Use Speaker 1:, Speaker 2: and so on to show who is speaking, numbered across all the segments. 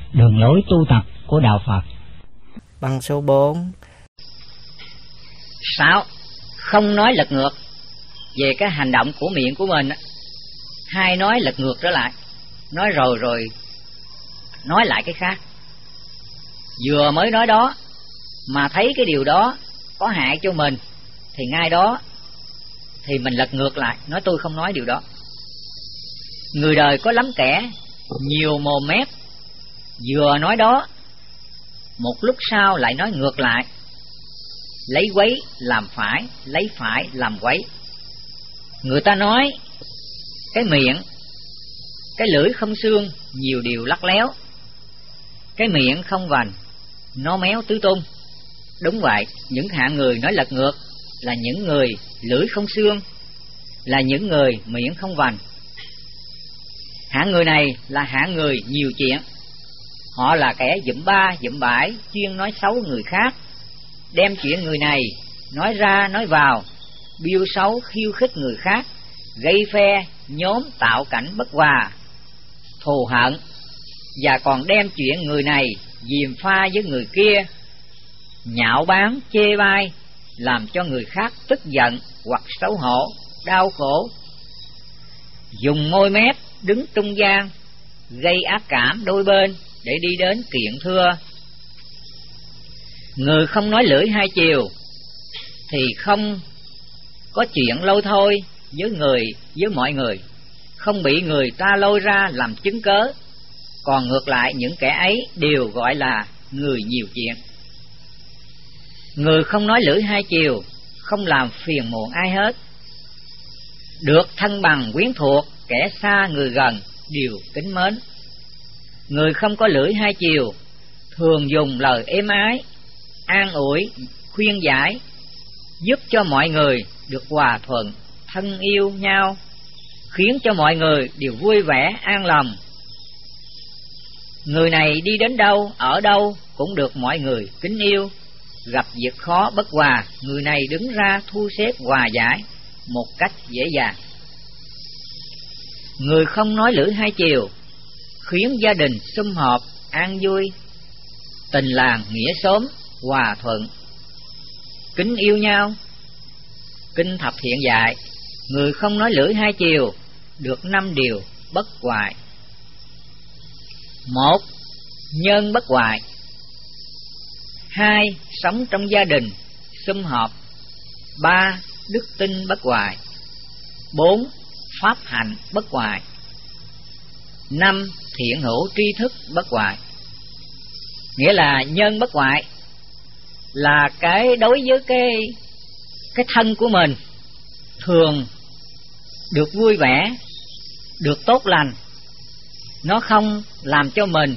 Speaker 1: đường lối tu tập của đạo Phật.
Speaker 2: Bằng số 4.
Speaker 3: 6. Không nói lật ngược về cái hành động của miệng của mình. Hay nói lật ngược trở lại, nói rồi nói lại cái khác. Vừa mới nói đó mà thấy cái điều đó có hại cho mình thì ngay đó thì mình lật ngược lại, nói tôi không nói điều đó. Người đời có lắm kẻ nhiều mồm mép, vừa nói đó một lúc sau lại nói ngược lại, lấy quấy làm phải, lấy phải làm quấy. Người ta nói cái miệng, cái lưỡi không xương, nhiều điều lắc léo. Cái miệng không vành, nó méo tứ tung. Đúng vậy, những hạng người nói lật ngược là những người lưỡi không xương, là những người miệng không vành. Hạng người này là hạng người nhiều chuyện. Họ là kẻ dụm ba dụm bãi, chuyên nói xấu người khác, đem chuyện người này nói ra nói vào, biêu xấu khiêu khích người khác, gây phe nhóm, tạo cảnh bất hòa, thù hận, và còn đem chuyện người này gièm pha với người kia, nhạo báng chê bai, làm cho người khác tức giận hoặc xấu hổ, đau khổ. Dùng môi mép đứng trung gian, gây ác cảm đôi bên để đi đến kiện thưa. Người không nói lưỡi hai chiều thì không có chuyện lôi thôi với mọi người, không bị người ta lôi ra làm chứng cớ. Còn ngược lại, những kẻ ấy đều gọi là người nhiều chuyện. Người không nói lưỡi hai chiều không làm phiền muộn ai hết, được thân bằng quyến thuộc, kẻ xa người gần đều kính mến. Người không có lưỡi hai chiều thường dùng lời êm ái, an ủi, khuyên giải, giúp cho mọi người được hòa thuận, thân yêu nhau, khiến cho mọi người đều vui vẻ, an lòng. Người này đi đến đâu, ở đâu cũng được mọi người kính yêu. Gặp việc khó bất hòa, người này đứng ra thu xếp hòa giải một cách dễ dàng. Người không nói lưỡi hai chiều khiến gia đình sum họp, an vui, tình làng nghĩa xóm hòa thuận, kính yêu nhau. Kinh Thập Thiện dạy, người không nói lưỡi hai chiều được 5 điều bất hoại. 1. Nhân bất hoại. 2. Sống trong gia đình sum họp. 3. Đức tin bất hoại. 4. Pháp hạnh bất hoại. 5. Thiện hữu tri thức bất hoại. Nghĩa là nhân bất hoại là cái đối với cái thân của mình thường được vui vẻ, được tốt lành, nó không làm cho mình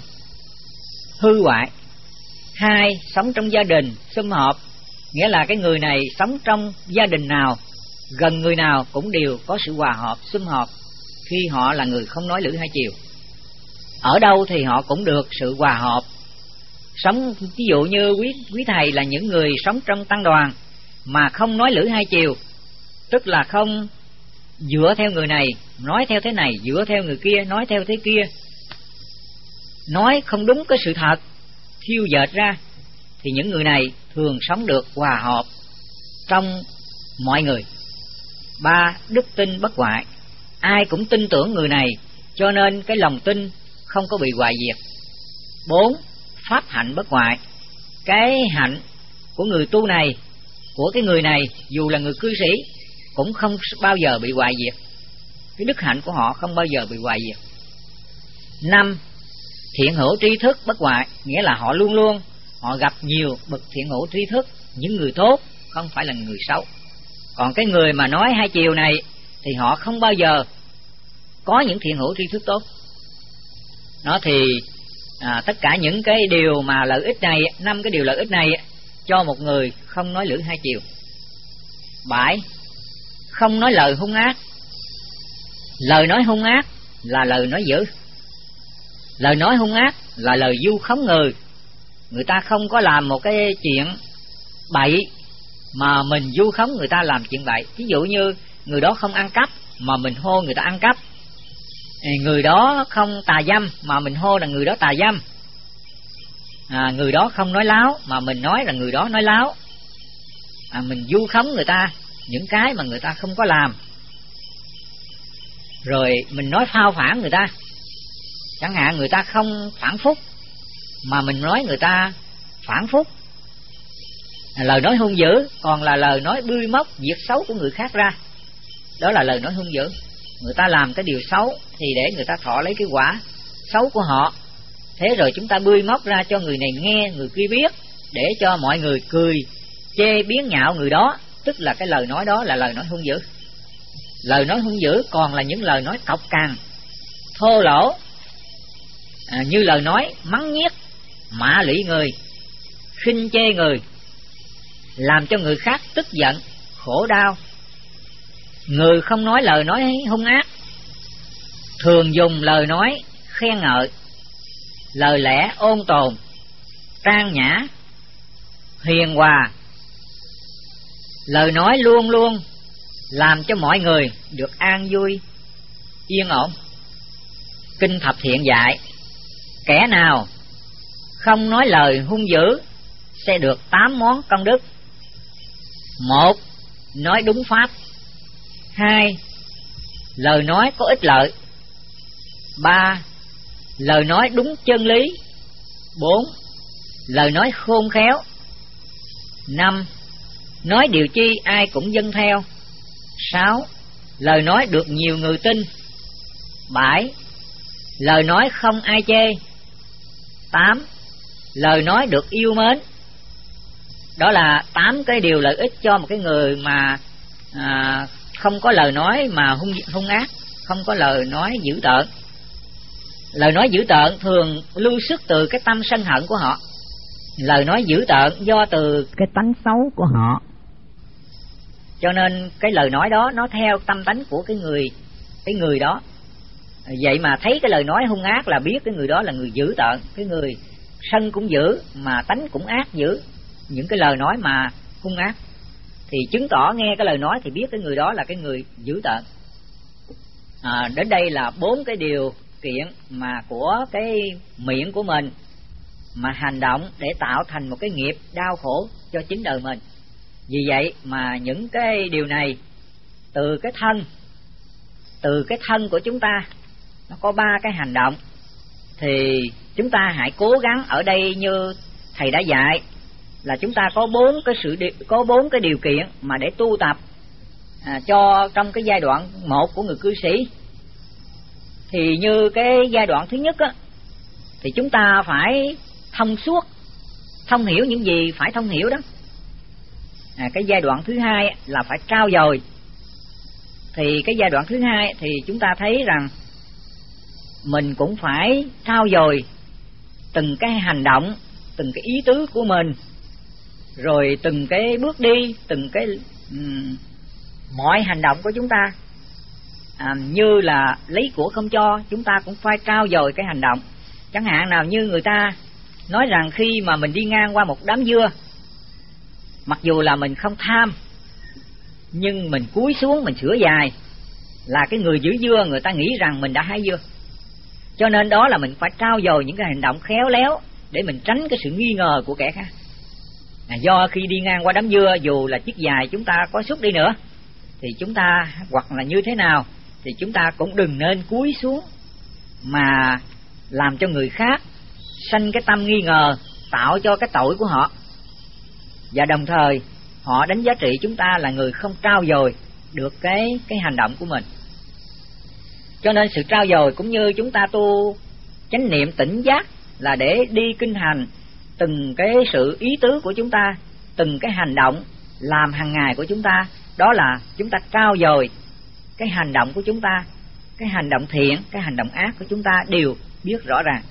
Speaker 3: hư hoại. 2. Sống trong gia đình sum họp, nghĩa là cái người này sống trong gia đình nào, gần người nào cũng đều có sự hòa hợp, sum họp, khi họ là người không nói lưỡi hai chiều. Ở đâu thì họ cũng được sự hòa hợp. Sống, ví dụ như quý thầy là những người sống trong tăng đoàn mà không nói lưỡi hai chiều, tức là không dựa theo người này nói theo thế này, dựa theo người kia nói theo thế kia, nói không đúng cái sự thật, thiêu dệt ra, thì những người này thường sống được hòa hợp trong mọi người. 3. Đức tin bất hoại. Ai cũng tin tưởng người này, cho nên cái lòng tin không có bị hoại diệt. 4. Pháp hạnh bất hoại. Cái hạnh của người tu này, của cái người này, dù là người cư sĩ, cũng không bao giờ bị hoại diệt. Cái đức hạnh của họ không bao giờ bị hoại diệt. 5. Thiện hữu tri thức bất hoại. Nghĩa là họ luôn luôn họ gặp nhiều bậc thiện hữu tri thức, những người tốt, không phải là người xấu. Còn cái người mà nói hai chiều này thì họ không bao giờ có những thiện hữu tri thức tốt. Nó thì tất cả những cái điều mà lợi ích này, 5 cái điều lợi ích này cho một người không nói lưỡi hai chiều. 7. Không nói lời hung ác. Lời nói hung ác là lời nói dữ. Lời nói hung ác là lời vu khống người. Người ta không có làm một cái chuyện bậy mà mình vu khống người ta làm chuyện bậy. Ví dụ như người đó không ăn cắp mà mình hô người ta ăn cắp, người đó không tà dâm mà mình hô là người đó tà dâm. người đó không nói láo mà mình nói là người đó nói láo, mình vu khống người ta những cái mà người ta không có làm, rồi mình nói phao phản người ta, chẳng hạn người ta không phản phúc mà mình nói người ta phản phúc. Lời nói hung dữ còn là lời nói bươi móc việc xấu của người khác ra, đó là lời nói hung dữ. Người ta làm cái điều xấu thì để người ta thọ lấy cái quả xấu của họ, thế rồi chúng ta bươi móc ra cho người này nghe, người kia biết, để cho mọi người cười chê biếng nhạo người đó, tức là cái lời nói đó là lời nói hung dữ. Lời nói hung dữ còn là những lời nói cộc cằn, thô lỗ, như lời nói mắng nhiếc, mạ lụy người, khinh chê người, làm cho người khác tức giận, khổ đau. Người không nói lời nói hung ác, thường dùng lời nói khen ngợi, lời lẽ ôn tồn, trang nhã, hiền hòa. Lời nói luôn luôn làm cho mọi người được an vui, yên ổn. Kinh Thập Thiện dạy, kẻ nào không nói lời hung dữ sẽ được 8 món công đức. 1. Nói đúng pháp. 2. Lời nói có ích lợi. 3. Lời nói đúng chân lý. 4. Lời nói khôn khéo. 5. Nói điều chi ai cũng dâng theo. 6. Lời nói được nhiều người tin. 7. Lời nói không ai chê. 8. Lời nói được yêu mến. Đó là 8 cái điều lợi ích cho một cái người mà không có lời nói mà hung ác, không có lời nói dữ tợn. Lời nói dữ tợn thường lưu xuất từ cái tâm sân hận của họ. Lời nói dữ tợn do từ
Speaker 1: cái tánh xấu của họ.
Speaker 3: Cho nên cái lời nói đó nó theo tâm tánh của cái người đó. Vậy mà thấy cái lời nói hung ác là biết cái người đó là người dữ tợn, cái người sân cũng dữ mà tánh cũng ác dữ. Những cái lời nói mà hung ác thì chứng tỏ nghe cái lời nói thì biết cái người đó là cái người dữ tợn. Đến đây là 4 cái điều kiện mà của cái miệng của mình mà hành động để tạo thành một cái nghiệp đau khổ cho chính đời mình. Vì vậy mà những cái điều này từ cái thân của chúng ta nó có 3 cái hành động, thì chúng ta hãy cố gắng ở đây như thầy đã dạy là chúng ta có 4 cái điều kiện mà để tu tập cho trong cái giai đoạn 1 của người cư sĩ. Thì như cái giai đoạn thứ nhất á, thì chúng ta phải thông suốt, thông hiểu những gì phải thông hiểu đó. Cái giai đoạn thứ hai là phải trau dồi. Thì cái giai đoạn thứ hai thì chúng ta thấy rằng mình cũng phải trau dồi từng cái hành động, từng cái ý tứ của mình, rồi từng cái bước đi, từng cái mọi hành động của chúng ta. Như là lấy của không cho, chúng ta cũng phải trau dồi cái hành động. Chẳng hạn nào như người ta nói rằng khi mà mình đi ngang qua một đám dưa, mặc dù là mình không tham, nhưng mình cúi xuống mình sửa dài, là cái người giữ dưa người ta nghĩ rằng mình đã hái dưa. Cho nên đó là mình phải trau dồi những cái hành động khéo léo để mình tránh cái sự nghi ngờ của kẻ khác. Do khi đi ngang qua đám dưa, dù là chiếc dài chúng ta có xúc đi nữa, thì chúng ta hoặc là như thế nào thì chúng ta cũng đừng nên cúi xuống mà làm cho người khác sanh cái tâm nghi ngờ, tạo cho cái tội của họ, và đồng thời họ đánh giá trị chúng ta là người không trau dồi được cái hành động của mình. Cho nên sự trau dồi cũng như chúng ta tu chánh niệm tỉnh giác là để đi kinh hành từng cái sự ý tứ của chúng ta, từng cái hành động làm hàng ngày của chúng ta, đó là chúng ta trau dồi cái hành động của chúng ta, cái hành động thiện, cái hành động ác của chúng ta đều biết rõ ràng.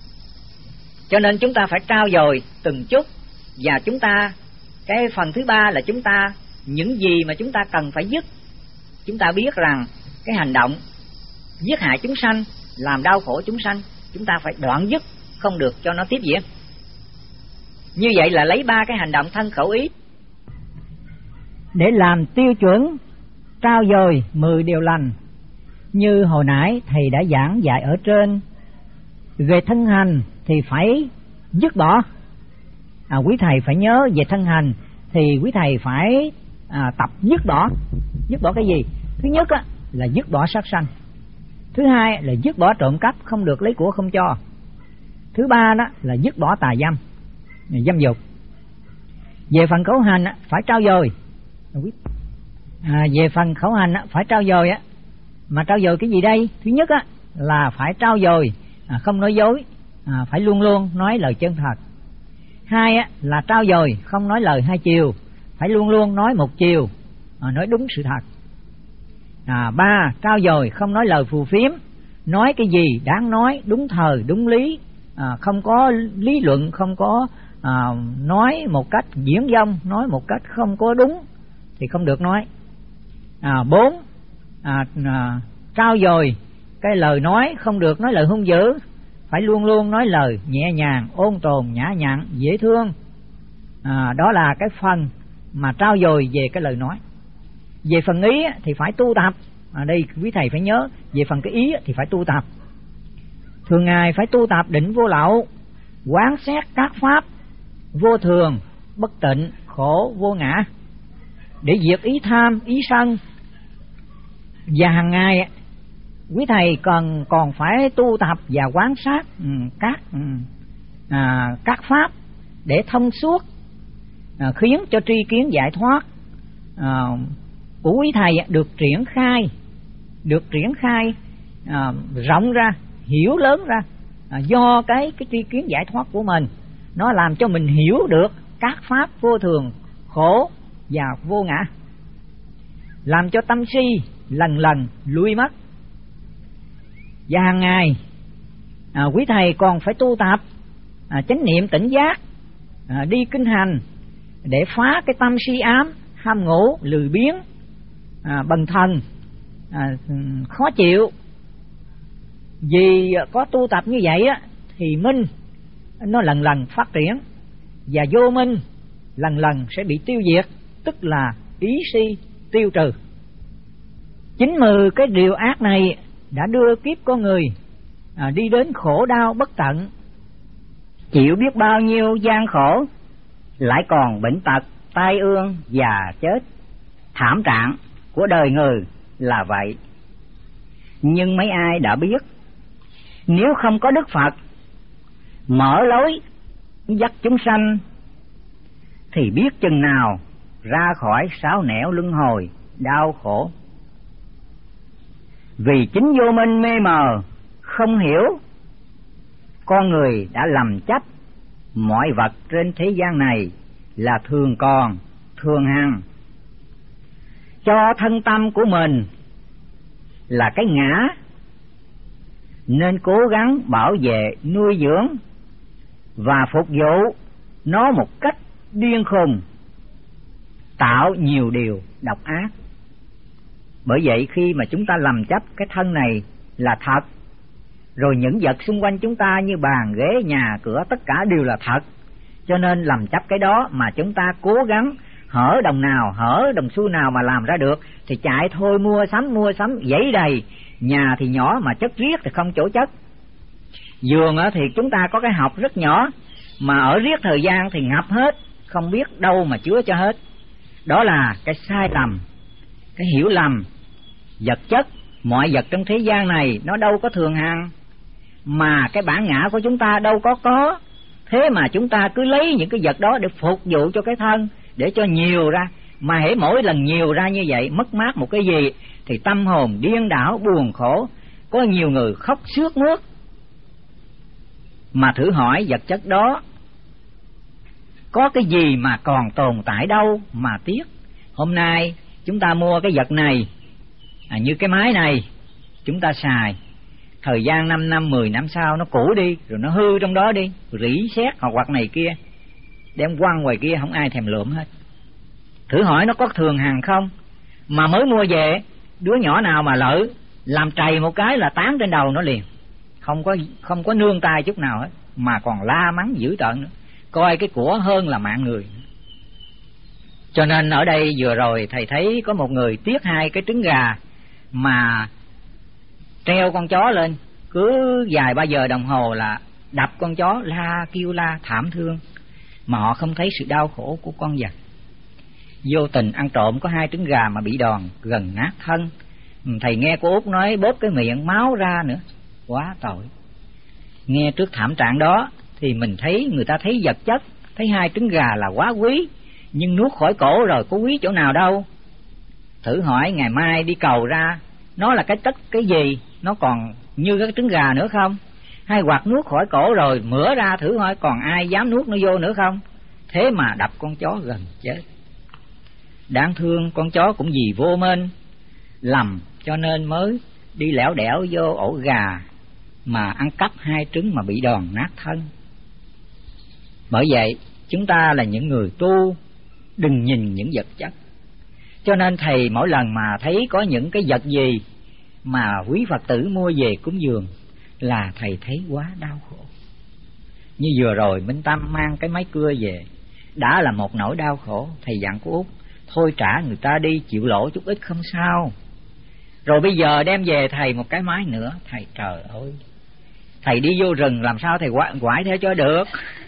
Speaker 3: Cho nên chúng ta phải trau dồi từng chút. Và chúng ta, cái phần thứ ba là chúng ta, những gì mà chúng ta cần phải dứt. Chúng ta biết rằng cái hành động giết hại chúng sanh, làm đau khổ chúng sanh, chúng ta phải đoạn dứt, không được cho nó tiếp diễn. Như vậy là lấy 3 cái hành động thân khẩu ý
Speaker 1: để làm tiêu chuẩn trau dồi 10 điều lành. Như hồi nãy thầy đã giảng dạy ở trên, về thân hành thì phải dứt bỏ Quý thầy phải nhớ về thân hành thì quý thầy phải tập dứt bỏ cái gì? Thứ nhất là dứt bỏ sát sanh. Thứ hai là dứt bỏ trộm cắp, không được lấy của không cho. Thứ ba đó là dứt bỏ tà dâm, dâm dục. Về phần khẩu hành phải trau dồi. Về phần khẩu hành phải trau dồi mà trau dồi cái gì đây? Thứ nhất là phải trau dồi không nói dối, phải luôn luôn nói lời chân thật. Hai là trau dồi không nói lời hai chiều, phải luôn luôn nói một chiều, nói đúng sự thật. Ba, trau dồi không nói lời phù phiếm, nói cái gì đáng nói, đúng thời đúng lý, không có lý luận, không có nói một cách diễn dông, nói một cách không có đúng thì không được nói. Bốn, trau dồi cái lời nói không được nói lời hung dữ, phải luôn luôn nói lời nhẹ nhàng, ôn tồn, nhã nhặn, dễ thương. Đó là cái phần mà trau dồi về cái lời nói. Về phần ý thì phải tu tập. Đây quý thầy phải nhớ, về phần cái ý thì phải tu tập. Thường ngày phải tu tập định vô lậu, quán xét các pháp vô thường, bất tịnh, khổ, vô ngã, để diệt ý tham, ý sân. Và hàng ngày quý thầy còn phải tu tập và quán sát các pháp để thông suốt, khiến cho tri kiến giải thoát của quý thầy được triển khai rộng ra, hiểu lớn ra. Do cái tri kiến giải thoát của mình, nó làm cho mình hiểu được các pháp vô thường, khổ và vô ngã, làm cho tâm si lần lần lui mất. Và hàng ngày quý thầy còn phải tu tập chánh niệm tỉnh giác, đi kinh hành để phá cái tâm si ám, ham ngủ, lười biếng, bần thần, khó chịu. Vì có tu tập như vậy thì minh nó lần lần phát triển, và vô minh lần lần sẽ bị tiêu diệt, tức là ý si tiêu trừ. 90 cái điều ác này đã đưa kiếp con người đi đến khổ đau bất tận, chịu biết bao nhiêu gian khổ, lại còn bệnh tật, tai ương và chết. Thảm trạng của đời người là vậy. Nhưng mấy ai đã biết, nếu không có Đức Phật mở lối dắt chúng sanh thì biết chừng nào ra khỏi sáu nẻo luân hồi đau khổ. Vì chính vô minh mê mờ không hiểu, con người đã lầm chấp mọi vật trên thế gian này là thường còn, thường hằng, cho thân tâm của mình là cái ngã, nên cố gắng bảo vệ, nuôi dưỡng và phục vụ nó một cách điên khùng, tạo nhiều điều độc ác. Bởi vậy khi mà chúng ta lầm chấp cái thân này là thật, rồi những vật xung quanh chúng ta như bàn, ghế, nhà, cửa tất cả đều là thật, cho nên lầm chấp cái đó mà chúng ta cố gắng hở đồng nào, hở đồng xu nào mà làm ra được thì chạy thôi mua sắm giấy đầy. Nhà thì nhỏ mà chất riết thì không chỗ chất. Giường thì chúng ta có cái học rất nhỏ mà ở riết thời gian thì ngập hết, không biết đâu mà chứa cho hết. Đó là cái sai lầm, cái hiểu lầm. Vật chất, mọi vật trong thế gian này nó đâu có thường hằng, mà cái bản ngã của chúng ta đâu có. Thế mà chúng ta cứ lấy những cái vật đó để phục vụ cho cái thân, để cho nhiều ra. Mà hễ mỗi lần nhiều ra như vậy, mất mát một cái gì thì tâm hồn điên đảo buồn khổ. Có nhiều người khóc sướt mướt. Mà thử hỏi vật chất đó có cái gì mà còn tồn tại đâu mà tiếc. Hôm nay chúng ta mua cái vật này, như cái máy này chúng ta xài, thời gian 5 năm 10 năm sau nó cũ đi, rồi nó hư trong đó đi, rỉ sét hoặc này kia, đem quăng ngoài kia không ai thèm lượm hết. Thử hỏi nó có thường hằng không? Mà mới mua về, đứa nhỏ nào mà lỡ làm trầy một cái là tán trên đầu nó liền, không có nương tay chút nào hết, mà còn la mắng dữ tợn nữa, coi cái của hơn là mạng người. Cho nên ở đây vừa rồi thầy thấy có một người tiếc 2 cái trứng gà mà treo con chó lên, cứ vài ba giờ đồng hồ là đập con chó, kêu la thảm thương. mà họ không thấy sự đau khổ của con vật. Vô tình ăn trộm có 2 trứng gà mà bị đòn gần nát thân. Thầy nghe cô Út nói bóp cái miệng máu ra nữa, quá tội. Nghe trước thảm trạng đó thì mình thấy người ta thấy vật chất, thấy 2 trứng gà là quá quý, nhưng nuốt khỏi cổ rồi có quý chỗ nào đâu. Thử hỏi ngày mai đi cầu ra, nó là cái gì, nó còn như cái trứng gà nữa không? Hay hoặc nuốt khỏi cổ rồi mửa ra, thử hỏi còn ai dám nuốt nó vô nữa không? Thế mà đập con chó gần chết. Đáng thương, con chó cũng vì vô mên lầm cho nên mới đi lẻo đẻo vô ổ gà mà ăn cắp 2 trứng mà bị đòn nát thân. Bởi vậy chúng ta là những người tu đừng nhìn những vật chất. Cho nên thầy mỗi lần mà thấy có những cái vật gì mà quý Phật tử mua về cúng dường là thầy thấy quá đau khổ. Như vừa rồi Minh Tâm mang cái máy cưa về, đã là một nỗi đau khổ. Thầy dặn cô Út thôi trả người ta đi, chịu lỗ chút ít không sao. Rồi bây giờ đem về thầy một cái máy nữa. Thầy trời ơi, thầy đi vô rừng làm sao thầy quải theo cho được.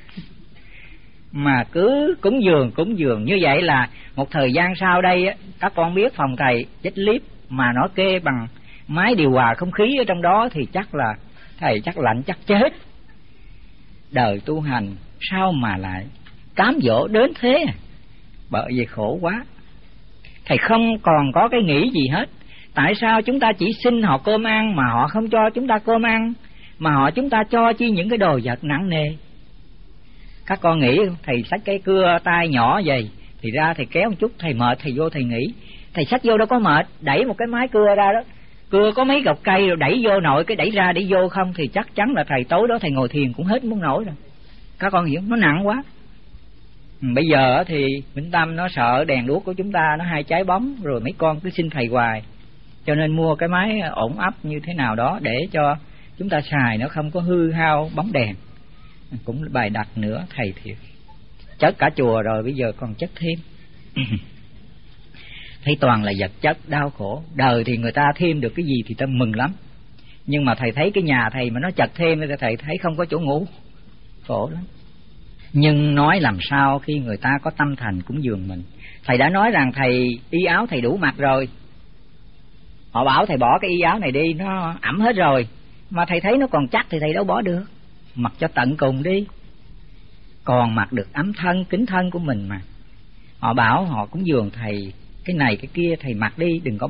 Speaker 1: Mà cứ cúng dường như vậy là một thời gian sau đây các con biết phòng thầy chết líp mà nó kê bằng máy điều hòa không khí ở trong đó thì chắc là thầy chắc lạnh chắc chết. Đời tu hành sao mà lại cám dỗ đến thế? Bởi vì khổ quá. Thầy không còn có cái nghĩ gì hết. Tại sao chúng ta chỉ xin họ cơm ăn mà họ không cho chúng ta cơm ăn, mà chúng ta cho chi những cái đồ vật nặng nề? Các con nghĩ thầy xách cái cưa tay nhỏ vậy thì ra thầy kéo một chút, thầy mệt thầy vô thầy nghỉ. Thầy xách vô đâu có mệt, đẩy một cái máy cưa ra đó, cưa có mấy gọc cây rồi đẩy vô nội cái đẩy ra đẩy vô không thì chắc chắn là thầy tối đó thầy ngồi thiền cũng hết muốn nổi rồi. Các con hiểu nó nặng quá. Bây giờ thì Vĩnh Tâm nó sợ đèn đuốc của chúng ta nó hay cháy bóng, rồi mấy con cứ xin thầy hoài, cho nên mua cái máy ổn áp như thế nào đó để cho chúng ta xài nó không có hư hao bóng đèn. Cũng bài đặt nữa thầy thiệt, chất cả chùa rồi bây giờ còn chất thêm. Thấy toàn là vật chất đau khổ. Đời thì người ta thêm được cái gì thì ta mừng lắm, nhưng mà thầy thấy cái nhà thầy mà nó chật thêm thì thầy thấy không có chỗ ngủ, khổ lắm. Nhưng nói làm sao khi người ta có tâm thành cúng dường mình. Thầy đã nói rằng thầy y áo thầy đủ mặc rồi, họ bảo thầy bỏ cái y áo này đi nó ẩm hết rồi, mà thầy thấy nó còn chắc thì thầy đâu bỏ được. Mặc cho tận cùng đi, còn mặc được ấm thân kính thân của mình mà. Họ bảo họ cúng dường thầy cái này cái kia thầy mặc đi, đừng có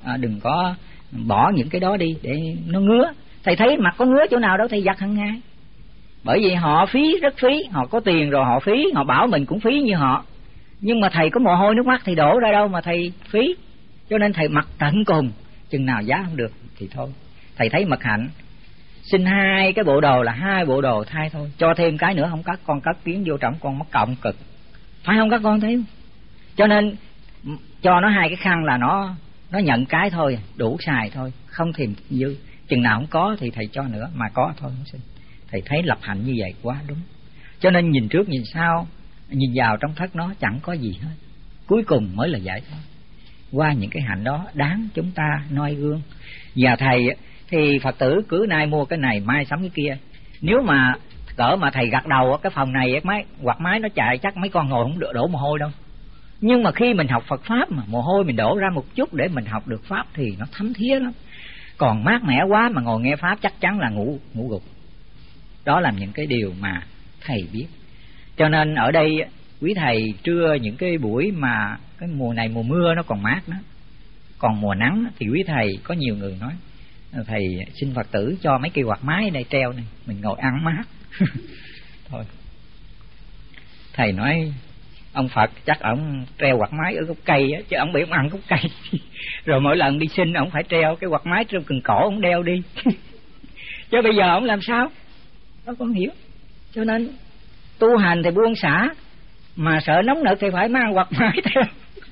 Speaker 1: bỏ những cái đó đi để nó ngứa. Thầy thấy mặc có ngứa chỗ nào đâu, thầy giặt hàng ngày. Bởi vì họ phí, rất phí, họ có tiền rồi họ phí, họ bảo mình cũng phí như họ. Nhưng mà thầy có mồ hôi nước mắt thầy đổ ra đâu mà thầy phí. Cho nên thầy mặc tận cùng, chừng nào giá không được thì thôi. Thầy thấy mật hạnh xin 2 cái bộ đồ là 2 bộ đồ thay thôi, cho thêm cái nữa không cắt, con cắt tiếng vô trọng con mất cộng cực, phải không các con thấy không? Cho nên cho nó 2 cái khăn là nó nhận cái thôi, đủ xài thôi, không thèm dư. Chừng nào không có thì thầy cho nữa, mà có thôi không xin. Thầy thấy lập hạnh như vậy quá đúng. Cho nên nhìn trước nhìn sau, nhìn vào trong thất nó chẳng có gì hết, cuối cùng mới là giải thoát. Qua những cái hạnh đó đáng chúng ta noi gương. Và thầy thì Phật tử cứ nay mua cái này mai sắm cái kia. Nếu mà cỡ mà thầy gật đầu cái phòng này quạt máy nó chạy chắc mấy con ngồi không đổ mồ hôi đâu. Nhưng mà khi mình học Phật Pháp mà mồ hôi mình đổ ra một chút để mình học được Pháp thì nó thấm thía lắm. Còn mát mẻ quá mà ngồi nghe Pháp chắc chắn là ngủ gục. Đó là những cái điều mà thầy biết. Cho nên ở đây quý thầy trưa những cái buổi mà cái mùa này mùa mưa nó còn mát đó, còn mùa nắng thì quý thầy có nhiều người nói thầy xin Phật tử cho mấy cây quạt máy ở đây treo này, mình ngồi ăn mát. Thôi thầy nói ông Phật chắc ông treo quạt máy ở gốc cây á, chứ ông bị ông ăn gốc cây. Rồi mỗi lần đi xin ông phải treo cái quạt máy trên cần cổ ông đeo đi. Chứ bây giờ ông làm sao? Đó con hiểu. Cho nên tu hành thì buông xả, mà sợ nóng nực thì phải mang quạt máy theo.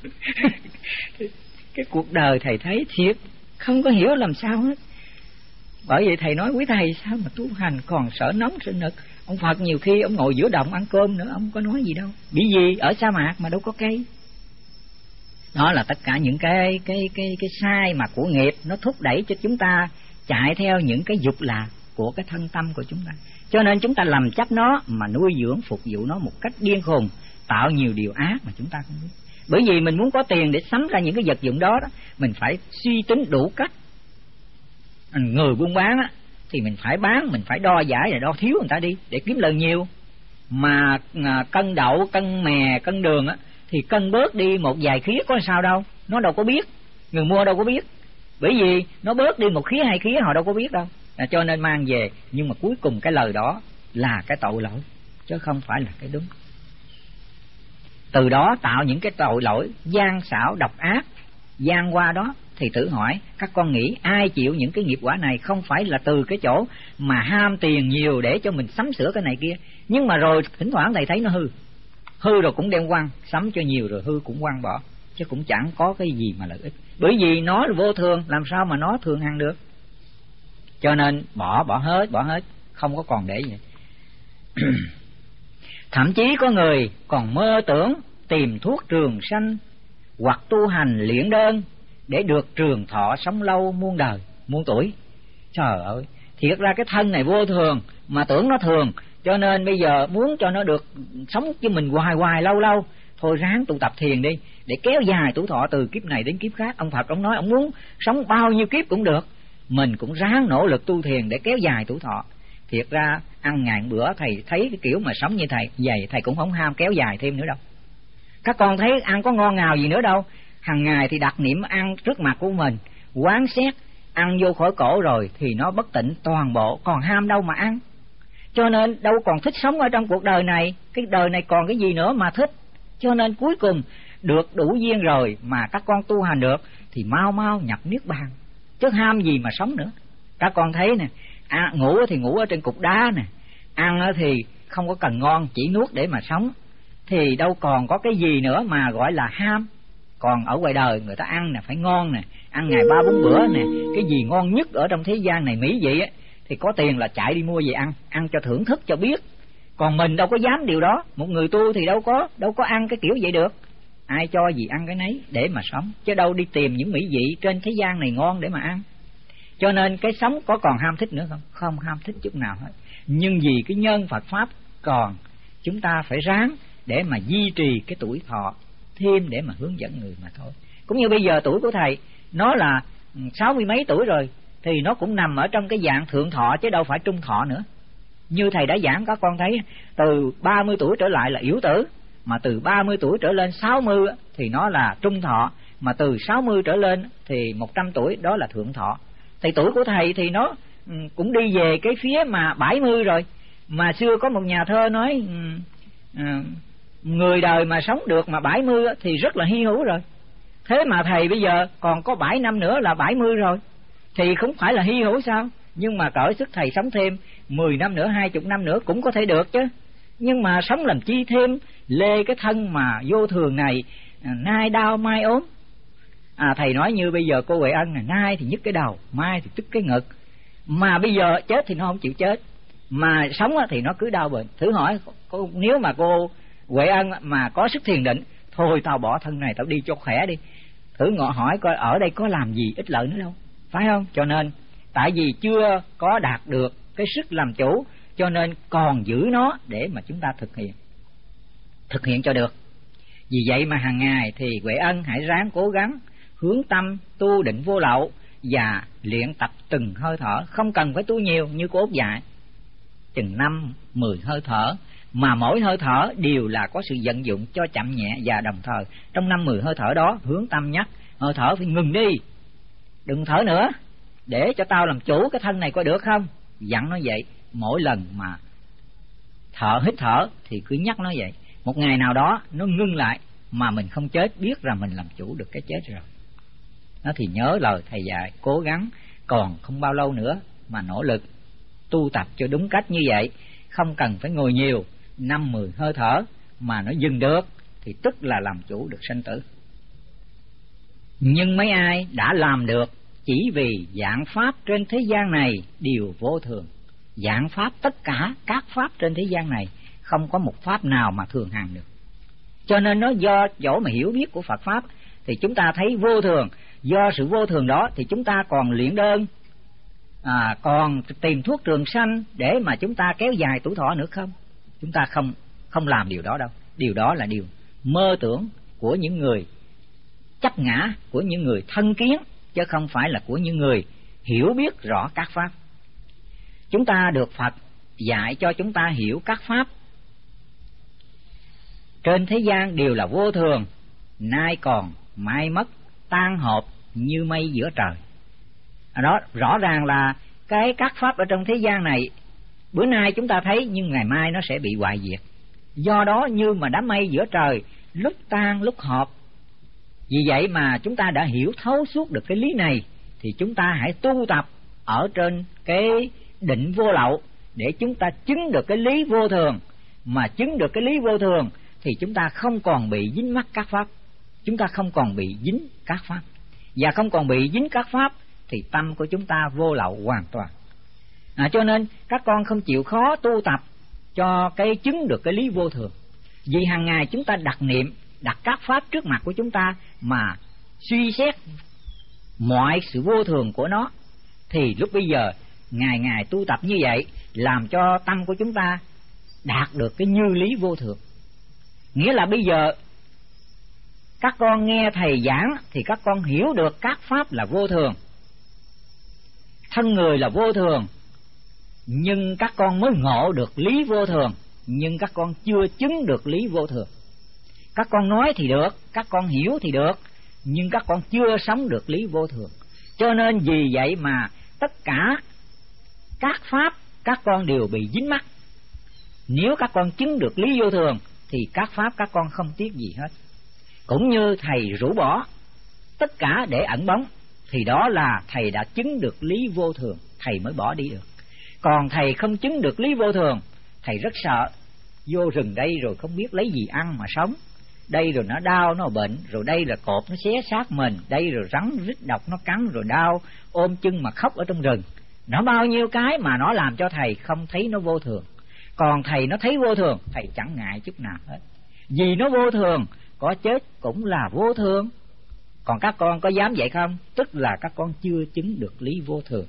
Speaker 1: Cái cuộc đời thầy thấy thiệt không có hiểu làm sao hết. Bởi vậy thầy nói quý thầy sao mà tu hành còn sợ nóng sợ nực. Ông Phật nhiều khi ông ngồi giữa đồng ăn cơm nữa, ông có nói gì đâu. Bị gì ở sa mạc mà đâu có cây. Đó là tất cả những cái sai mà của nghiệp nó thúc đẩy cho chúng ta chạy theo những cái dục lạc của cái thân tâm của chúng ta. Cho nên chúng ta làm chắc nó mà nuôi dưỡng phục vụ nó một cách điên khùng, tạo nhiều điều ác mà chúng ta không biết. Bởi vì mình muốn có tiền để sắm ra những cái vật dụng đó, mình phải suy tính đủ cách. Người buôn bán thì mình phải bán, mình phải đo giải rồi đo thiếu người ta đi để kiếm lời nhiều. Mà cân đậu, cân mè, cân đường thì cân bớt đi một vài khía có sao đâu, nó đâu có biết, người mua đâu có biết. Bởi vì nó bớt đi một khía hai khía họ đâu có biết đâu. Cho nên mang về, nhưng mà cuối cùng cái lời đó là cái tội lỗi chứ không phải là cái đúng. Từ đó tạo những cái tội lỗi gian xảo độc ác gian qua đó. Thì tự hỏi các con nghĩ ai chịu những cái nghiệp quả này? Không phải là từ cái chỗ mà ham tiền nhiều để cho mình sắm sửa cái này kia, nhưng mà rồi thỉnh thoảng thầy thấy nó hư rồi cũng đem quăng, sắm cho nhiều rồi hư cũng quăng bỏ, chứ cũng chẳng có cái gì mà lợi ích. Bởi vì nó là vô thường, làm sao mà nó thường hằng được. Cho nên bỏ hết, không có còn để gì. Thậm chí có người còn mơ tưởng tìm thuốc trường sanh hoặc tu hành luyện đơn để được trường thọ sống lâu muôn đời muôn tuổi. Trời ơi, thiệt ra cái thân này vô thường mà tưởng nó thường, cho nên bây giờ muốn cho nó được sống với mình hoài lâu thôi ráng tu tập thiền đi để kéo dài tuổi thọ từ kiếp này đến kiếp khác. Ông Phật ông nói ông muốn sống bao nhiêu kiếp cũng được, mình cũng ráng nỗ lực tu thiền để kéo dài tuổi thọ. Thiệt ra ăn ngày bữa, thầy thấy cái kiểu mà sống như thầy vậy, thầy cũng không ham kéo dài thêm nữa đâu. Các con thấy ăn có ngon ngào gì nữa đâu, hàng ngày thì đặt niệm ăn trước mặt của mình, quán xét ăn vô khỏi cổ rồi thì nó bất tịnh toàn bộ, còn ham đâu mà ăn. Cho nên đâu còn thích sống ở trong cuộc đời này, cái đời này còn cái gì nữa mà thích. Cho nên cuối cùng được đủ duyên rồi mà các con tu hành được thì mau nhập niết bàn, chứ ham gì mà sống nữa. Các con thấy nè, ngủ thì ngủ ở trên cục đá nè, ăn thì không có cần ngon, chỉ nuốt để mà sống, thì đâu còn có cái gì nữa mà gọi là ham. Còn ở ngoài đời người ta ăn nè, phải ngon nè, ăn ngày 3-4 bữa nè, cái gì ngon nhất ở trong thế gian này mỹ vị thì có tiền là chạy đi mua về ăn cho thưởng thức cho biết. Còn mình đâu có dám điều đó, một người tu thì đâu có ăn cái kiểu vậy được. Ai cho gì ăn cái nấy để mà sống, chứ đâu đi tìm những mỹ vị trên thế gian này ngon để mà ăn. Cho nên cái sống có còn ham thích nữa không? Không ham thích chút nào hết. Nhưng vì cái nhân Phật Pháp còn, chúng ta phải ráng để mà duy trì cái tuổi thọ thêm để mà hướng dẫn người mà thôi. Cũng như bây giờ tuổi của thầy nó là 60 mấy tuổi rồi, thì nó cũng nằm ở trong cái dạng thượng thọ chứ đâu phải trung thọ nữa. Như thầy đã giảng các con thấy, từ 30 tuổi trở lại là yếu tử, mà từ 30 tuổi trở lên 60 thì nó là trung thọ, mà từ 60 trở lên thì 100 tuổi đó là thượng thọ. Thì tuổi của thầy thì nó cũng đi về cái phía mà 70 rồi. Mà xưa có một nhà thơ nói người đời mà sống được mà 70 thì rất là hy hữu rồi. Thế mà thầy bây giờ còn có 7 năm nữa là 70 rồi, thì không phải là hy hữu sao? Nhưng mà cỡ sức thầy sống thêm 10 năm nữa, 20 năm nữa cũng có thể được chứ. Nhưng mà sống làm chi thêm lê cái thân mà vô thường này, nay đau mai ốm. Thầy nói như bây giờ cô Huệ Ân này, nay thì nhức cái đầu, mai thì tức cái ngực, mà bây giờ chết thì nó không chịu chết, mà sống thì nó cứ đau bệnh. Thử hỏi nếu mà cô Huệ Ân mà có sức thiền định, thôi tao bỏ thân này tao đi cho khỏe đi, thử hỏi coi ở đây có làm gì ích lợi nữa đâu, phải không? Cho nên tại vì chưa có đạt được cái sức làm chủ, cho nên còn giữ nó để mà chúng ta thực hiện cho được. Vì vậy mà hàng ngày thì Huệ Ân hãy ráng cố gắng hướng tâm tu định vô lậu và luyện tập từng hơi thở, không cần phải tu nhiều như cô Út dạy, chừng 5-10 hơi thở, mà mỗi hơi thở đều là có sự vận dụng cho chậm nhẹ, và đồng thời trong 5-10 hơi thở đó hướng tâm nhắc hơi thở phải ngừng đi, đừng thở nữa, để cho tao làm chủ cái thân này coi được không. Dặn nó vậy, mỗi lần mà hít thở thì cứ nhắc nó vậy. Một ngày nào đó nó ngưng lại mà mình không chết, biết rằng mình làm chủ được cái chết rồi. Nó thì nhớ lời thầy dạy, cố gắng, còn không bao lâu nữa mà nỗ lực tu tập cho đúng cách như vậy, không cần phải ngồi nhiều, 5-10 hơi thở mà nó dừng được thì tức là làm chủ được sanh tử. Nhưng mấy ai đã làm được, chỉ vì dạng pháp trên thế gian này đều vô thường. Dạng pháp, tất cả các pháp trên thế gian này không có một pháp nào mà thường hằng được. Cho nên nó do chỗ mà hiểu biết của Phật Pháp thì chúng ta thấy vô thường. Do sự vô thường đó thì chúng ta còn luyện đơn, còn tìm thuốc trường sanh để mà chúng ta kéo dài tuổi thọ nữa không? Chúng ta không làm điều đó đâu. Điều đó là điều mơ tưởng của những người chấp ngã, của những người thân kiến, chứ không phải là của những người hiểu biết rõ các pháp. Chúng ta được Phật dạy cho chúng ta hiểu các pháp trên thế gian đều là vô thường, nay còn mai mất, tan họp như mây giữa trời. Đó rõ ràng là các pháp ở trong thế gian này bữa nay chúng ta thấy, nhưng ngày mai nó sẽ bị hoại diệt. Do đó như mà đám mây giữa trời, lúc tan lúc hợp. Vì vậy mà chúng ta đã hiểu thấu suốt được cái lý này, thì chúng ta hãy tu tập ở trên cái định vô lậu để chúng ta chứng được cái lý vô thường. Mà chứng được cái lý vô thường thì chúng ta không còn bị dính mắc các pháp. Chúng ta không còn bị dính các pháp. Và không còn bị dính các pháp thì tâm của chúng ta vô lậu hoàn toàn. Cho nên các con không chịu khó tu tập cho cái chứng được cái lý vô thường. Vì hàng ngày chúng ta đặt niệm, đặt các pháp trước mặt của chúng ta mà suy xét mọi sự vô thường của nó, thì lúc bây giờ ngày ngày tu tập như vậy làm cho tâm của chúng ta đạt được cái như lý vô thường. Nghĩa là bây giờ các con nghe thầy giảng thì các con hiểu được các pháp là vô thường, thân người là vô thường, nhưng các con mới ngộ được lý vô thường, nhưng các con chưa chứng được lý vô thường. Các con nói thì được, các con hiểu thì được, nhưng các con chưa sống được lý vô thường. Cho nên vì vậy mà tất cả các pháp các con đều bị dính mắc. Nếu các con chứng được lý vô thường thì các pháp các con không tiếc gì hết. Cũng như thầy rũ bỏ tất cả để ẩn bóng, thì đó là thầy đã chứng được lý vô thường, thầy mới bỏ đi được. Còn thầy không chứng được lý vô thường, thầy rất sợ. Vô rừng đây rồi không biết lấy gì ăn mà sống, đây rồi nó đau nó bệnh, rồi đây là cọp nó xé xác mình, đây rồi rắn rít độc nó cắn rồi đau, ôm chân mà khóc ở trong rừng. Nó bao nhiêu cái mà nó làm cho thầy không thấy nó vô thường. Còn thầy nó thấy vô thường, thầy chẳng ngại chút nào hết. Vì nó vô thường, có chết cũng là vô thường. Còn các con có dám vậy không? Tức là các con chưa chứng được lý vô thường.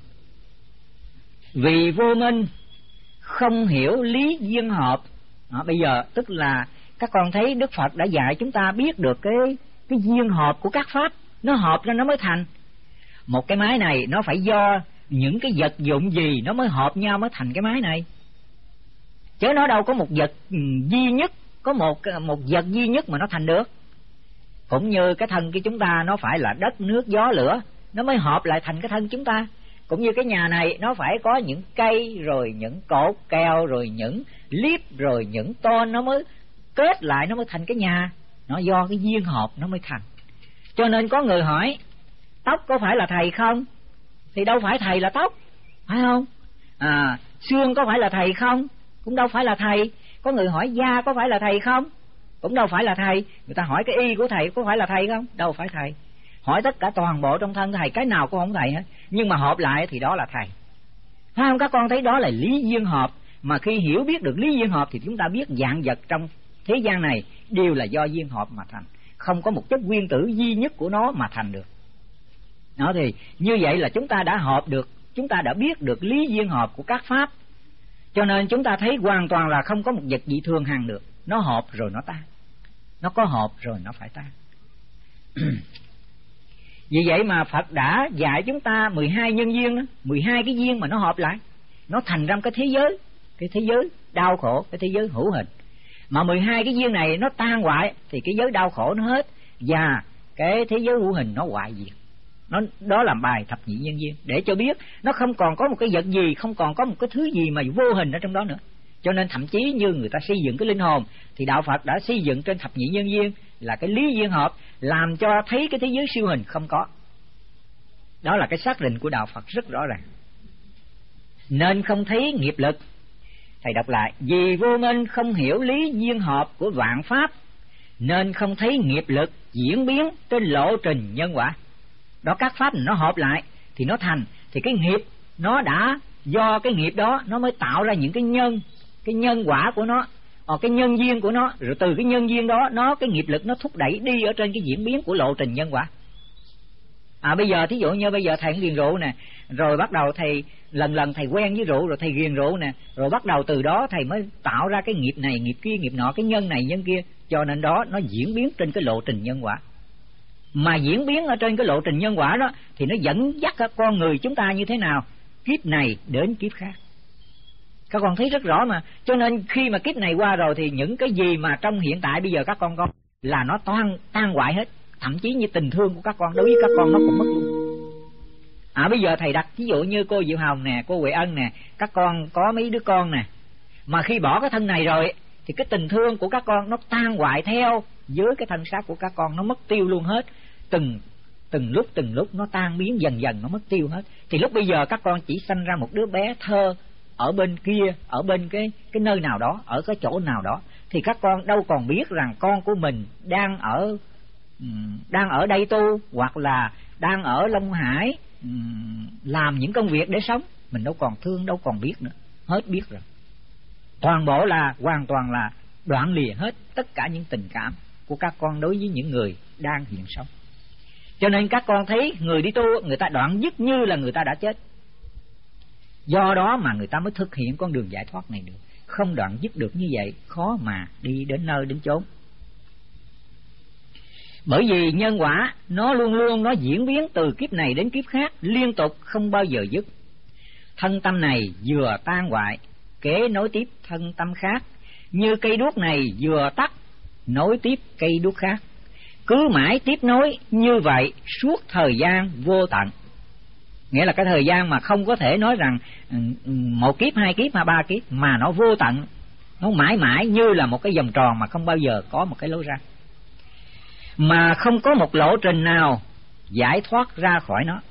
Speaker 1: Vì vô minh không hiểu lý duyên hợp. Bây giờ tức là các con thấy Đức Phật đã dạy chúng ta biết được cái duyên hợp của các pháp. Nó hợp ra nó mới thành. Một cái máy này nó phải do những cái vật dụng gì nó mới hợp nhau mới thành cái máy này. Chứ nó đâu có một vật duy nhất, có một vật duy nhất mà nó thành được. Cũng như cái thân của chúng ta nó phải là đất, nước, gió, lửa, nó mới hợp lại thành cái thân chúng ta. Cũng như cái nhà này nó phải có những cây, rồi những cột keo, rồi những liếp, rồi những tôn, nó mới kết lại, nó mới thành cái nhà. Nó do cái duyên hợp nó mới thành. Cho nên có người hỏi tóc có phải là thầy không? Thì đâu phải thầy là tóc, phải không? Xương có phải là thầy không? Cũng đâu phải là thầy. Có người hỏi da có phải là thầy không? Cũng đâu phải là thầy. Người ta hỏi cái y của thầy có phải là thầy không? Đâu phải thầy. Hỏi tất cả toàn bộ trong thân thầy, cái nào cũng không thầy hết. Nhưng mà hợp lại thì đó là thầy. Phải không? Các con thấy đó là lý duyên hợp. Mà khi hiểu biết được lý duyên hợp thì chúng ta biết vạn vật trong thế gian này đều là do duyên hợp mà thành. Không có một chất nguyên tử duy nhất của nó mà thành được. Đó, thì như vậy là chúng ta đã hợp được, chúng ta đã biết được lý duyên hợp của các pháp. Cho nên chúng ta thấy hoàn toàn là không có một vật gì thường hằng được. Nó hợp rồi nó tan, nó có hợp rồi nó phải tan. Vì vậy mà Phật đã dạy chúng ta 12 nhân duyên đó, 12 cái duyên mà nó hợp lại, nó thành ra cái thế giới đau khổ, cái thế giới hữu hình. Mà 12 cái duyên này nó tan hoại thì cái giới đau khổ nó hết, và cái thế giới hữu hình nó hoại diệt. Đó là bài thập nhị nhân duyên, để cho biết nó không còn có một cái vật gì, không còn có một cái thứ gì mà vô hình ở trong đó nữa. Cho nên thậm chí như người ta xây dựng cái linh hồn thì đạo Phật đã xây dựng trên thập nhị nhân duyên là cái lý duyên hợp, làm cho thấy cái thế giới siêu hình không có. Đó là cái xác định của đạo Phật rất rõ ràng. Nên không thấy nghiệp lực. Thầy đọc lại: vì vô minh không hiểu lý duyên hợp của vạn pháp, nên không thấy nghiệp lực diễn biến trên lộ trình nhân quả. Đó, các pháp nó hợp lại thì nó thành, thì cái nghiệp nó đã do cái nghiệp đó nó mới tạo ra những cái nhân quả của nó, cái nhân duyên của nó, rồi từ cái nhân duyên đó cái nghiệp lực nó thúc đẩy đi ở trên cái diễn biến của lộ trình nhân quả. Bây giờ thí dụ như bây giờ thầy ghiền rượu nè, rồi bắt đầu thầy lần thầy quen với rượu, rồi thầy ghiền rượu nè, rồi bắt đầu từ đó thầy mới tạo ra cái nghiệp này nghiệp kia nghiệp nọ, cái nhân này nhân kia. Cho nên đó nó diễn biến trên cái lộ trình nhân quả. Mà diễn biến ở trên cái lộ trình nhân quả đó thì nó dẫn dắt con người chúng ta như thế nào, kiếp này đến kiếp khác. Các con thấy rất rõ mà. Cho nên khi mà kiếp này qua rồi thì những cái gì mà trong hiện tại bây giờ các con có là nó tan hoại hết. Thậm chí như tình thương của các con đối với các con nó cũng mất luôn. Bây giờ thầy đặt ví dụ như cô Diệu Hồng nè, cô Huệ Ân nè, các con có mấy đứa con nè, mà khi bỏ cái thân này rồi thì cái tình thương của các con nó tan hoại theo với cái thân xác của các con, nó mất tiêu luôn hết. Từng lúc nó tan biến dần dần, nó mất tiêu hết. Thì lúc bây giờ các con chỉ sanh ra một đứa bé thơ ở bên kia, ở bên cái nơi nào đó, ở cái chỗ nào đó, thì các con đâu còn biết rằng con của mình đang ở đây tu, hoặc là đang ở Long Hải làm những công việc để sống. Mình đâu còn thương, đâu còn biết nữa, hết biết rồi. Toàn bộ là hoàn toàn là đoạn lìa hết tất cả những tình cảm của các con đối với những người đang hiện sống. Cho nên các con thấy người đi tu, người ta đoạn dứt như là người ta đã chết. Do đó mà người ta mới thực hiện con đường giải thoát này được. Không đoạn dứt được như vậy, khó mà đi đến nơi đến chốn. Bởi vì nhân quả nó luôn luôn nó diễn biến từ kiếp này đến kiếp khác, liên tục không bao giờ dứt. Thân tâm này vừa tan hoại, kế nối tiếp thân tâm khác. Như cây đuốc này vừa tắt, nối tiếp cây đuốc khác. Cứ mãi tiếp nối như vậy suốt thời gian vô tận. Nghĩa là cái thời gian mà không có thể nói rằng một kiếp, hai kiếp hay ba kiếp, mà nó vô tận. Nó mãi mãi như là một cái vòng tròn mà không bao giờ có một cái lối ra, mà không có một lộ trình nào giải thoát ra khỏi nó.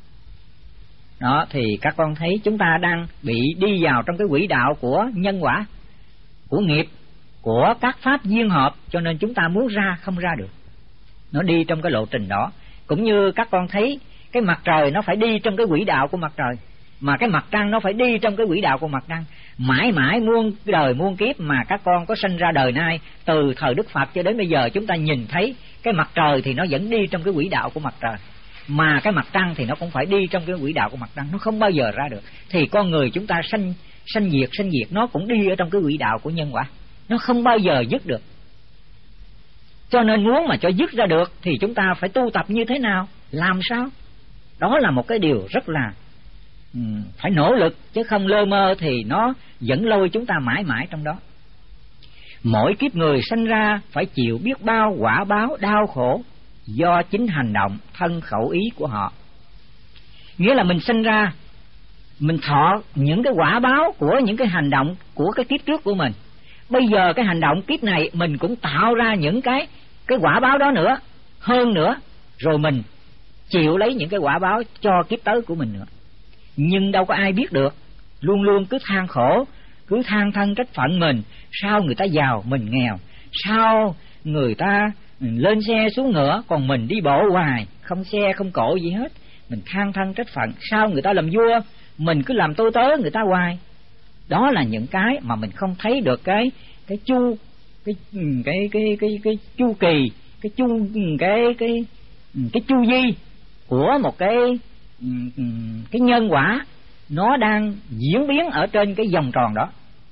Speaker 1: Đó thì các con thấy chúng ta đang bị đi vào trong cái quỹ đạo của nhân quả, của nghiệp, của các pháp duyên hợp. Cho nên chúng ta muốn ra không ra được. Nó đi trong cái lộ trình đó. Cũng như các con thấy cái mặt trời nó phải đi trong cái quỹ đạo của mặt trời, mà cái mặt trăng nó phải đi trong cái quỹ đạo của mặt trăng. Mãi mãi muôn đời muôn kiếp mà các con có sinh ra đời nay, từ thời Đức Phật cho đến bây giờ, chúng ta nhìn thấy cái mặt trời thì nó vẫn đi trong cái quỹ đạo của mặt trời, mà cái mặt trăng thì nó cũng phải đi trong cái quỹ đạo của mặt trăng. Nó không bao giờ ra được. Thì con người chúng ta sanh diệt nó cũng đi ở trong cái quỹ đạo của nhân quả, nó không bao giờ dứt được. Cho nên muốn mà cho dứt ra được thì chúng ta phải tu tập như thế nào, làm sao? Đó là một cái điều rất là phải nỗ lực, chứ không lơ mơ thì nó dẫn lôi chúng ta mãi mãi trong đó. Mỗi kiếp người sanh ra phải chịu biết bao quả báo đau khổ do chính hành động thân khẩu ý của họ. Nghĩa là mình sinh ra, mình thọ những cái quả báo của những cái hành động của cái kiếp trước của mình. Bây giờ cái hành động kiếp này mình cũng tạo ra những cái quả báo đó nữa, hơn nữa, rồi mình chịu lấy những cái quả báo cho kiếp tới của mình nữa. Nhưng đâu có ai biết được, luôn luôn cứ than khổ, cứ than thân trách phận mình. Sao người ta giàu mình nghèo, sao người ta lên xe xuống ngựa còn mình đi bộ hoài, không xe không cộ gì hết. Mình than thân trách phận. Sao người ta làm vua, mình cứ làm tôi tớ người ta hoài. Đó là những cái mà mình không thấy được cái chu kỳ, cái chu vi của một cái nhân quả nó đang diễn biến ở trên cái vòng tròn đó.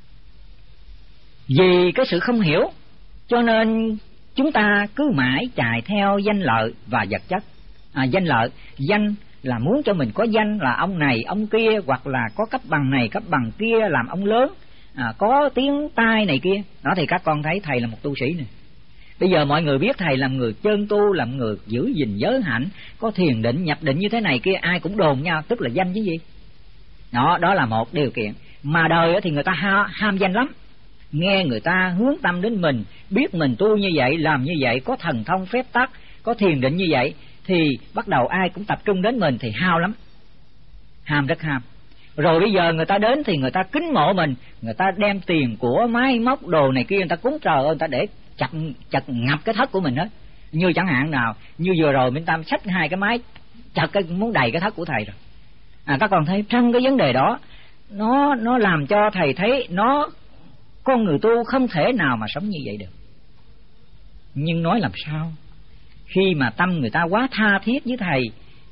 Speaker 1: Vì cái sự không hiểu cho nên chúng ta cứ mãi chạy theo danh lợi và vật chất. Danh lợi, danh là muốn cho mình có danh là ông này ông kia, hoặc là có cấp bằng này cấp bằng kia, làm ông lớn, có tiếng tai này kia. Đó thì các con thấy thầy là một tu sĩ này. Bây giờ mọi người biết thầy làm người chân tu, làm người giữ gìn giới hạnh, có thiền định nhập định như thế này kia, ai cũng đồn nhau, tức là danh chứ gì. Đó là một điều kiện. Mà đời thì người ta ham danh lắm. Nghe người ta hướng tâm đến mình, biết mình tu như vậy, làm như vậy, có thần thông phép tắc, có thiền định như vậy, thì bắt đầu ai cũng tập trung đến mình thì hao lắm. Ham, rất ham. Rồi bây giờ người ta đến thì người ta kính mộ mình, người ta đem tiền của máy móc đồ này kia, người ta cúng trời ơi, người ta để chặt ngập cái thất của mình hết. Như chẳng hạn nào, như vừa rồi Minh Tam xách 2 cái máy chặt cái muốn đầy cái thất của thầy rồi. Các con thấy trong cái vấn đề đó, nó làm cho thầy thấy con người tu không thể nào mà sống như vậy được. Nhưng nói làm sao, khi mà tâm người ta quá tha thiết với thầy,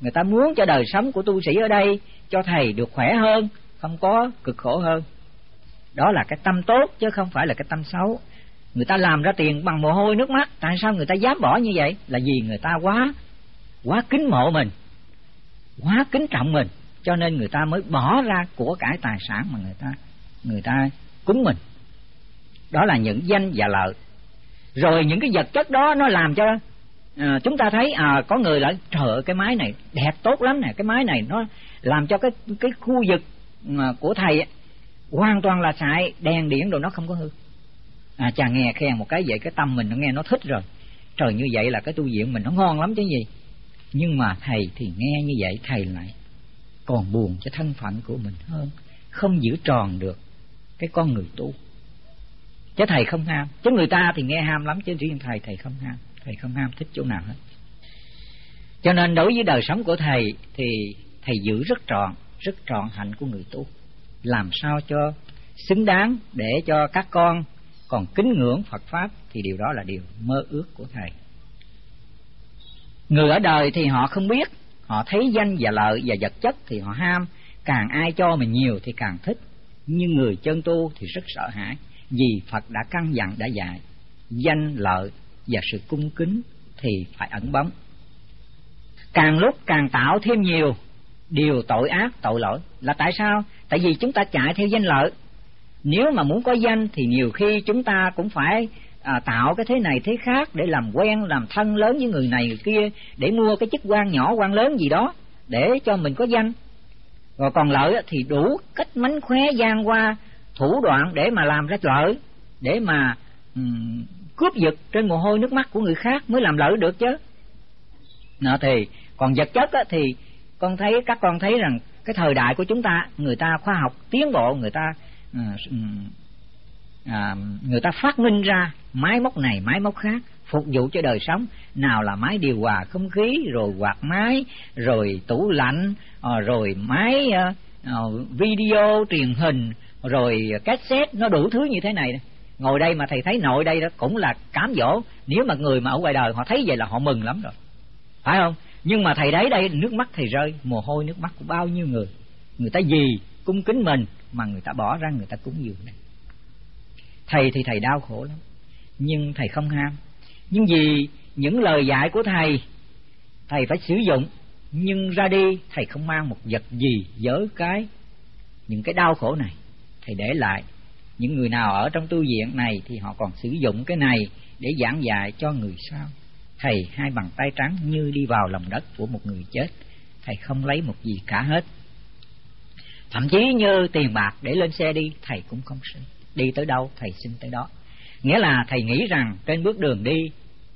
Speaker 1: người ta muốn cho đời sống của tu sĩ ở đây, cho thầy được khỏe hơn, không có cực khổ hơn. Đó là cái tâm tốt chứ không phải là cái tâm xấu. Người ta làm ra tiền bằng mồ hôi nước mắt, tại sao người ta dám bỏ như vậy? Là vì người ta quá kính mộ mình, quá kính trọng mình, cho nên người ta mới bỏ ra của cải tài sản mà người ta cúng mình. Đó là những danh và lợi. Rồi những cái vật chất đó nó làm cho chúng ta thấy có người lại trời ơi, cái máy này đẹp tốt lắm nè, cái máy này nó làm cho cái khu vực của thầy hoàn toàn là xài đèn điện rồi nó không có hư. Chà, nghe khen một cái vậy cái tâm mình nó nghe nó thích rồi. Trời, như vậy là cái tu viện mình nó ngon lắm chứ gì. Nhưng mà thầy thì nghe như vậy thầy lại còn buồn cho thân phận của mình hơn, không giữ tròn được cái con người tu. Chứ thầy không ham, chứ người ta thì nghe ham lắm, chứ riêng thầy không ham. Thầy không ham thích chỗ nào hết. Cho nên đối với đời sống của thầy thì thầy giữ rất trọn hạnh của người tu, làm sao cho xứng đáng để cho các con còn kính ngưỡng Phật Pháp, thì điều đó là điều mơ ước của thầy. Người ở đời thì họ không biết, họ thấy danh và lợi và vật chất thì họ ham, càng ai cho mình nhiều thì càng thích. Nhưng người chân tu thì rất sợ hãi, vì Phật đã căn dặn đã dạy, danh lợi và sự cung kính thì phải ẩn bóng. Càng lúc càng tạo thêm nhiều điều tội ác tội lỗi. Là tại sao? Tại vì chúng ta chạy theo danh lợi. Nếu mà muốn có danh thì nhiều khi chúng ta cũng phải tạo cái thế này thế khác để làm quen, làm thân lớn với người này người kia, để mua cái chức quan nhỏ quan lớn gì đó để cho mình có danh. Rồi còn lợi thì đủ cách mánh khóe gian qua thủ đoạn để mà làm ra lợi, để mà cướp giật trên mồ hôi nước mắt của người khác mới làm lợi được chứ. Thì còn vật chất thì các con thấy rằng cái thời đại của chúng ta, người ta khoa học tiến bộ, người ta phát minh ra máy móc này máy móc khác phục vụ cho đời sống. Nào là máy điều hòa không khí, rồi quạt máy, rồi tủ lạnh, rồi máy video truyền hình, rồi cassette, nó đủ thứ như thế này. Ngồi đây mà thầy thấy nội đây đó cũng là cám dỗ. Nếu mà người mà ở ngoài đời họ thấy vậy là họ mừng lắm rồi, phải không? Nhưng mà thầy thấy đây nước mắt thầy rơi, mồ hôi nước mắt của bao nhiêu người. Người ta vì cung kính mình mà người ta bỏ ra người ta cúng dường này. Thầy thì thầy đau khổ lắm, nhưng thầy không ham. Nhưng vì những lời dạy của thầy phải sử dụng, nhưng ra đi thầy không mang một vật gì với những cái đau khổ này. Thầy để lại những người nào ở trong tu viện này thì họ còn sử dụng cái này để giảng dạy cho người sau. Thầy hai bàn tay trắng như đi vào lòng đất của một người chết. Thầy không lấy một gì cả hết. Thậm chí như tiền bạc để lên xe đi thầy cũng không xin. Đi tới đâu thầy xin tới đó. Nghĩa là thầy nghĩ rằng trên bước đường đi,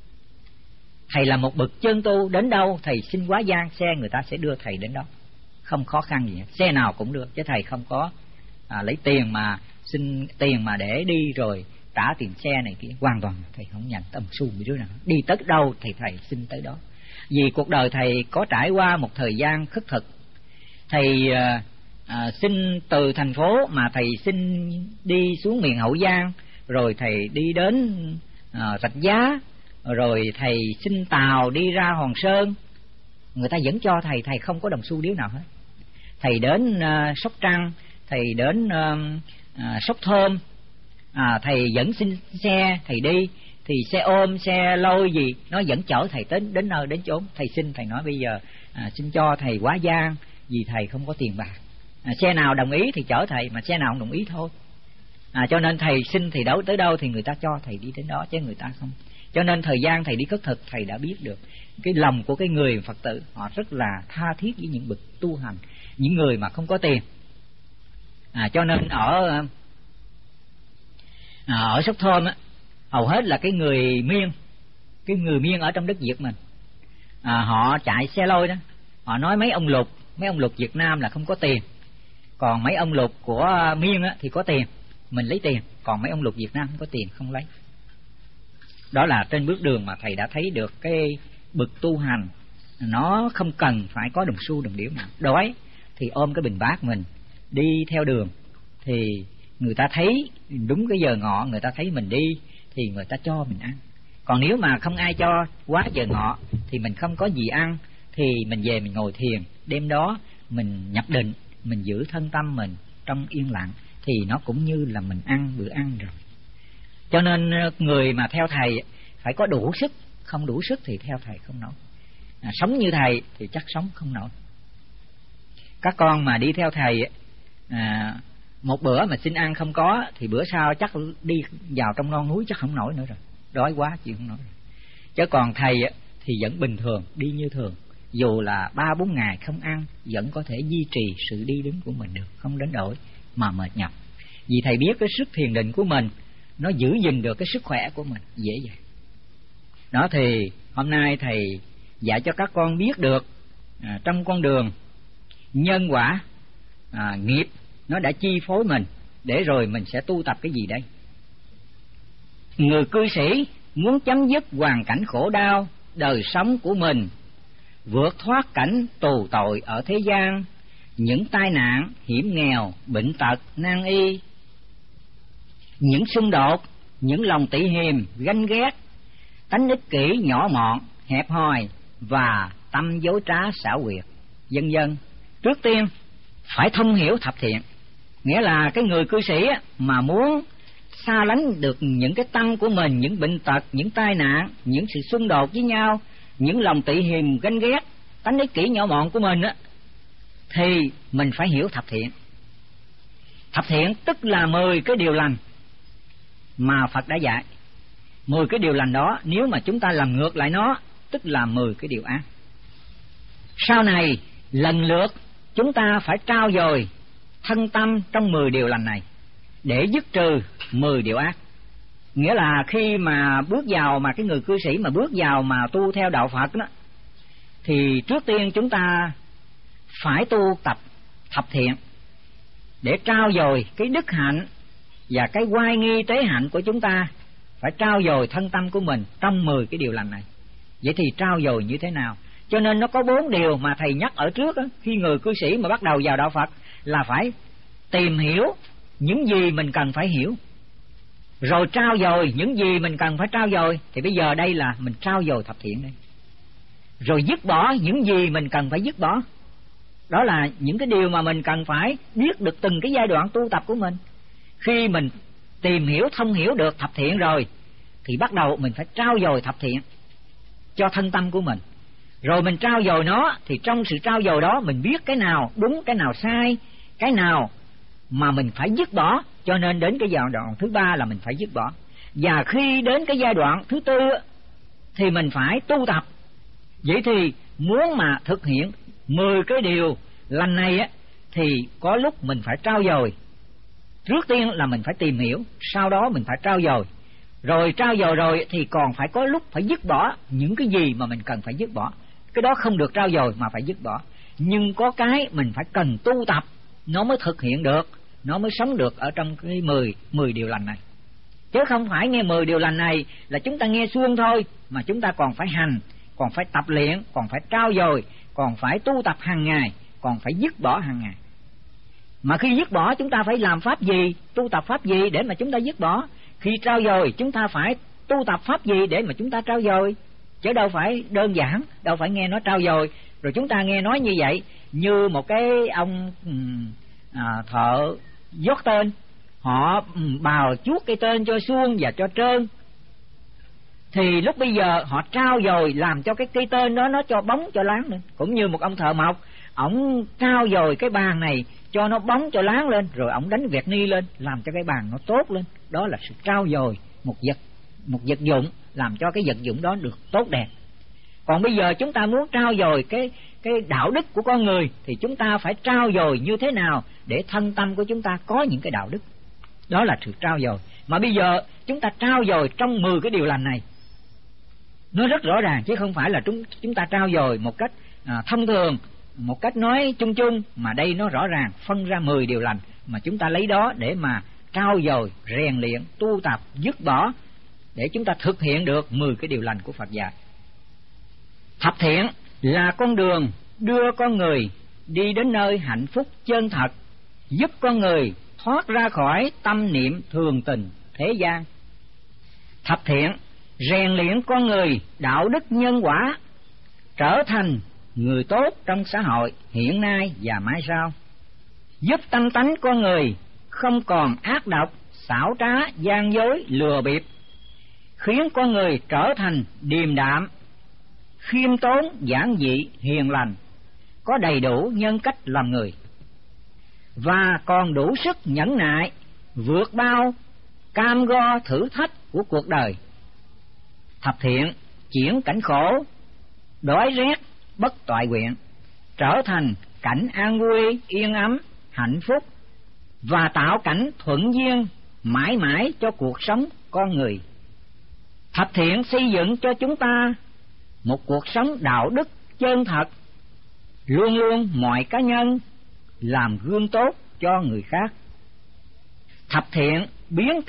Speaker 1: thầy là một bậc chân tu, đến đâu thầy xin quá gian, xe người ta sẽ đưa thầy đến đó, không khó khăn gì hết. Xe nào cũng được, chứ thầy không có lấy tiền mà xin tiền mà để đi rồi trả tiền xe này kia. Hoàn toàn thầy không nhận tầm xu gì đứa nào. Đi tới đâu thì thầy xin tới đó. Vì cuộc đời thầy có trải qua một thời gian khất thực. Thầy xin từ thành phố mà thầy xin đi xuống miền Hậu Giang, rồi thầy đi đến Rạch Giá, rồi thầy xin tàu đi ra Hòn Sơn. Người ta vẫn cho thầy không có đồng xu điếu nào hết. Thầy đến Sóc Trăng, thầy đến Sóc Thơm, thầy vẫn xin xe thầy đi, thì xe ôm xe lôi gì nó vẫn chở thầy đến nơi đến chốn. Thầy xin, thầy nói bây giờ xin cho thầy quá gian vì thầy không có tiền bạc. Xe nào đồng ý thì chở thầy, mà xe nào không đồng ý thôi. Cho nên thầy xin thì tới đâu thì người ta cho thầy đi đến đó, chứ người ta không. Cho nên thời gian thầy đi khất thực, thầy đã biết được cái lòng của cái người Phật tử, họ rất là tha thiết với những bậc tu hành, những người mà không có tiền. Cho nên ở Sóc Thơm á, hầu hết là cái người Miên ở trong đất Việt mình, họ chạy xe lôi đó. Họ nói mấy ông lục Việt Nam là không có tiền, còn mấy ông lục của Miên á thì có tiền, mình lấy tiền. Còn mấy ông lục Việt Nam không có tiền, không lấy. Đó là trên bước đường mà thầy đã thấy được cái bậc tu hành nó không cần phải có đồng xu đồng điểu nào. Đói thì ôm cái bình bát mình đi theo đường, thì người ta thấy đúng cái giờ ngọ, người ta thấy mình đi thì người ta cho mình ăn. Còn nếu mà không ai cho quá giờ ngọ thì mình không có gì ăn, thì mình về mình ngồi thiền, đêm đó mình nhập định, mình giữ thân tâm mình trong yên lặng, thì nó cũng như là mình ăn bữa ăn rồi. Cho nên người mà theo thầy phải có đủ sức, không đủ sức thì theo thầy không nổi. Sống như thầy thì chắc sống không nổi. Các con mà đi theo thầy một bữa mà xin ăn không có thì bữa sau chắc đi vào trong non núi chắc không nổi nữa rồi, đói quá chịu không nổi rồi. Chứ còn thầy thì vẫn bình thường, đi như thường, dù là 3-4 ngày không ăn vẫn có thể duy trì sự đi đứng của mình được, không đến đổi mà mệt nhọc. Vì thầy biết cái sức thiền định của mình nó giữ gìn được cái sức khỏe của mình dễ dàng. Đó thì hôm nay thầy dạy cho các con biết được trong con đường nhân quả, nghiệp nó đã chi phối mình, để rồi mình sẽ tu tập cái gì đây. Người cư sĩ muốn chấm dứt hoàn cảnh khổ đau đời sống của mình, vượt thoát cảnh tù tội ở thế gian, những tai nạn, hiểm nghèo, bệnh tật, nan y, những xung đột, những lòng tị hiềm, ganh ghét, tánh ích kỷ, nhỏ mọn, hẹp hòi và tâm dối trá xảo quyệt, vân vân. Trước tiên phải thông hiểu thập thiện, nghĩa là cái người cư sĩ mà muốn xa lánh được những cái tâm của mình, những bệnh tật, những tai nạn, những sự xung đột với nhau, những lòng tị hiềm, ganh ghét, tánh ích kỷ nhỏ mọn của mình thì mình phải hiểu thập thiện. Thập thiện tức là 10 cái điều lành mà Phật đã dạy. 10 cái điều lành đó nếu mà chúng ta làm ngược lại nó, tức là 10 cái điều ác. Sau này lần lượt chúng ta phải trau dồi thân tâm trong 10 điều lành này để dứt trừ 10 điều ác. Nghĩa là khi mà bước vào, mà cái người cư sĩ mà bước vào mà tu theo đạo Phật đó, thì trước tiên chúng ta phải tu tập thập thiện để trau dồi cái đức hạnh và cái oai nghi tế hạnh của chúng ta, phải trau dồi thân tâm của mình trong 10 cái điều lành này. Vậy thì trau dồi như thế nào? Cho nên nó có 4 điều mà thầy nhắc ở trước đó. Khi người cư sĩ mà bắt đầu vào đạo Phật là phải tìm hiểu những gì mình cần phải hiểu, rồi trau dồi những gì mình cần phải trau dồi. Thì bây giờ đây là mình trau dồi thập thiện đây. Rồi dứt bỏ những gì mình cần phải dứt bỏ. Đó là những cái điều mà mình cần phải biết được từng cái giai đoạn tu tập của mình. Khi mình tìm hiểu, thông hiểu được thập thiện rồi thì bắt đầu mình phải trau dồi thập thiện cho thân tâm của mình. Rồi mình trau dồi nó, thì trong sự trau dồi đó mình biết cái nào đúng, cái nào sai, cái nào mà mình phải dứt bỏ. Cho nên đến cái giai đoạn thứ 3 là mình phải dứt bỏ. Và khi đến cái giai đoạn thứ 4 thì mình phải tu tập. Vậy thì muốn mà thực hiện 10 cái điều lành này thì có lúc mình phải trau dồi. Trước tiên là mình phải tìm hiểu, sau đó mình phải trau dồi. Rồi trau dồi rồi thì còn phải có lúc phải dứt bỏ những cái gì mà mình cần phải dứt bỏ. Cái đó không được trau dồi mà phải dứt bỏ. Nhưng có cái mình phải cần tu tập nó mới thực hiện được, nó mới sống được ở trong cái 10 điều lành này. Chứ không phải nghe 10 điều lành này là chúng ta nghe suông thôi, mà chúng ta còn phải hành, còn phải tập luyện, còn phải trau dồi, còn phải tu tập hàng ngày, còn phải dứt bỏ hàng ngày. Mà khi dứt bỏ chúng ta phải làm pháp gì, tu tập pháp gì để mà chúng ta dứt bỏ? Khi trau dồi chúng ta phải tu tập pháp gì để mà chúng ta trau dồi? Chứ đâu phải đơn giản, đâu phải nghe nó trau dồi rồi chúng ta nghe nói như vậy như một cái ông thợ dốt tên, họ bào chuốt cây tên cho suông và cho trơn. Thì lúc bây giờ họ trau dồi làm cho cái cây tên đó nó cho bóng cho láng lên. Cũng như một ông thợ mộc, ổng trau dồi cái bàn này cho nó bóng cho láng lên, rồi ổng đánh vẹt ni lên làm cho cái bàn nó tốt lên. Đó là sự trau dồi một vật dụng, làm cho cái vật dụng đó được tốt đẹp. Còn bây giờ chúng ta muốn trau dồi cái đạo đức của con người thì chúng ta phải trau dồi như thế nào để thân tâm của chúng ta có những cái đạo đức. Đó là sự trau dồi. Mà bây giờ chúng ta trau dồi trong 10 cái điều lành này, nó rất rõ ràng, chứ không phải là chúng ta trau dồi một cách thông thường, một cách nói chung chung, mà đây nó rõ ràng phân ra 10 điều lành mà chúng ta lấy đó để mà trau dồi, rèn luyện, tu tập, dứt bỏ để chúng ta thực hiện được 10 cái điều lành của Phật dạy. Thập thiện là con đường đưa con người đi đến nơi hạnh phúc chân thật, giúp con người thoát ra khỏi tâm niệm thường tình thế gian. Thập thiện rèn luyện con người đạo đức nhân quả, trở thành người tốt trong xã hội hiện nay và mai sau, giúp tâm tánh con người không còn ác độc, xảo trá, gian dối, lừa bịp, khiến con người trở thành điềm đạm, khiêm tốn, giản dị, hiền lành, có đầy đủ nhân cách làm người, và còn đủ sức nhẫn nại vượt bao cam go thử thách của cuộc đời. Thập thiện chuyển cảnh khổ, đói rét, bất toại nguyện, trở thành cảnh an vui, yên ấm, hạnh phúc, và tạo cảnh thuận duyên mãi mãi cho cuộc sống con người. Thập thiện xây dựng cho chúng ta một cuộc sống đạo đức chân thật, luôn luôn mọi cá nhân làm gương tốt cho người khác. Thập thiện biến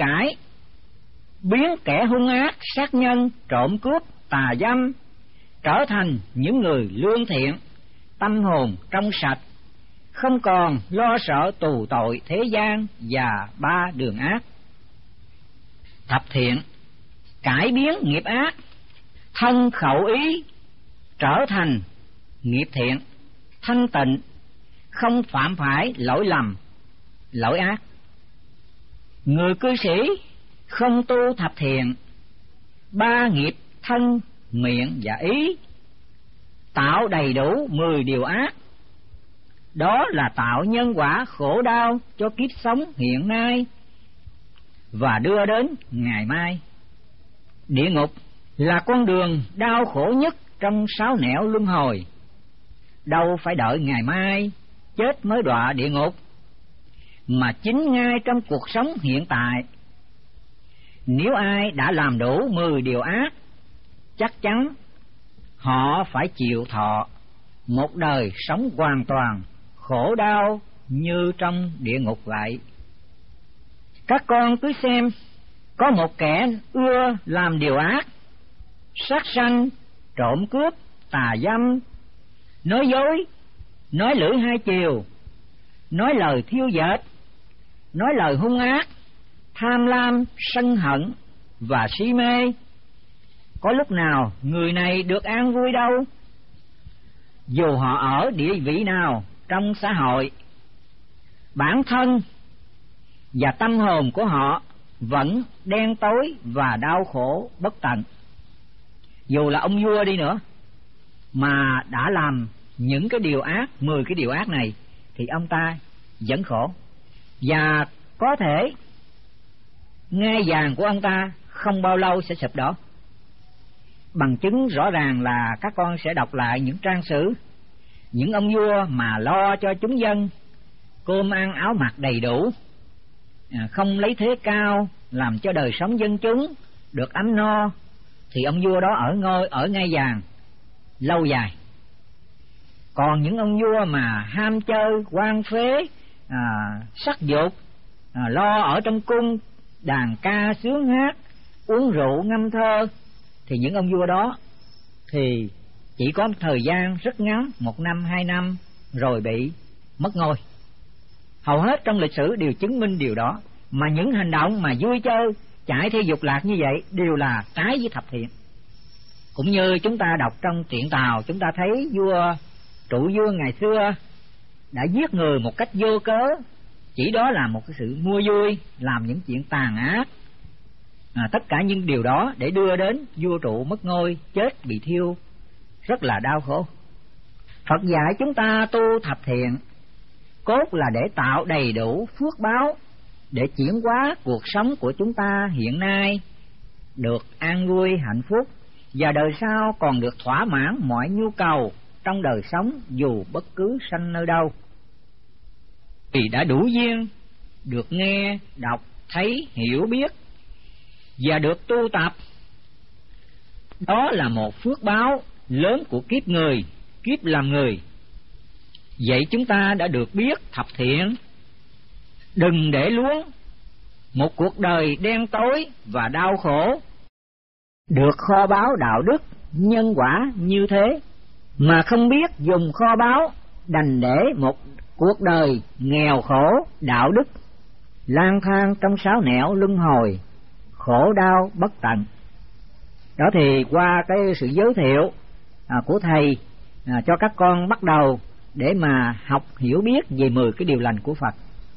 Speaker 1: kẻ hung ác, sát nhân, trộm cướp, tà dâm trở thành những người lương thiện, tâm hồn trong sạch, không còn lo sợ tù tội thế gian và ba đường ác. Thập thiện cải biến nghiệp ác, thân khẩu ý trở thành nghiệp thiện, thanh tịnh, không phạm phải lỗi lầm, lỗi ác. Người cư sĩ không tu thập thiện, ba nghiệp thân, miệng và ý, tạo đầy đủ 10 điều ác, đó là tạo nhân quả khổ đau cho kiếp sống hiện nay và đưa đến ngày mai. Địa ngục là con đường đau khổ nhất trong 6 nẻo luân hồi. Đâu phải đợi ngày mai chết mới đọa địa ngục, mà chính ngay trong cuộc sống hiện tại. Nếu ai đã làm đủ 10 điều ác, chắc chắn họ phải chịu thọ một đời sống hoàn toàn khổ đau như trong địa ngục vậy. Các con cứ xem, có một kẻ ưa làm điều ác, sát sanh, trộm cướp, tà dâm, nói dối, nói lưỡi hai chiều, nói lời thiêu dệt, nói lời hung ác, tham lam, sân hận và si mê. Có lúc nào người này được an vui đâu, dù họ ở địa vị nào trong xã hội. Bản thân và tâm hồn của họ vẫn đen tối và đau khổ bất tận. Dù là ông vua đi nữa, mà đã làm những cái điều ác, 10 cái điều ác này, thì ông ta vẫn khổ. Và có thể ngai vàng của ông ta không bao lâu sẽ sụp đổ. Bằng chứng rõ ràng là các con sẽ đọc lại những trang sử những ông vua mà lo cho chúng dân cơm ăn áo mặc đầy đủ, không lấy thế cao làm cho đời sống dân chúng được ấm no, thì ông vua đó ở ngai vàng lâu dài. Còn những ông vua mà ham chơi, hoang phế, sắc dục, lo ở trong cung đàn ca sướng hát, uống rượu ngâm thơ, thì những ông vua đó thì chỉ có thời gian rất ngắn, 1 năm 2 năm rồi bị mất ngôi. Hầu hết trong lịch sử đều chứng minh điều đó. Mà những hành động mà vui chơi, chạy theo dục lạc như vậy đều là trái với thập thiện. Cũng như chúng ta đọc trong truyện Tào, chúng ta thấy vua Trụ Vương ngày xưa đã giết người một cách vô cớ, chỉ đó là một cái sự mua vui, làm những chuyện tàn ác. Tất cả những điều đó để đưa đến vua Trụ mất ngôi, chết, bị thiêu, rất là đau khổ. Phật dạy chúng ta tu thập thiện cốt là để tạo đầy đủ phước báo, để chuyển hóa cuộc sống của chúng ta hiện nay được an vui hạnh phúc, và đời sau còn được thỏa mãn mọi nhu cầu trong đời sống dù bất cứ sanh nơi đâu. Vì đã đủ duyên được nghe, đọc, thấy, hiểu biết và được tu tập, đó là một phước báo lớn của kiếp người, kiếp làm người. Vậy chúng ta đã được biết thập thiện, đừng để luống một cuộc đời đen tối và đau khổ được kho báu đạo đức nhân quả như thế, mà không biết dùng kho báu, đành để một cuộc đời nghèo khổ đạo đức, lang thang trong 6 nẻo luân hồi, khổ đau bất tận. Đó thì qua cái sự giới thiệu của thầy cho các con bắt đầu để mà học hiểu biết về 10 cái điều lành của Phật.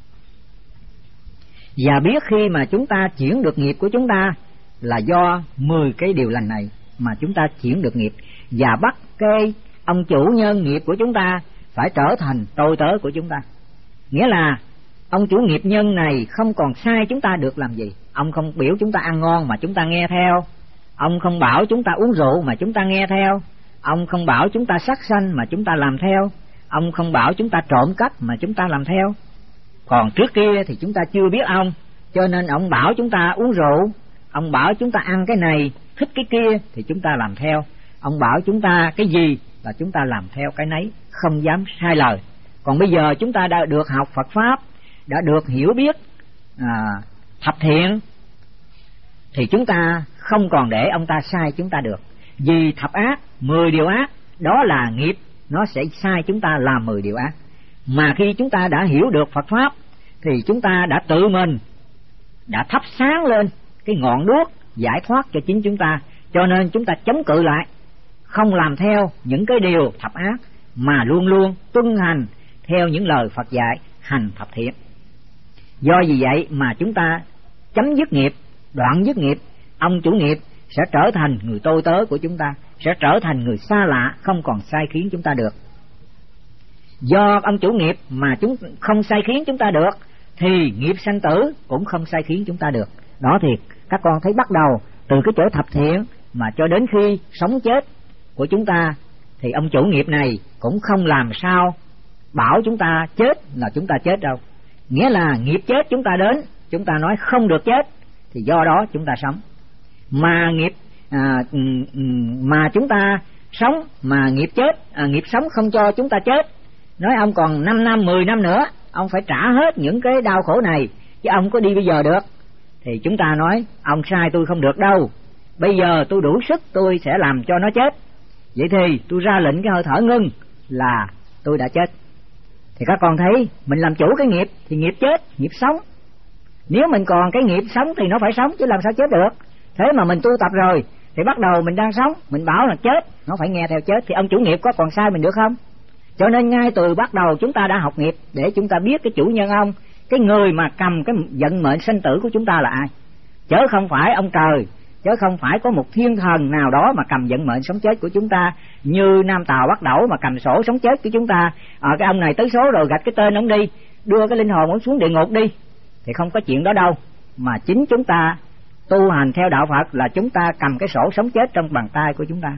Speaker 1: Và biết khi mà chúng ta chuyển được nghiệp của chúng ta là do 10 cái điều lành này mà chúng ta chuyển được nghiệp, và bắt cái ông chủ nhân nghiệp của chúng ta phải trở thành tôi tớ của chúng ta. Nghĩa là ông chủ nghiệp nhân này không còn sai chúng ta được làm gì. Ông không biểu chúng ta ăn ngon mà chúng ta nghe theo, ông không bảo chúng ta uống rượu mà chúng ta nghe theo, ông không bảo chúng ta sát sanh mà chúng ta làm theo, ông không bảo chúng ta trộm cắp mà chúng ta làm theo. Còn trước kia thì chúng ta chưa biết ông, cho nên ông bảo chúng ta uống rượu, ông bảo chúng ta ăn cái này, thích cái kia thì chúng ta làm theo, ông bảo chúng ta cái gì là chúng ta làm theo cái nấy, không dám sai lời. Còn bây giờ chúng ta đã được học Phật Pháp, đã được hiểu biết thập thiện, thì chúng ta không còn để ông ta sai chúng ta được. Vì thập ác, 10 điều ác, đó là nghiệp, nó sẽ sai chúng ta làm 10 điều ác. Mà khi chúng ta đã hiểu được Phật Pháp thì chúng ta đã tự mình đã thắp sáng lên cái ngọn đuốc giải thoát cho chính chúng ta. Cho nên chúng ta chống cự lại, không làm theo những cái điều thập ác, mà luôn luôn tuân hành theo những lời Phật dạy, hành thập thiện. Do vì vậy mà chúng ta chấm dứt nghiệp, đoạn dứt nghiệp. Ông chủ nghiệp sẽ trở thành người tôi tớ của chúng ta, sẽ trở thành người xa lạ, không còn sai khiến chúng ta được. Do ông chủ nghiệp mà chúng không sai khiến chúng ta được thì nghiệp sanh tử cũng không sai khiến chúng ta được. Đó thì các con thấy bắt đầu từ cái chỗ thập thiện mà cho đến khi sống chết của chúng ta thì ông chủ nghiệp này cũng không làm sao bảo chúng ta chết là chúng ta chết đâu. Nghĩa là nghiệp chết chúng ta đến, chúng ta nói không được chết thì do đó chúng ta sống. Mà nghiệp mà chúng ta sống mà nghiệp chết, nghiệp sống không cho chúng ta chết. Nói ông còn 5 năm, 10 năm nữa ông phải trả hết những cái đau khổ này, chứ ông có đi bây giờ được. Thì chúng ta nói ông sai tôi không được đâu, bây giờ tôi đủ sức tôi sẽ làm cho nó chết. Vậy thì tôi ra lệnh cái hơi thở ngưng là tôi đã chết. Thì các con thấy mình làm chủ cái nghiệp thì nghiệp chết, nghiệp sống. Nếu mình còn cái nghiệp sống thì nó phải sống chứ làm sao chết được. Thế mà mình tu tập rồi thì bắt đầu mình đang sống, mình bảo là chết, nó phải nghe theo chết. Thì ông chủ nghiệp có còn sai mình được không? Cho nên ngay từ bắt đầu chúng ta đã học nghiệp để chúng ta biết cái chủ nhân ông, cái người mà cầm cái vận mệnh sinh tử của chúng ta là ai. Chớ không phải ông trời, chớ không phải có một thiên thần nào đó mà cầm vận mệnh sống chết của chúng ta, như Nam Tào Bắc Đẩu mà cầm sổ sống chết của chúng ta. Cái ông này tới số rồi gạch cái tên ông đi, đưa cái linh hồn ông xuống địa ngục đi. Thì không có chuyện đó đâu. Mà chính chúng ta tu hành theo đạo Phật là chúng ta cầm cái sổ sống chết trong bàn tay của chúng ta.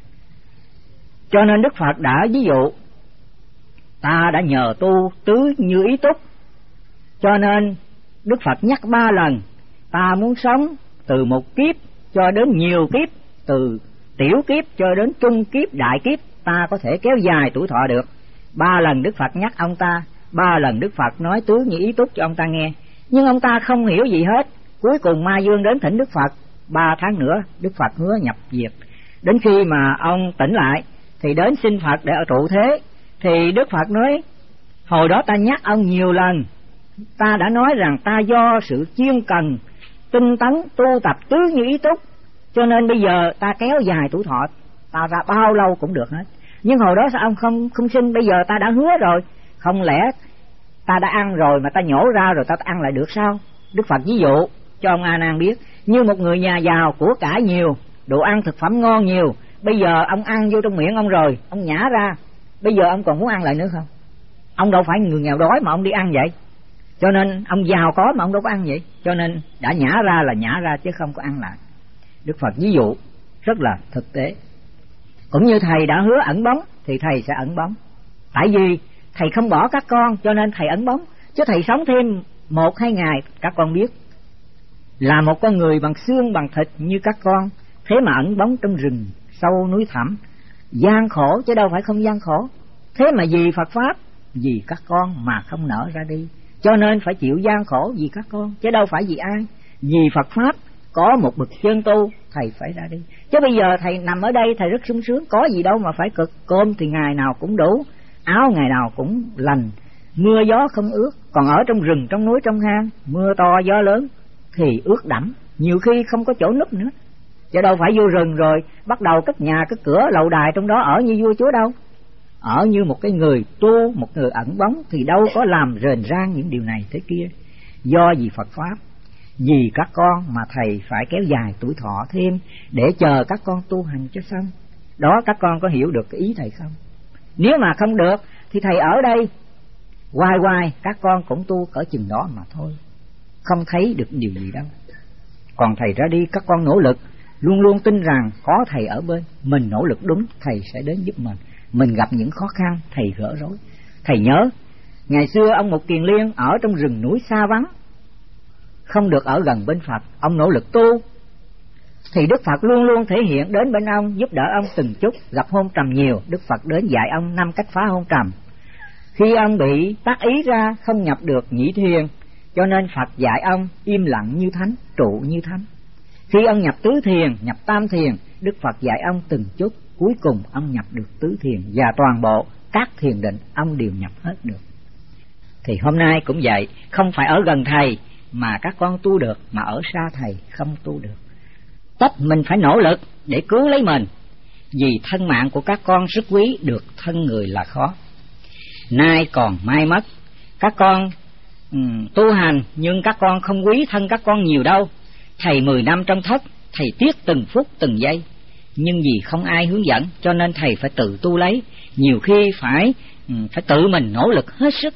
Speaker 1: Cho nên Đức Phật đã ví dụ ta đã nhờ tu tứ như ý túc, cho nên Đức Phật nhắc 3 lần ta muốn sống từ một kiếp cho đến nhiều kiếp, từ tiểu kiếp cho đến trung kiếp, đại kiếp, ta có thể kéo dài tuổi thọ được. 3 lần Đức Phật nhắc ông ta, 3 lần Đức Phật nói tứ như ý túc cho ông ta nghe. Nhưng ông ta không hiểu gì hết. Cuối cùng Ma Dương đến thỉnh Đức Phật, 3 tháng nữa Đức Phật hứa nhập diệt. Đến khi mà ông tỉnh lại thì đến xin Phật để ở trụ thế. Thì Đức Phật nói hồi đó ta nhắc ông nhiều lần, ta đã nói rằng ta do sự chuyên cần tinh tấn tu tập tứ như ý túc, cho nên bây giờ ta kéo dài tuổi thọ ta ra bao lâu cũng được hết. Nhưng hồi đó sao ông không xin? Bây giờ ta đã hứa rồi, không lẽ ta đã ăn rồi mà ta nhổ ra rồi ta ăn lại được sao? Đức Phật ví dụ cho ông A Nan biết, như một người nhà giàu của cải nhiều, đồ ăn thực phẩm ngon nhiều, bây giờ ông ăn vô trong miệng ông rồi, ông nhả ra, bây giờ ông còn muốn ăn lại nữa không? Ông đâu phải người nghèo đói mà ông đi ăn vậy. Cho nên ông giàu có mà ông đâu có ăn vậy. Cho nên đã nhả ra là nhả ra chứ không có ăn lại. Đức Phật ví dụ rất là thực tế. Cũng như thầy đã hứa ẩn bóng thì thầy sẽ ẩn bóng. Tại vì thầy không bỏ các con cho nên thầy ẩn bóng. Chứ thầy sống thêm 1-2 ngày các con biết là một con người bằng xương bằng thịt như các con, thế mà ẩn bóng trong rừng sâu núi thẳm, gian khổ chứ đâu phải không gian khổ. Thế mà vì Phật Pháp, vì các con mà không nở ra đi, cho nên phải chịu gian khổ vì các con, chứ đâu phải vì ai. Vì Phật Pháp có một bậc chân tu, thầy phải ra đi. Chứ bây giờ thầy nằm ở đây thầy rất sung sướng, có gì đâu mà phải cực. Cơm thì ngày nào cũng đủ, áo ngày nào cũng lành, mưa gió không ướt. Còn ở trong rừng, trong núi, trong hang, mưa to gió lớn thì ướt đẫm, nhiều khi không có chỗ núp nữa. Chứ đâu phải vô rừng rồi bắt đầu cất nhà cất cửa lầu đài trong đó ở như vua chúa đâu. ở như một cái người tu, một người ẩn bóng, thì đâu có làm rền rang những điều này thế kia. Do vì Phật Pháp, vì các con mà thầy phải kéo dài tuổi thọ thêm để chờ các con tu hành cho xong. Đó, các con có hiểu được cái ý thầy không? Nếu mà không được thì thầy ở đây hoài hoài, các con cũng tu cỡ chừng đó mà thôi, không thấy được điều gì đâu. Còn thầy ra đi, các con nỗ lực, luôn luôn tin rằng có thầy ở bên. Mình nỗ lực đúng, thầy sẽ đến giúp mình. Mình gặp những khó khăn, thầy gỡ rối. Thầy nhớ, ngày xưa ông Mục Kiền Liên ở trong rừng núi xa vắng, không được ở gần bên Phật. Ông nỗ lực tu, thì Đức Phật luôn luôn thể hiện đến bên ông, giúp đỡ ông từng chút. Gặp hôn trầm nhiều, Đức Phật đến dạy ông 5 cách phá hôn trầm. Khi ông bị tác ý ra, không nhập được nhị thiền, cho nên Phật dạy ông im lặng như thánh, trụ như thánh. Khi ông nhập tứ thiền, nhập tam thiền, Đức Phật dạy ông từng chút. Cuối cùng ông nhập được tứ thiền, và toàn bộ các thiền định ông đều nhập hết được. Thì hôm nay cũng vậy, không phải ở gần thầy mà các con tu được, mà ở xa thầy không tu được. Tất mình phải nỗ lực để cứu lấy mình, vì thân mạng của các con rất quý, được thân người là khó. Nay còn mai mất, các con tu hành, nhưng các con không quý thân các con nhiều đâu. Thầy 10 năm trong thất, thầy tiếc từng phút từng giây, nhưng vì không ai hướng dẫn, cho nên thầy phải tự tu lấy. Nhiều khi phải tự mình nỗ lực hết sức,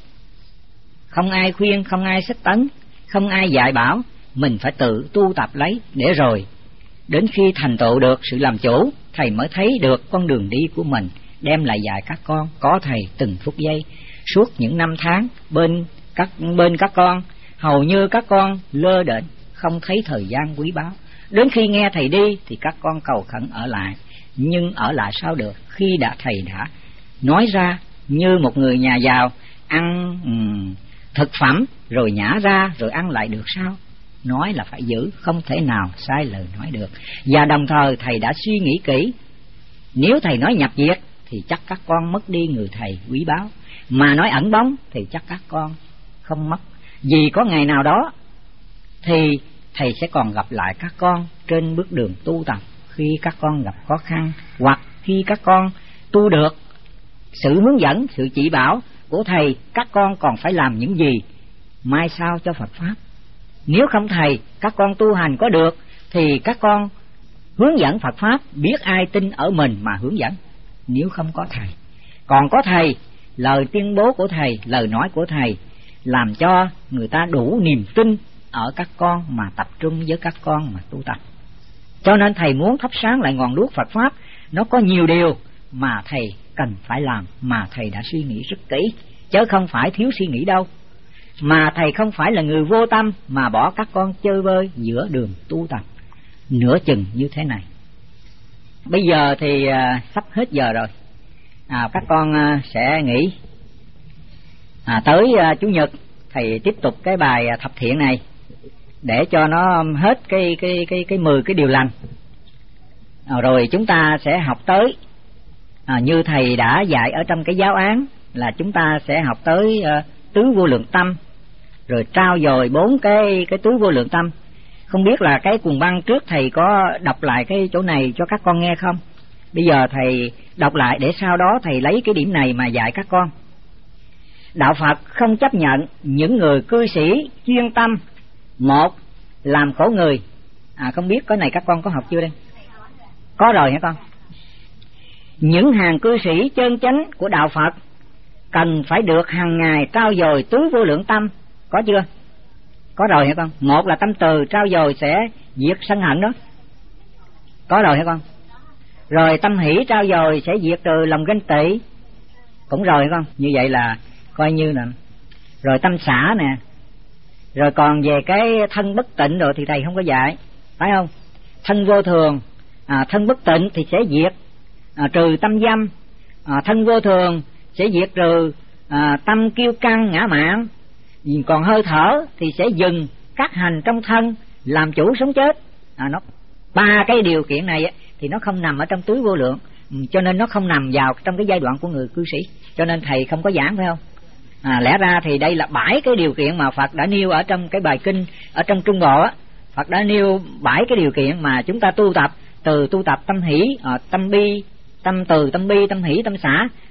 Speaker 1: không ai khuyên, không ai xích tấn, không ai dạy bảo, mình phải tự tu tập lấy. Để rồi đến khi thành tựu được sự làm chủ, thầy mới thấy được con đường đi của mình, đem lại dạy các con. Có thầy từng phút giây, suốt những năm tháng bên các con, hầu như các con lơ đễnh, không thấy thời gian quý báu. Đến khi nghe thầy đi thì các con cầu khẩn ở lại, nhưng ở lại sao được khi thầy đã nói ra. Như một người nhà giàu ăn thực phẩm rồi nhả ra rồi ăn lại được sao? Nói là phải giữ, không thể nào sai lời nói được. Và đồng thời thầy đã suy nghĩ kỹ, nếu thầy nói nhập diệt thì chắc các con mất đi người thầy quý báu, mà nói ẩn bóng thì chắc các con không mất. Vì có ngày nào đó thì thầy sẽ còn gặp lại các con trên bước đường tu tập, khi các con gặp khó khăn, hoặc khi các con tu được. Sự hướng dẫn, sự chỉ bảo của thầy, các con còn phải làm những gì mai sau cho Phật Pháp. Nếu không thầy, các con tu hành có được thì các con hướng dẫn Phật Pháp, biết ai tin ở mình mà hướng dẫn. Nếu không có thầy, còn có thầy, lời tuyên bố của thầy, lời nói của thầy làm cho người ta đủ niềm tin ở các con mà tập trung với các con mà tu tập. Cho nên thầy muốn thắp sáng lại ngọn đuốc Phật Pháp. Nó có nhiều điều mà thầy cần phải làm, mà thầy đã suy nghĩ rất kỹ, chứ không phải thiếu suy nghĩ đâu. Mà thầy không phải là người vô tâm mà bỏ các con chơi vơi giữa đường tu tập nửa chừng như thế này. Bây giờ thì sắp hết giờ rồi, các con sẽ nghỉ. Tới Chủ nhật thầy tiếp tục cái bài thập thiện này để cho nó hết cái 10 cái điều lành. Rồi chúng ta sẽ học tới như thầy đã dạy ở trong cái giáo án, là chúng ta sẽ học tới tứ vô lượng tâm, rồi trao dồi 4 cái tứ vô lượng tâm. Không biết là cái cuồng băng trước thầy có đọc lại cái chỗ này cho các con nghe không? Bây giờ thầy đọc lại để sau đó thầy lấy cái điểm này mà dạy các con. Đạo Phật không chấp nhận những người cư sĩ chuyên tâm một làm khổ người. Không biết cái này các con có học chưa đây? Có rồi hả con? Những hàng cư sĩ chân chánh của đạo Phật cần phải được hàng ngày trao dồi tứ vô lượng tâm. Có chưa? Có rồi hả con? Một là tâm từ, trao dồi sẽ diệt sân hận đó. Có rồi hả con? Rồi tâm hỷ trao dồi sẽ diệt trừ lòng ganh tị. Cũng rồi hả con? Như vậy là coi như là. Rồi tâm xả nè. Rồi còn về cái thân bất tịnh rồi thì thầy không có dạy, phải không? Thân vô thường, thân bất tịnh thì sẽ diệt trừ tâm dâm. Thân vô thường sẽ diệt trừ tâm kiêu căng ngã mạn. Còn hơi thở thì sẽ dừng các hành trong thân, làm chủ sống chết. Nó 3 cái điều kiện này thì nó không nằm ở trong tứ vô lượng, cho nên nó không nằm vào trong cái giai đoạn của người cư sĩ, cho nên thầy không có giảng, phải không? Lẽ ra thì đây là 7 cái điều kiện mà Phật đã nêu ở trong cái bài kinh ở trong Trung Bộ á. Phật đã nêu 7 cái điều kiện mà chúng ta tu tập, từ tu tập tâm hỷ, tâm bi, tâm từ, tâm bi, tâm hỷ, tâm xả,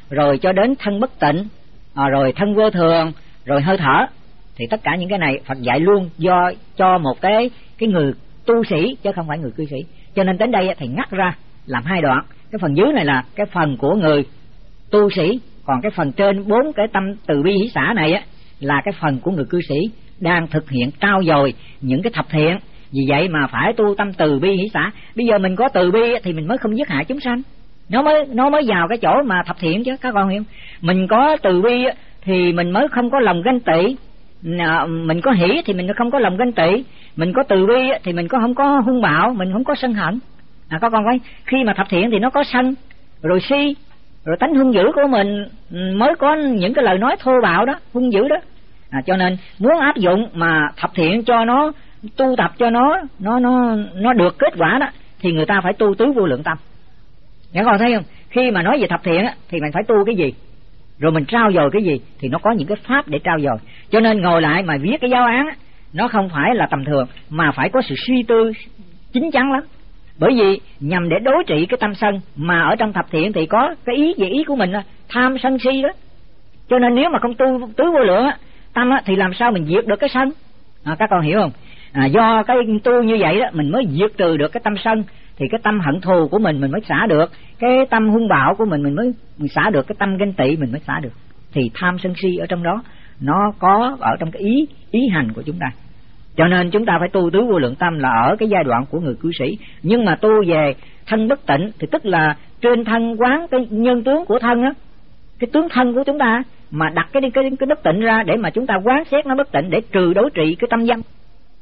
Speaker 1: rồi cho đến thân bất tịnh, rồi thân vô thường, rồi hơi thở. Thì tất cả những cái này Phật dạy luôn do cho một cái người tu sĩ chứ không phải người cư sĩ. Cho nên đến đây thì ngắt ra làm hai đoạn. Cái phần dưới này là cái phần của người tu sĩ, còn cái phần trên 4 cái tâm từ bi hỷ xả này là cái phần của người cư sĩ đang thực hiện trao dồi những cái thập thiện. Vì vậy mà phải tu tâm từ bi hỷ xả. Bây giờ mình có từ bi thì mình mới không giết hại chúng sanh, nó mới vào cái chỗ mà thập thiện chứ, các con hiểu. Mình có từ bi thì mình mới không có lòng ganh tị, mình có hỷ thì mình không có lòng ganh tị, mình có từ bi thì mình không có hung bạo, mình không có sân hận. Các con thấy khi mà thập thiện thì nó có sân, rồi si, rồi tánh hung dữ của mình mới có những cái lời nói thô bạo đó, hung dữ đó. Cho nên muốn áp dụng mà thập thiện cho nó, tu tập cho nó được kết quả đó, thì người ta phải tu tứ vô lượng tâm. Các con thấy không? Khi mà nói về thập thiện thì mình phải tu cái gì, rồi mình trao dồi cái gì, thì nó có những cái pháp để trao dồi. Cho nên ngồi lại mà viết cái giáo án nó không phải là tầm thường, mà phải có sự suy tư chín chắn lắm. Bởi vì nhằm để đối trị cái tâm sân, mà ở trong thập thiện thì có cái ý về ý của mình tham sân si đó. Cho nên nếu mà không tu tứ vô lượng tâm thì làm sao mình diệt được cái sân? Các con hiểu không? Do cái tu như vậy đó mình mới diệt trừ được cái tâm sân, thì cái tâm hận thù của mình mới xả được, cái tâm hung bạo của mình mới xả được, cái tâm ganh tị mình mới xả được. Thì tham sân si ở trong đó nó có ở trong cái ý hành của chúng ta. Cho nên chúng ta phải tu tứ vô lượng tâm là ở cái giai đoạn của người cư sĩ. Nhưng mà tu về thân bất tịnh thì tức là trên thân quán cái nhân tướng của thân á, cái tướng thân của chúng ta, mà đặt cái bất tịnh ra để mà chúng ta quán xét nó bất tịnh để trừ đối trị cái tâm dâm.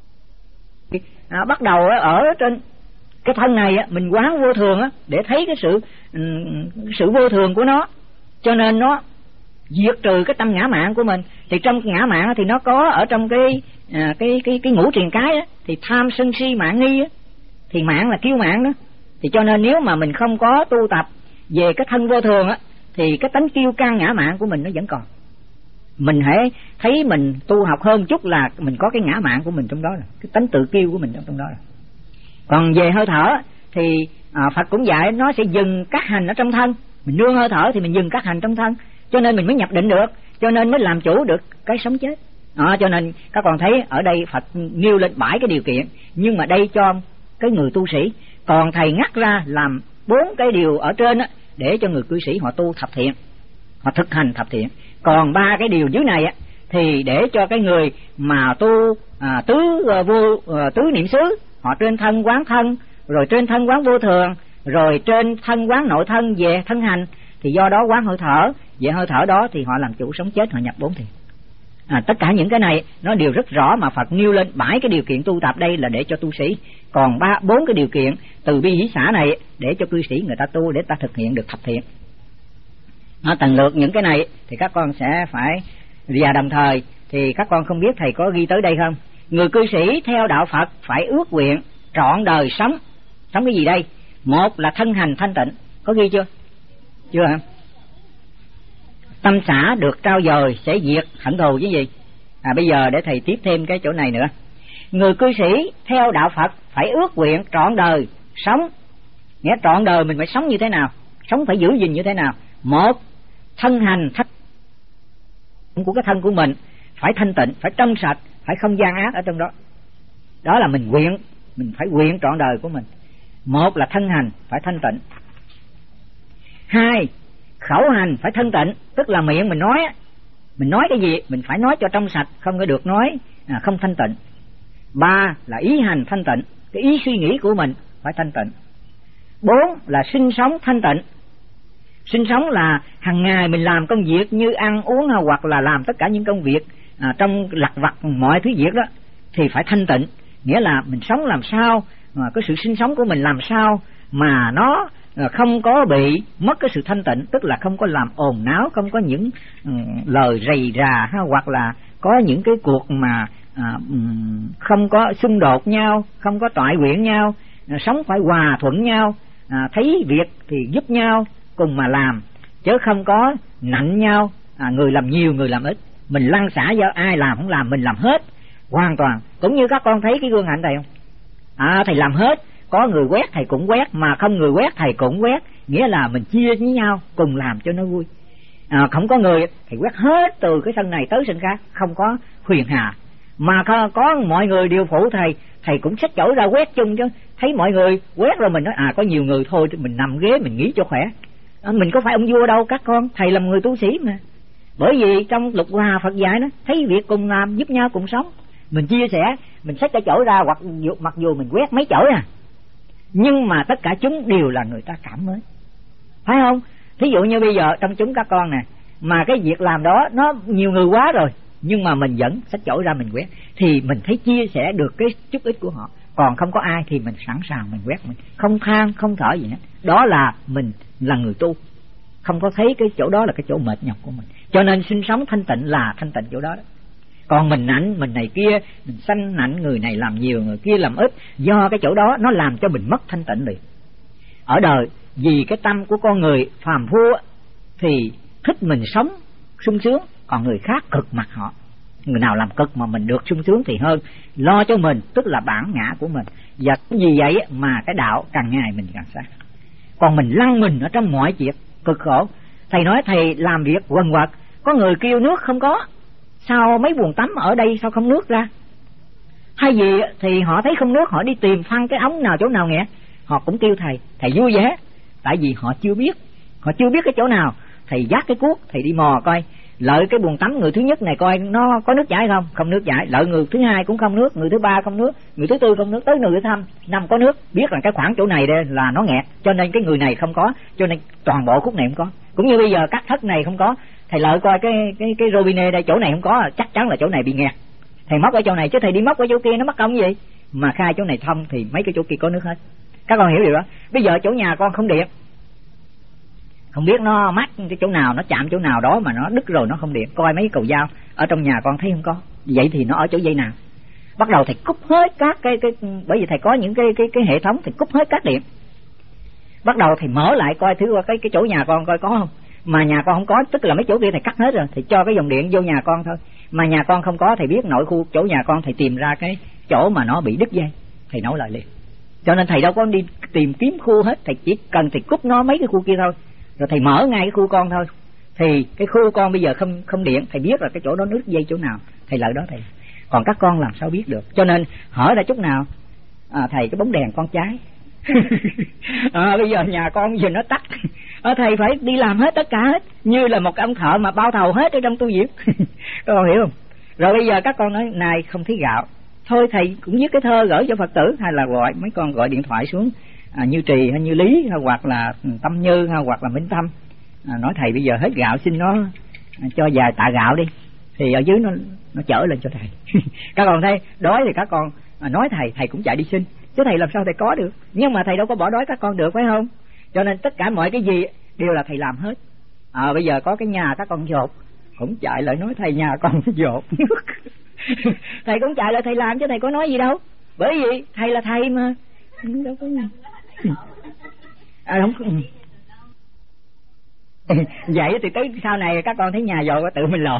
Speaker 1: Bắt đầu ở trên cái thân này mình quán vô thường để thấy cái sự vô thường của nó, cho nên nó diệt trừ cái tâm ngã mạn của mình. Thì trong ngã mạn thì nó có ở trong cái ngũ triền cái thì tham sân si mạn nghi thì mạn là kiêu mạn đó. Thì cho nên nếu mà mình không có tu tập về cái thân vô thường thì cái tánh kiêu căng ngã mạn của mình nó vẫn còn. Mình hãy thấy mình tu học hơn chút là mình có cái ngã mạn của mình trong đó rồi, cái tánh tự kiêu của mình trong đó rồi. Còn về hơi thở thì Phật cũng dạy nó sẽ dừng các hành ở trong thân. Mình nương hơi thở thì mình dừng các hành trong thân, cho nên mình mới nhập định được, cho nên mới làm chủ được cái sống chết. Cho nên các con thấy ở đây Phật nêu lên 7 cái điều kiện, nhưng mà đây cho cái người tu sĩ. Còn thầy ngắt ra làm 4 cái điều ở trên để cho người cư sĩ họ tu thập thiện, họ thực hành thập thiện. Còn 3 cái điều dưới này thì để cho cái người mà tu tứ niệm xứ, họ trên thân quán thân, rồi trên thân quán vô thường, rồi trên thân quán nội thân về thân hành, thì do đó quán hơi thở, về hơi thở đó thì họ làm chủ sống chết, họ nhập 4 thiền. Tất cả những cái này nó đều rất rõ, mà Phật nêu lên 7 cái điều kiện tu tập đây là để cho tu sĩ. Còn 4 cái điều kiện từ bi hỷ xả này để cho cư sĩ người ta tu, để ta thực hiện được thập thiện. Tầng lược những cái này thì các con sẽ phải, và đồng thời thì các con không biết thầy có ghi tới đây không. Người cư sĩ theo đạo Phật phải ước nguyện trọn đời sống cái gì đây? Một là thân hành thanh tịnh, có ghi chưa? Chưa hả? Tâm xả được trao dồi sẽ diệt hận thù chứ gì. Bây giờ để thầy tiếp thêm cái chỗ này nữa. Người cư sĩ theo đạo Phật phải ước nguyện trọn đời sống. Nghĩa trọn đời mình phải sống như thế nào? Sống phải giữ gìn như thế nào? Một, thân hành thanh của cái thân của mình phải thanh tịnh, phải trong sạch, phải không gian ác ở trong đó. Đó là mình phải nguyện trọn đời của mình. Một là thân hành phải thanh tịnh. 2, khẩu hành phải thanh tịnh, tức là miệng mình nói cái gì mình phải nói cho trong sạch, không có được nói không thanh tịnh. 3 là ý hành thanh tịnh, cái ý suy nghĩ của mình phải thanh tịnh. 4 là sinh sống thanh tịnh. Sinh sống là hàng ngày mình làm công việc như ăn uống hoặc là làm tất cả những công việc trong lặt vặt mọi thứ việc đó thì phải thanh tịnh. Nghĩa là mình sống làm sao mà cái sự sinh sống của mình làm sao mà nó không có bị mất cái sự thanh tịnh, tức là không có làm ồn náo, không có những lời rầy rà hoặc là có những cái cuộc mà không có xung đột nhau, không có toại quyện nhau, sống phải hòa thuận nhau, thấy việc thì giúp nhau cùng mà làm, chứ không có nạnh nhau, người làm nhiều người làm ít, mình lăn xả do ai làm không làm, mình làm hết hoàn toàn. Cũng như các con thấy cái gương hạnh thầy không? Thầy làm hết, có người quét thầy cũng quét, mà không người quét thầy cũng quét, nghĩa là mình chia với nhau cùng làm cho nó vui. Không có người thì quét hết từ cái sân này tới sân khác, không có huyền hà. Mà có mọi người đều phụ thầy cũng xách chổi ra quét chung chứ. Thấy mọi người quét rồi mình nói có nhiều người thôi mình nằm ghế mình nghỉ cho khỏe. Mình có phải ông vua đâu các con, thầy là một người tu sĩ mà. Bởi vì trong Lục Hòa Phật dạy đó, thấy việc cùng làm giúp nhau cùng sống. Mình chia sẻ, mình xách cái chổi ra, hoặc mặc dù mình quét mấy chổi nhưng mà tất cả chúng đều là người ta cảm mến, phải không? Thí dụ như bây giờ trong chúng các con nè, mà cái việc làm đó nó nhiều người quá rồi, nhưng mà mình vẫn xách chổi ra mình quét, thì mình thấy chia sẻ được cái chút ít của họ. Còn không có ai thì mình sẵn sàng mình quét, mình không than không thở gì hết. Đó là mình là người tu, không có thấy cái chỗ đó là cái chỗ mệt nhọc của mình. Cho nên sinh sống thanh tịnh là thanh tịnh chỗ đó. Còn mình nạnh, mình này kia, mình sanh nạnh, người này làm nhiều, người kia làm ít, do cái chỗ đó nó làm cho mình mất thanh tịnh liền. Ở đời, vì cái tâm của con người phàm phu thì thích mình sống sung sướng, còn người khác cực mặt họ. Người nào làm cực mà mình được sung sướng thì hơn, lo cho mình, tức là bản ngã của mình. Và vì vậy mà cái đạo càng ngày mình càng xa. Còn mình lăn mình ở trong mọi chuyện cực khổ. Thầy nói thầy làm việc quần quật, có người kêu nước không có, sao mấy buồng tắm ở đây sao không nước ra? Hay gì thì họ thấy không nước, họ đi tìm phăng cái ống nào chỗ nào nghẹt, họ cũng kêu thầy vui vẻ. Tại vì họ chưa biết cái chỗ nào. Thầy dắt cái cuốc, thầy đi mò coi lợi cái buồng tắm người thứ nhất này coi nó có nước chảy không nước chảy. Lợi người thứ hai cũng không nước, người thứ ba không nước, người thứ tư không nước, tới người thứ năm có nước. Biết là cái khoảng chỗ này đây là nó nghẹt, cho nên cái người này không có, cho nên toàn bộ khúc này không có. Cũng như bây giờ các thất này không có, thầy lợi coi cái robinet đây chỗ này không có, chắc chắn là chỗ này bị nghẹt. Thầy móc ở chỗ này chứ thầy đi móc ở chỗ kia nó mất công gì. Mà khai chỗ này thông thì mấy cái chỗ kia có nước hết. Các con hiểu điều đó. Bây giờ chỗ nhà con không điện, không biết nó mắc cái chỗ nào, nó chạm chỗ nào đó mà nó đứt rồi nó không điện. Coi mấy cầu dao ở trong nhà con thấy không có, vậy thì nó ở chỗ dây nào. Bắt đầu thầy cúp hết các cái bởi vì thầy có những cái hệ thống, thì cúp hết các điện. Bắt đầu thầy mở lại coi thử cái chỗ nhà con coi có không. Mà nhà con không có, tức là mấy chỗ kia thầy cắt hết rồi, thì cho cái dòng điện vô nhà con thôi. Mà nhà con không có, thầy biết nội khu chỗ nhà con, thầy tìm ra cái chỗ mà nó bị đứt dây, thầy nối lại liền. Cho nên thầy đâu có đi tìm kiếm khu hết, thầy chỉ cần thầy cúp nó mấy cái khu kia thôi, rồi thầy mở ngay cái khu con thôi. Thì cái khu con bây giờ không điện, thầy biết là cái chỗ đó đứt dây chỗ nào, thầy lại đó thầy. Còn các con làm sao biết được. Cho nên hỏi ra chút nào thầy cái bóng đèn con cháy bây giờ nhà con giờ nó tắt thầy phải đi làm hết tất cả hết, như là một ông thợ mà bao thầu hết ở trong tu viện các con hiểu không? Rồi bây giờ các con nói này không thấy gạo, thôi thầy cũng viết cái thơ gửi cho Phật tử, hay là gọi mấy con gọi điện thoại xuống Như Trì hay Như Lý hay hoặc là Tâm Như hay hoặc là Minh Tâm, nói thầy bây giờ hết gạo xin nó cho vài tạ gạo đi, thì ở dưới nó chở lên cho thầy các con thấy đói thì các con nói thầy cũng chạy đi xin, chứ thầy làm sao thầy có được. Nhưng mà thầy đâu có bỏ đói các con được, phải không? Cho nên tất cả mọi cái gì đều là thầy làm hết. Bây giờ có cái nhà các con dột cũng chạy lại nói thầy nhà con dột nước thầy cũng chạy lại thầy làm, chứ thầy có nói gì đâu, bởi vì thầy là thầy mà đâu có gì không. Vậy thì tới sau này các con thấy nhà dột tự mình lột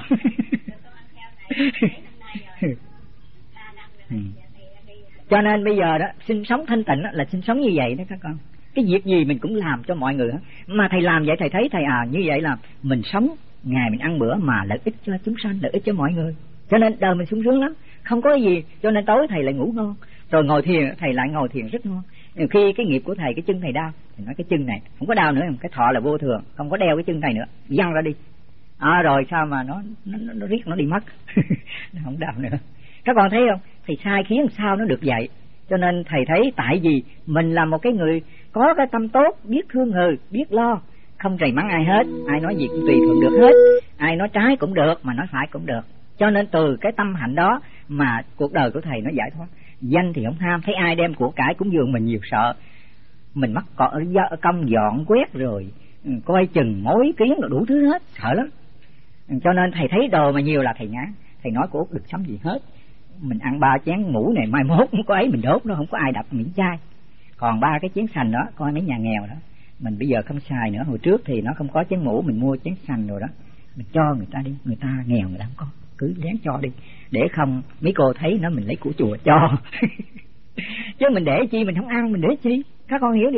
Speaker 1: Cho nên bây giờ đó sinh sống thanh tịnh đó, là sinh sống như vậy đó các con. Cái việc gì mình cũng làm cho mọi người hết. Mà thầy làm vậy thầy thấy thầy như vậy là mình sống ngày mình ăn bữa mà lợi ích cho chúng sanh, lợi ích cho mọi người. Cho nên đời mình sung sướng lắm, không có gì. Cho nên tối thầy lại ngủ ngon, rồi ngồi thiền thầy lại ngồi thiền rất ngon. Nhiều khi cái nghiệp của thầy, cái chân thầy đau, thì nói cái chân này không có đau nữa, cái thọ là vô thường, không có đeo cái chân thầy nữa, văng ra đi. Rồi sao mà nó riết nó đi mất nó không đau nữa. Các con thấy không? Thầy sai khiến sao nó được vậy. Cho nên thầy thấy tại vì mình là một cái người có cái tâm tốt, biết thương người, biết lo, không trầy mắng ai hết, ai nói gì cũng tùy thuận được hết, ai nói trái cũng được mà nói phải cũng được. Cho nên từ cái tâm hạnh đó mà cuộc đời của thầy nó giải thoát. Danh thì không ham, thấy ai đem của cải cúng dường mình nhiều sợ, mình mắc công dọn quét rồi coi chừng mối kiến rồi đủ thứ hết, sợ lắm. Cho nên thầy thấy đồ mà nhiều là thầy ngán. Thầy nói của Út được sắm gì hết, mình ăn 3 chén ngũ này mai mốt không có ấy mình đốt nó, không có ai đập miễn chai. Còn 3 cái chén sành đó, coi mấy nhà nghèo đó, mình bây giờ không xài nữa. Hồi trước thì nó không có chén mũ, mình mua chén sành rồi đó, mình cho người ta đi, người ta nghèo người ta không có, cứ lén cho đi, để không mấy cô thấy nó mình lấy của chùa cho chứ mình để chi, mình không ăn mình để chi. Các con hiểu điều đó.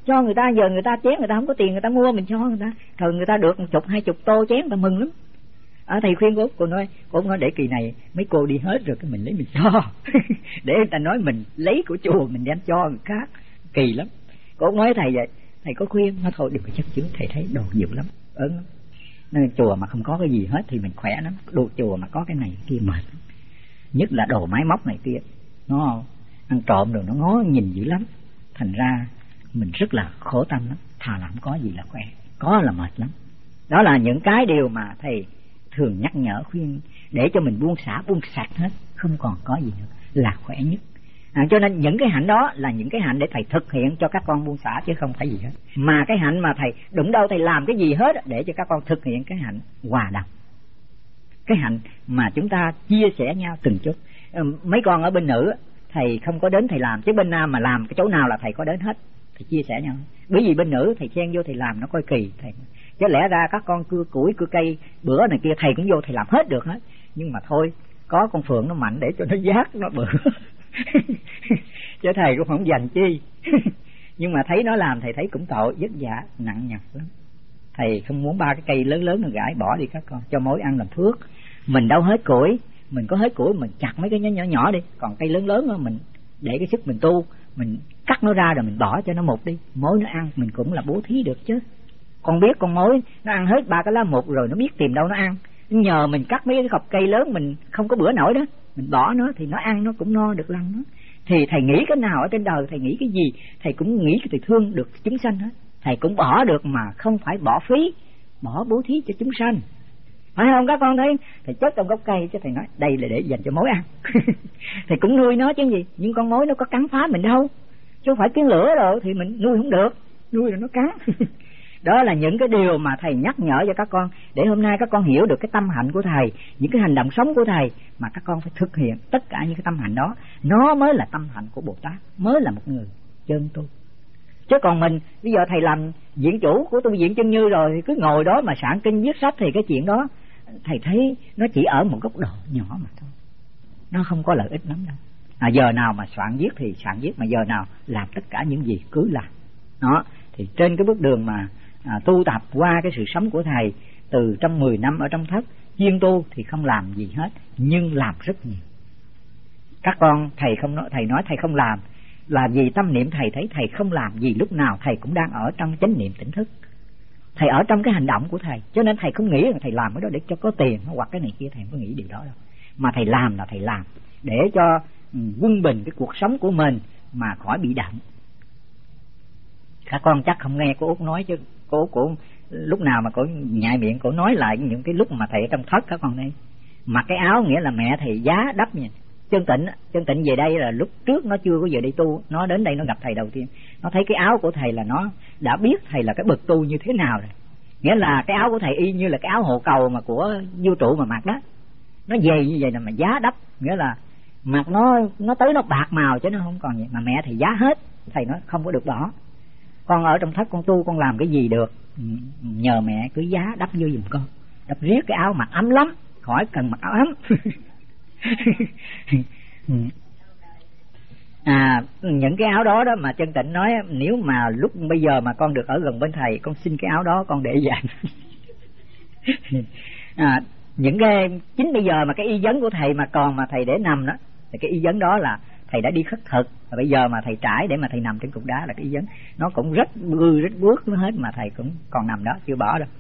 Speaker 1: cho người ta, giờ người ta chén người ta không có tiền người ta mua, mình cho người ta, rồi người ta được 10, 20 tô chén, người ta mừng lắm. Thầy khuyên cô nói để kỳ này mấy cô đi hết rồi cái mình lấy mình cho để người ta nói mình lấy của chùa mình đem cho người khác, kỳ lắm. Cô nói thầy vậy, thầy có khuyên nó thôi đừng có chất chứa, thầy thấy đồ nhiều lắm, ớn lắm. Nên chùa mà không có cái gì hết thì mình khỏe lắm, đồ chùa mà có cái này kia mệt, nhất là đồ máy móc này kia, nó ăn trộm rồi nó ngó nhìn dữ lắm, thành ra mình rất là khổ tâm lắm. Thà là không có gì là khỏe, có là mệt lắm. Đó là những cái điều mà thầy thường nhắc nhở khuyên để cho mình buông xả, buông sạch hết, không còn có gì nữa là khỏe nhất. Cho nên những cái hạnh đó là những cái hạnh để thầy thực hiện cho các con buông xả chứ không phải gì hết. Mà cái hạnh mà thầy đụng đâu thầy làm cái gì hết để cho các con thực hiện cái hạnh hòa đồng, cái hạnh mà chúng ta chia sẻ nhau từng chút. Mấy con ở bên nữ thầy không có đến thầy làm, chứ bên nam mà làm cái chỗ nào là thầy có đến hết, thầy chia sẻ nhau. Bởi vì bên nữ thầy xen vô thầy làm nó coi kỳ thầy, chứ lẽ ra các con cưa củi cưa cây bữa này kia thầy cũng vô thầy làm hết được hết, nhưng mà thôi có con Phượng nó mạnh để cho nó giác nó bự chứ thầy cũng không dành chi nhưng mà thấy nó làm thầy thấy cũng tội, vất vả nặng nhọc lắm. Thầy không muốn 3 cái cây lớn lớn nó gãi, bỏ đi các con, cho mối ăn làm phước. Mình đâu hết củi, mình có hết củi mình chặt mấy cái nhỏ nhỏ đi, còn cây lớn lớn đó mình để cái sức mình tu, mình cắt nó ra rồi mình bỏ cho nó mục đi, mối nó ăn mình cũng là bố thí được chứ. Con biết con mối nó ăn hết 3 cái lá mục rồi nó biết tìm đâu nó ăn, nhờ mình cắt mấy cái cọc cây lớn mình không có bữa nổi đó, mình bỏ nó thì nó ăn nó cũng no được lắm đó. Thì thầy nghĩ cái nào ở trên đời, thầy nghĩ cái gì thầy cũng nghĩ thầy thương được chúng sanh hết, thầy cũng bỏ được mà không phải bỏ phí, bỏ bố thí cho chúng sanh, phải không các con? Thấy thầy chết trong gốc cây chứ thầy nói đây là để dành cho mối ăn thầy cũng nuôi nó chứ gì, nhưng con mối nó có cắn phá mình đâu, chứ không phải kiến lửa rồi thì mình nuôi không được, nuôi rồi nó cắn đó là những cái điều mà thầy nhắc nhở cho các con, để hôm nay các con hiểu được cái tâm hạnh của thầy, những cái hành động sống của thầy mà các con phải thực hiện tất cả những cái tâm hạnh đó, nó mới là tâm hạnh của Bồ Tát, mới là một người chân tu. Chứ còn mình bây giờ thầy làm viện chủ của tu viện Chân Như rồi thì cứ ngồi đó mà soạn kinh viết sách thì cái chuyện đó thầy thấy nó chỉ ở một góc độ nhỏ mà thôi, nó không có lợi ích lắm đâu. Giờ nào mà soạn viết thì soạn viết, mà giờ nào làm tất cả những gì cứ làm đó. Thì trên cái bước đường mà tu tập qua cái sự sống của thầy từ trong 10 năm ở trong thất chuyên tu thì không làm gì hết, nhưng làm rất nhiều. Các con thầy không nói, thầy nói thầy không làm là vì tâm niệm thầy thấy thầy không làm gì, lúc nào thầy cũng đang ở trong chánh niệm tỉnh thức, thầy ở trong cái hành động của thầy, cho nên thầy không nghĩ là thầy làm cái đó để cho có tiền hoặc cái này kia, thầy không có nghĩ điều đó đâu, mà thầy làm là thầy làm để cho quân bình cái cuộc sống của mình mà khỏi bị động. Các con chắc không nghe cô Út nói chứ cô lúc nào mà cô nhại miệng cô nói lại những cái lúc mà thầy ở trong thất. Các con đây mặc cái áo nghĩa là mẹ thầy giá đắp nha. Chân Tịnh về đây là lúc trước nó chưa có về đây tu, nó đến đây nó gặp thầy đầu tiên, nó thấy cái áo của thầy là nó đã biết thầy là cái bậc tu như thế nào rồi. Nghĩa là cái áo của thầy y như là cái áo hộ cầu mà của vua trụ mà mặc đó, nó về như vậy là mà giá đắp, nghĩa là mặc nó tới nó bạc màu chứ nó không còn gì, mà mẹ thầy giá hết, thầy nói không có được bỏ. Con ở trong thất con tu con làm cái gì được, nhờ mẹ cứ giá đắp vô giùm con, đắp riết cái áo mặc ấm lắm, khỏi cần mặc áo ấm những cái áo đó mà Chân Tịnh nói nếu mà lúc bây giờ mà con được ở gần bên thầy, con xin cái áo đó con để dành những cái chính bây giờ mà cái y vấn của thầy mà còn mà thầy để nằm đó thì cái y vấn đó là thầy đã đi khất thực, và bây giờ mà thầy trải để mà thầy nằm trên cục đá là cái y vấn nó cũng rất bước nó hết mà thầy cũng còn nằm đó chưa bỏ đâu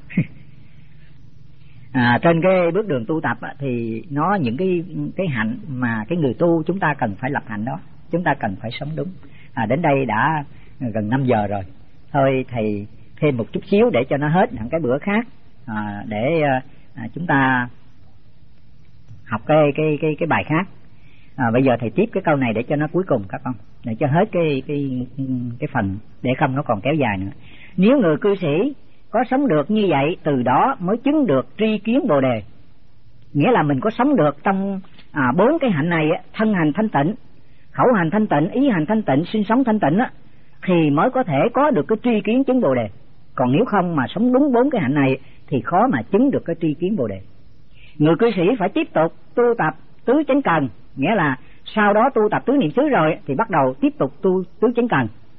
Speaker 1: trên cái bước đường tu tập thì nó những cái hạnh mà cái người tu chúng ta cần phải lập hạnh đó, chúng ta cần phải sống đúng. Đến đây đã gần 5 giờ rồi, thôi thầy thêm một chút xíu để cho nó hết hẳn cái bữa khác, để chúng ta học cái bài khác. Bây giờ thầy tiếp cái câu này để cho nó cuối cùng các con, để cho hết cái phần, để không nó còn kéo dài nữa. Nếu người cư sĩ có sống được như vậy, từ đó mới chứng được tri kiến Bồ Đề. Nghĩa là mình có sống được trong 4 cái hạnh này, thân hành thanh tịnh, khẩu hành thanh tịnh, ý hành thanh tịnh, sinh sống thanh tịnh thì mới có thể có được cái tri kiến chứng Bồ Đề. Còn nếu không mà sống đúng 4 cái hạnh này thì khó mà chứng được cái tri kiến Bồ Đề. Người cư sĩ phải tiếp tục tu tập tứ chánh cần, nghĩa là sau đó tu tập tứ niệm xứ rồi thì bắt đầu tiếp tục tu tứ chánh cần,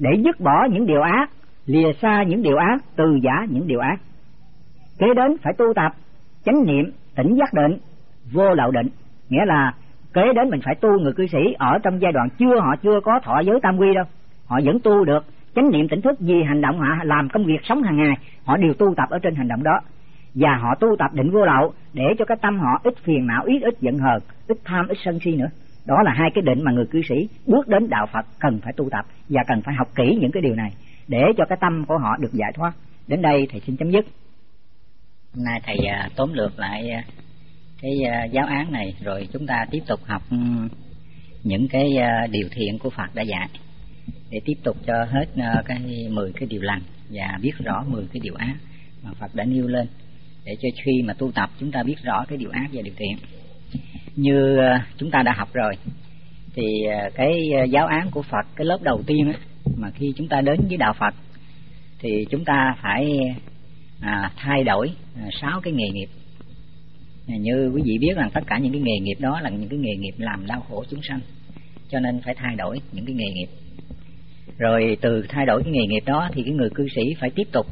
Speaker 1: để dứt bỏ những điều ác, lìa xa những điều ác, từ giả những điều ác. Kế đến phải tu tập chánh niệm, tỉnh giác định, vô lậu định, nghĩa là kế đến mình phải tu. Người cư sĩ ở trong giai đoạn họ chưa có thọ giới tam quy đâu, họ vẫn tu được chánh niệm tỉnh thức, vì hành động họ làm công việc sống hàng ngày, họ đều tu tập ở trên hành động đó, và họ tu tập định vô lậu để cho cái tâm họ ít phiền não, ít giận hờn, ít tham, ít sân si nữa. Đó là hai cái định mà người cư sĩ bước đến đạo Phật cần phải tu tập và cần phải học kỹ những cái điều này để cho cái tâm của họ được giải thoát. Đến đây thầy xin chấm dứt.
Speaker 3: Hôm nay thầy tóm lược lại cái giáo án này, rồi chúng ta tiếp tục học những cái điều thiện của Phật đã dạy, để tiếp tục cho hết cái 10 cái điều lành và biết rõ 10 cái điều ác mà Phật đã nêu lên, để cho khi mà tu tập chúng ta biết rõ cái điều ác và điều thiện. Như chúng ta đã học rồi thì cái giáo án của Phật, cái lớp đầu tiên á, mà khi chúng ta đến với đạo Phật thì chúng ta phải thay đổi 6 cái nghề nghiệp. Như quý vị biết rằng tất cả những cái nghề nghiệp đó là những cái nghề nghiệp làm đau khổ chúng sanh, cho nên phải thay đổi những cái nghề nghiệp. Rồi từ thay đổi cái nghề nghiệp đó thì cái người cư sĩ phải tiếp tục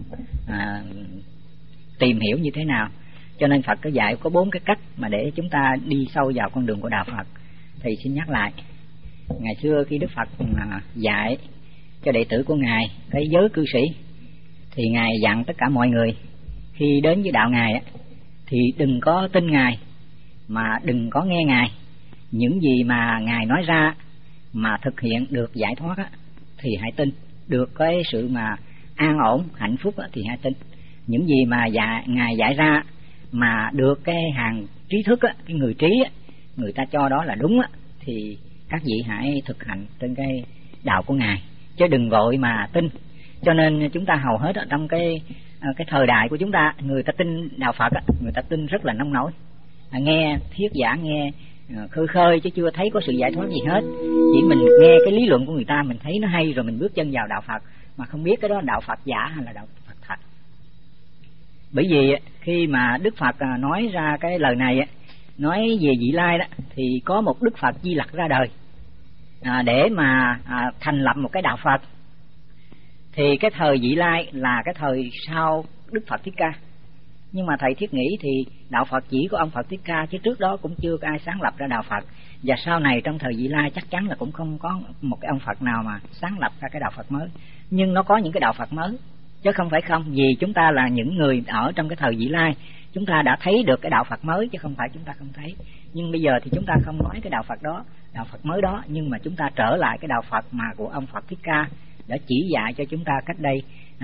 Speaker 3: tìm hiểu như thế nào. Cho nên Phật có dạy có 4 cái cách mà để chúng ta đi sâu vào con đường của đạo Phật. Thầy xin nhắc lại, ngày xưa khi Đức Phật dạy cho đệ tử của Ngài cái giới cư sĩ thì Ngài dặn tất cả mọi người khi đến với đạo Ngài thì đừng có tin Ngài, mà đừng có nghe Ngài. Những gì mà Ngài nói ra mà thực hiện được giải thoát thì hãy tin, được cái sự mà an ổn, hạnh phúc thì hãy tin. Những gì mà Ngài dạy ra mà được cái hàng trí thức cái người trí người ta cho đó là đúng thì các vị hãy thực hành trên cái đạo của Ngài, chứ đừng vội mà tin. Cho nên chúng ta hầu hết ở trong cái thời đại của chúng ta, người ta tin đạo Phật người ta tin rất là nông nổi, nghe thuyết giảng nghe khơi khơi chứ chưa thấy có sự giải thoát gì hết. Chỉ mình nghe cái lý luận của người ta, mình thấy nó hay rồi mình bước chân vào đạo Phật, mà không biết cái đó là đạo Phật giả hay là đạo Phật thật. Bởi vì khi mà Đức Phật nói ra cái lời này, nói về vị lai đó, thì có một Đức Phật Di Lặc ra đời để mà thành lập một cái đạo Phật. Thì cái thời vị lai là cái thời sau Đức Phật Thích Ca. Nhưng mà thầy thiết nghĩ thì đạo Phật chỉ có ông Phật Thích Ca, chứ trước đó cũng chưa có ai sáng lập ra đạo Phật. Và sau này trong thời vị lai chắc chắn là cũng không có một cái ông Phật nào mà sáng lập ra cái đạo Phật mới. Nhưng nó có những cái đạo Phật mới, chứ không phải không. Vì chúng ta là những người ở trong cái thời vị lai, chúng ta đã thấy được cái đạo Phật mới, chứ không phải chúng ta không thấy. Nhưng bây giờ thì chúng ta không nói cái đạo Phật đó, đạo Phật mới đó, nhưng mà chúng ta trở lại cái đạo Phật mà của ông Phật Thích Ca đã chỉ dạy cho chúng ta cách đây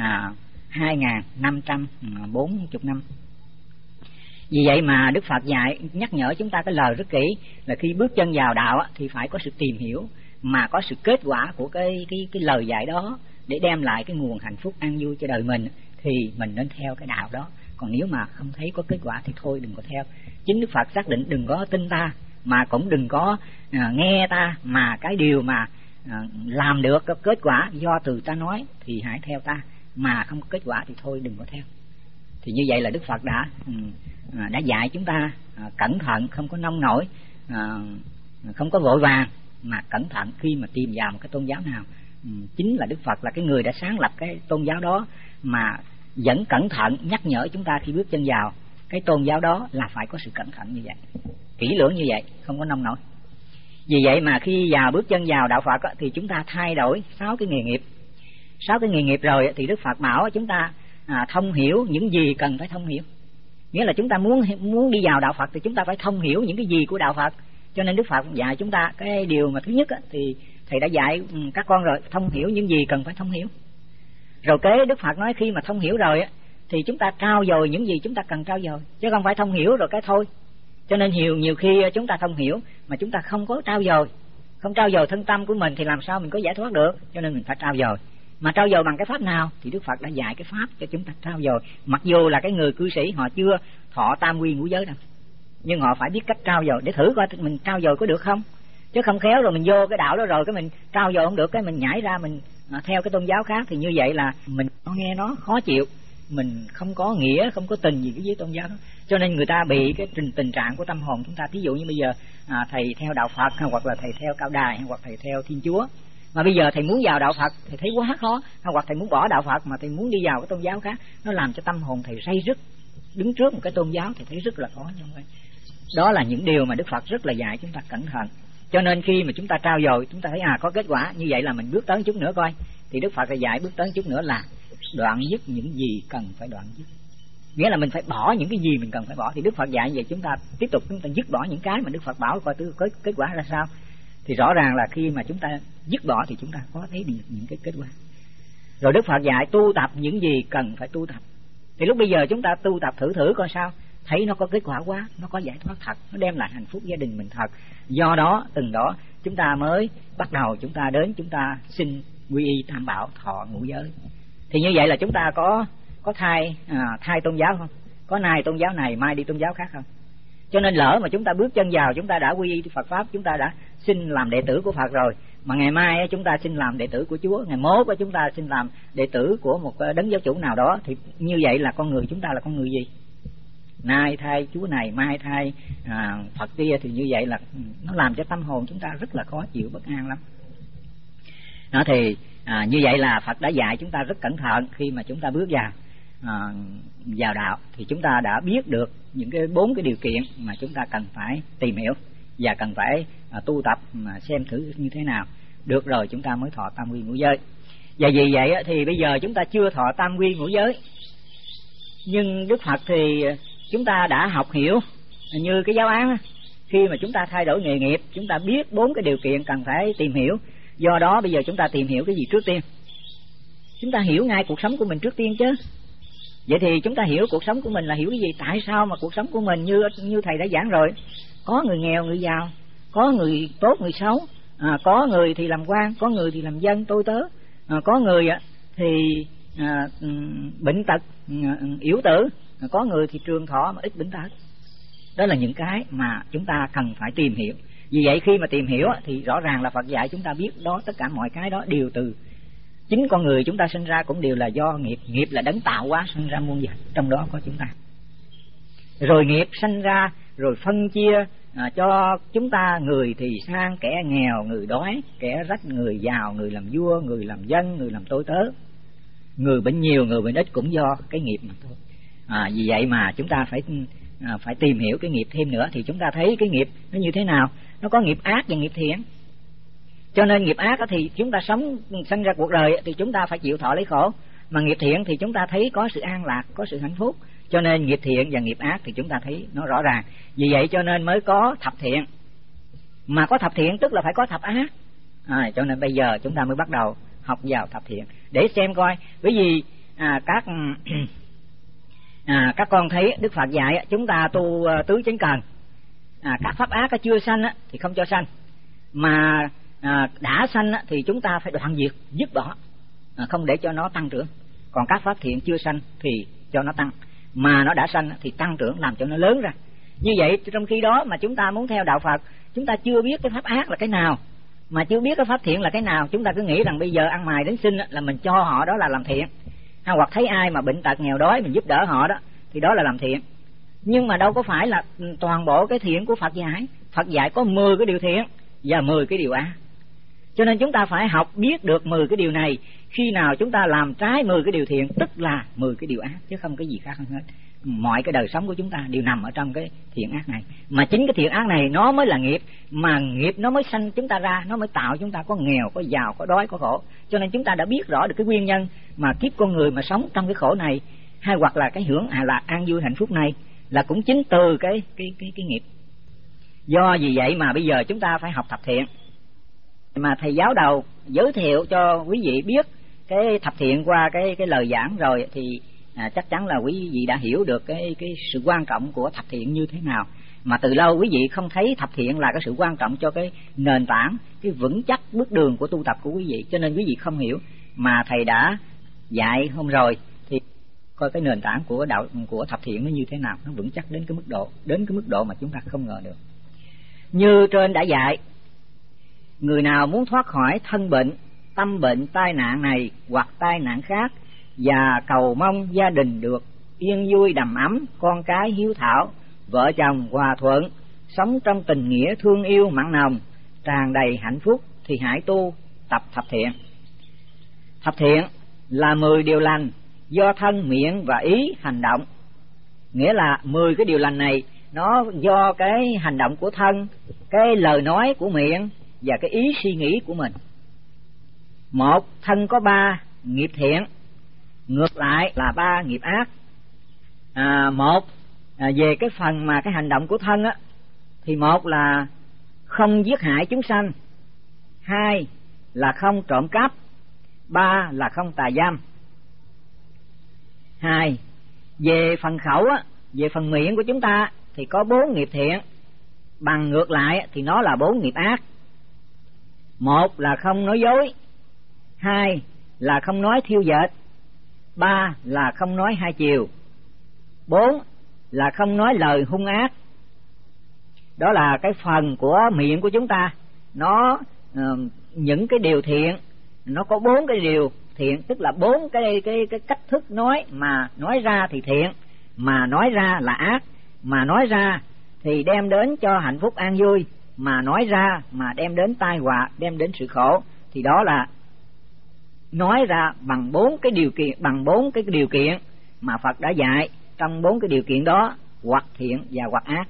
Speaker 3: 2.540 năm. Vì vậy mà Đức Phật dạy nhắc nhở chúng ta cái lời rất kỹ là khi bước chân vào đạo thì phải có sự tìm hiểu, mà có sự kết quả của cái lời dạy đó để đem lại cái nguồn hạnh phúc an vui cho đời mình, thì mình nên theo cái đạo đó. Còn nếu mà không thấy có kết quả thì thôi đừng có theo. Chính Đức Phật xác định đừng có tin ta, mà cũng đừng có nghe ta, mà cái điều mà làm được cái kết quả do từ ta nói thì hãy theo ta, mà không có kết quả thì thôi đừng có theo. Thì như vậy là Đức Phật đã dạy chúng ta cẩn thận, không có nông nổi, không có vội vàng, mà cẩn thận khi mà tìm vào một cái tôn giáo nào. Chính là Đức Phật là cái người đã sáng lập cái tôn giáo đó, mà vẫn cẩn thận nhắc nhở chúng ta khi bước chân vào cái tôn giáo đó là phải có sự cẩn thận như vậy, kỹ lưỡng như vậy, không có nông nổi. Vì vậy mà khi bước chân vào đạo Phật thì chúng ta thay đổi 6 cái nghề nghiệp. 6 cái nghề nghiệp rồi thì Đức Phật bảo chúng ta thông hiểu những gì cần phải thông hiểu. Nghĩa là chúng ta muốn đi vào đạo Phật thì chúng ta phải thông hiểu những cái gì của đạo Phật. Cho nên Đức Phật dạy chúng ta cái điều mà thứ nhất thì thầy đã dạy các con rồi, thông hiểu những gì cần phải thông hiểu. Rồi kế Đức Phật nói khi mà thông hiểu rồi thì chúng ta trau dồi những gì chúng ta cần trau dồi, chứ không phải thông hiểu rồi cái thôi. Cho nên nhiều khi chúng ta thông hiểu mà chúng ta không có trau dồi, không trau dồi thân tâm của mình thì làm sao mình có giải thoát được. Cho nên mình phải trau dồi. Mà trau dồi bằng cái pháp nào thì Đức Phật đã dạy cái pháp cho chúng ta trau dồi. Mặc dù là cái người cư sĩ họ chưa thọ tam quy ngũ giới đâu, nhưng họ phải biết cách trau dồi để thử coi mình trau dồi có được không. Chứ không khéo rồi mình vô cái đạo đó rồi cái mình trau dồi không được, cái mình nhảy ra mình theo cái tôn giáo khác, thì như vậy là mình nghe nó khó chịu, mình không có nghĩa, không có tình gì với tôn giáo đó. Cho nên người ta bị cái tình trạng của tâm hồn chúng ta. Thí dụ như bây giờ thầy theo đạo Phật, hoặc là thầy theo Cao Đài, hoặc thầy theo Thiên Chúa,
Speaker 1: Mà bây giờ thầy muốn vào đạo Phật thì thấy quá khó, hoặc thầy muốn bỏ đạo Phật mà thầy muốn đi vào cái tôn giáo khác, nó làm cho tâm hồn thầy ray rứt. Đứng trước một cái tôn giáo thì thấy rất là khó như vậy. Đó là những điều mà Đức Phật rất là dạy chúng ta cẩn thận. Cho nên khi mà chúng ta trao dồi, chúng ta thấy có kết quả như vậy là mình bước tới chút nữa coi. Thì Đức Phật đã dạy bước tới chút nữa là đoạn dứt những gì cần phải đoạn dứt. Nghĩa là mình phải bỏ những cái gì mình cần phải bỏ. Thì Đức Phật dạy vậy, chúng ta tiếp tục chúng ta dứt bỏ những cái mà Đức Phật bảo coi kết quả ra sao. Thì rõ ràng là khi mà chúng ta dứt bỏ thì chúng ta có thấy được những cái kết quả. Rồi Đức Phật dạy tu tập những gì cần phải tu tập. Thì lúc bây giờ chúng ta tu tập thử coi sao, thấy nó có kết quả quá, nó có giải thoát thật, nó đem lại hạnh phúc gia đình mình thật. Do đó từng đó chúng ta mới bắt đầu chúng ta đến chúng ta xin quy y tam bảo, thọ ngũ giới. Thì như vậy là chúng ta có thay tôn giáo không? Có nay tôn giáo này mai đi tôn giáo khác không? Cho nên lỡ mà chúng ta bước chân vào, chúng ta đã quy y Phật pháp, chúng ta đã xin làm đệ tử của Phật rồi, mà ngày mai chúng ta xin làm đệ tử của Chúa, ngày mốt chúng ta xin làm đệ tử của một đấng giáo chủ nào đó, thì như vậy là con người chúng ta là con người gì? Nay thay Chúa này, mai thay Phật kia, thì như vậy là nó làm cho tâm hồn chúng ta rất là khó chịu, bất an lắm. Đó thì như vậy là Phật đã dạy chúng ta rất cẩn thận khi mà chúng ta bước vào đạo, thì chúng ta đã biết được những cái 4 cái điều kiện mà chúng ta cần phải tìm hiểu và cần phải tu tập mà xem thử như thế nào. Được rồi chúng ta mới thọ tam quy ngũ giới. Và vì vậy thì bây giờ chúng ta chưa thọ tam quy ngũ giới, nhưng Đức Phật thì chúng ta đã học hiểu như cái giáo án. Khi mà chúng ta thay đổi nghề nghiệp, chúng ta biết 4 cái điều kiện cần phải tìm hiểu. Do đó bây giờ chúng ta tìm hiểu cái gì trước tiên? Chúng ta hiểu ngay cuộc sống của mình trước tiên chứ. Vậy thì chúng ta hiểu cuộc sống của mình là hiểu cái gì? Tại sao mà cuộc sống của mình như thầy đã giảng rồi, có người nghèo, người giàu, có người tốt, người xấu, có người thì làm quan, có người thì làm dân, tôi tớ, có người thì bệnh tật, yếu tử, có người thì trường thọ mà ít bệnh tật. Đó là những cái mà chúng ta cần phải tìm hiểu. Vì vậy khi mà tìm hiểu thì rõ ràng là Phật dạy chúng ta biết đó, tất cả mọi cái đó đều từ chính con người chúng ta sinh ra, cũng đều là do nghiệp. Nghiệp là đấng tạo hóa sinh ra muôn vật, trong đó có chúng ta. Rồi nghiệp sanh ra rồi phân chia cho chúng ta, người thì sang, kẻ nghèo, người đói, kẻ rách, người giàu, người làm vua, người làm dân, người làm tôi tớ, người bệnh nhiều, người bệnh ít, cũng do cái nghiệp mà thôi. Vì vậy mà chúng ta phải tìm hiểu cái nghiệp thêm nữa, thì chúng ta thấy cái nghiệp nó như thế nào. Nó có nghiệp ác và nghiệp thiện. Cho nên nghiệp ác thì chúng ta sanh ra cuộc đời thì chúng ta phải chịu thọ lấy khổ, mà nghiệp thiện thì chúng ta thấy có sự an lạc, có sự hạnh phúc. Cho nên nghiệp thiện và nghiệp ác thì chúng ta thấy nó rõ ràng. Vì vậy cho nên mới có thập thiện. Mà có thập thiện tức là phải có thập ác. Cho nên bây giờ chúng ta mới bắt đầu học vào thập thiện để xem coi. Bởi vì các con thấy Đức Phật dạy chúng ta tu tứ chánh cần. Các pháp ác chưa sanh thì không cho sanh, mà đã sanh thì chúng ta phải đoạn diệt, dứt bỏ, không để cho nó tăng trưởng. Còn các pháp thiện chưa sanh thì cho nó tăng, mà nó đã sanh thì tăng trưởng, làm cho nó lớn ra. Như vậy trong khi đó mà chúng ta muốn theo đạo Phật, chúng ta chưa biết cái pháp ác là cái nào, mà chưa biết cái pháp thiện là cái nào. Chúng ta cứ nghĩ rằng bây giờ ăn mày đến xin là mình cho họ đó là làm thiện, hoặc thấy ai mà bệnh tật nghèo đói mình giúp đỡ họ đó thì đó là làm thiện. Nhưng mà đâu có phải là toàn bộ cái thiện của Phật dạy. Phật dạy có 10 cái điều thiện và 10 cái điều ác. Cho nên chúng ta phải học biết được 10 cái điều này. Khi nào chúng ta làm trái 10 cái điều thiện tức là 10 cái điều ác, chứ không cái gì khác hơn hết. Mọi cái đời sống của chúng ta đều nằm ở trong cái thiện ác này. Mà chính cái thiện ác này nó mới là nghiệp, mà nghiệp nó mới sanh chúng ta ra, nó mới tạo chúng ta có nghèo, có giàu, có đói, có khổ. Cho nên chúng ta đã biết rõ được cái nguyên nhân mà kiếp con người mà sống trong cái khổ này, hay hoặc là cái hưởng là an vui hạnh phúc này, là cũng chính từ cái nghiệp. Do vì vậy mà bây giờ chúng ta phải học thập thiện. Mà thầy giáo đầu giới thiệu cho quý vị biết cái thập thiện qua cái lời giảng rồi thì chắc chắn là quý vị đã hiểu được cái sự quan trọng của thập thiện như thế nào. Mà từ lâu quý vị không thấy thập thiện là cái sự quan trọng cho cái nền tảng, cái vững chắc bước đường của tu tập của quý vị, cho nên quý vị không hiểu. Mà thầy đã dạy hôm rồi thì coi cái nền tảng của thập thiện nó như thế nào, nó vững chắc đến cái mức độ mà chúng ta không ngờ được. Như trên đã dạy, người nào muốn thoát khỏi thân bệnh, tâm bệnh, tai nạn này hoặc tai nạn khác, và cầu mong gia đình được yên vui đầm ấm, con cái hiếu thảo, vợ chồng hòa thuận, sống trong tình nghĩa thương yêu mặn nồng, tràn đầy hạnh phúc, thì hãy tu tập thập thiện. Thập thiện là 10 điều lành do thân, miệng và ý hành động. Nghĩa là 10 cái điều lành này nó do cái hành động của thân, cái lời nói của miệng và cái ý suy nghĩ của mình. Một, thân có 3 nghiệp thiện, ngược lại là 3 nghiệp ác. Về cái phần mà cái hành động của thân á, thì một là không giết hại chúng sanh, 2 là không trộm cắp, 3 là không tà dâm. 2. Về phần khẩu á, về phần miệng của chúng ta thì có 4 nghiệp thiện, bằng ngược lại thì nó là 4 nghiệp ác. Một là không nói dối, 2 là không nói thiêu dệt, 3 là không nói hai chiều, 4 là không nói lời hung ác. Đó là cái phần của miệng của chúng ta. Nó những cái điều thiện, nó có 4 cái điều thiện, tức là 4 cái cách thức nói, mà nói ra thì thiện, mà nói ra là ác, mà nói ra thì đem đến cho hạnh phúc an vui, mà nói ra mà đem đến tai họa, đem đến sự khổ. Thì đó là nói ra bằng 4 cái điều kiện, bằng 4 cái điều kiện mà Phật đã dạy. Trong 4 cái điều kiện đó, hoặc thiện và hoặc ác.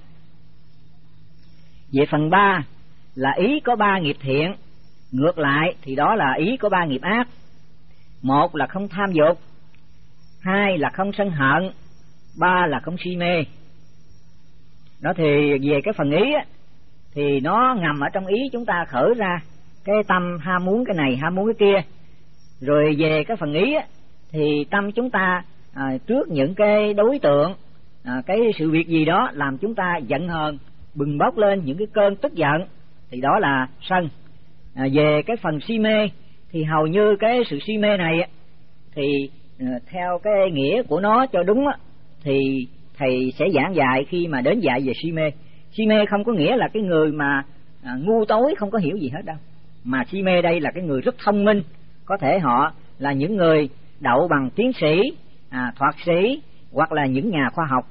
Speaker 1: Về phần 3 là ý có 3 nghiệp thiện, ngược lại thì đó là ý có 3 nghiệp ác. Một là không tham dục, 2 là không sân hận, 3 là không si mê. Đó thì về cái phần ý á, thì nó ngầm ở trong ý chúng ta khởi ra cái tâm ham muốn cái này, ham muốn cái kia. Rồi về cái phần ý á, thì tâm chúng ta trước những cái đối tượng, cái sự việc gì đó làm chúng ta giận hờn, bừng bốc lên những cái cơn tức giận, thì đó là sân. Về cái phần si mê thì hầu như cái sự si mê này thì theo cái nghĩa của nó cho đúng thì thầy sẽ giảng dạy khi mà đến dạy về si mê. Si mê không có nghĩa là cái người mà ngu tối không có hiểu gì hết đâu, mà si mê đây là cái người rất thông minh. Có thể họ là những người đậu bằng tiến sĩ, thoạt sĩ, hoặc là những nhà khoa học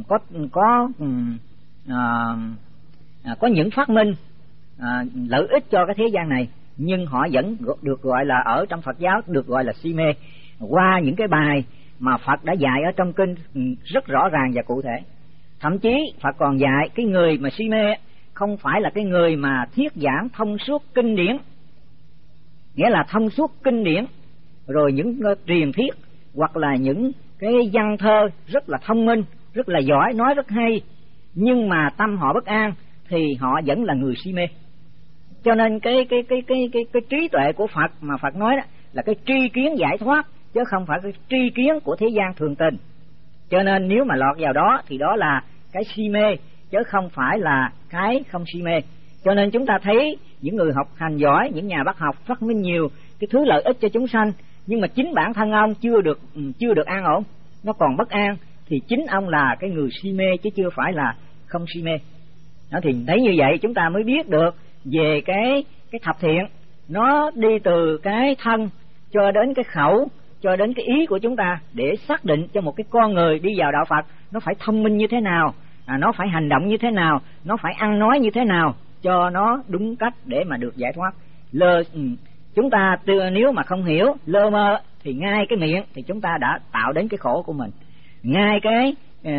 Speaker 1: có những phát minh lợi ích cho cái thế gian này, nhưng họ vẫn được gọi là, ở trong Phật giáo được gọi là si mê, qua những cái bài mà Phật đã dạy ở trong kinh rất rõ ràng và cụ thể. Thậm chí Phật còn dạy cái người mà si mê không phải là cái người mà thuyết giảng thông suốt kinh điển, nghĩa là thông suốt kinh điển rồi những truyền thuyết hoặc là những cái văn thơ rất là thông minh, rất là giỏi, nói rất hay, nhưng mà tâm họ bất an thì họ vẫn là người si mê. Cho nên cái trí tuệ của Phật mà Phật nói đó là cái tri kiến giải thoát, chứ không phải cái tri kiến của thế gian thường tình. Cho nên nếu mà lọt vào đó thì đó là cái si mê, chứ không phải là cái không si mê. Cho nên chúng ta thấy những người học hành giỏi, những nhà bác học phát minh nhiều cái thứ lợi ích cho chúng sanh, nhưng mà chính bản thân ông chưa được an ổn, nó còn bất an, thì chính ông là cái người si mê chứ chưa phải là không si mê. Đó, thì thấy như vậy chúng ta mới biết được về cái thập thiện. Nó đi từ cái thân cho đến cái khẩu, cho đến cái ý của chúng ta, để xác định cho một cái con người đi vào đạo Phật nó phải thông minh như thế nào, nó phải hành động như thế nào, nó phải ăn nói như thế nào cho nó đúng cách để mà được giải thoát. Chúng ta nếu mà không hiểu, lơ mơ thì ngay cái miệng thì chúng ta đã tạo đến cái khổ của mình. Ngay cái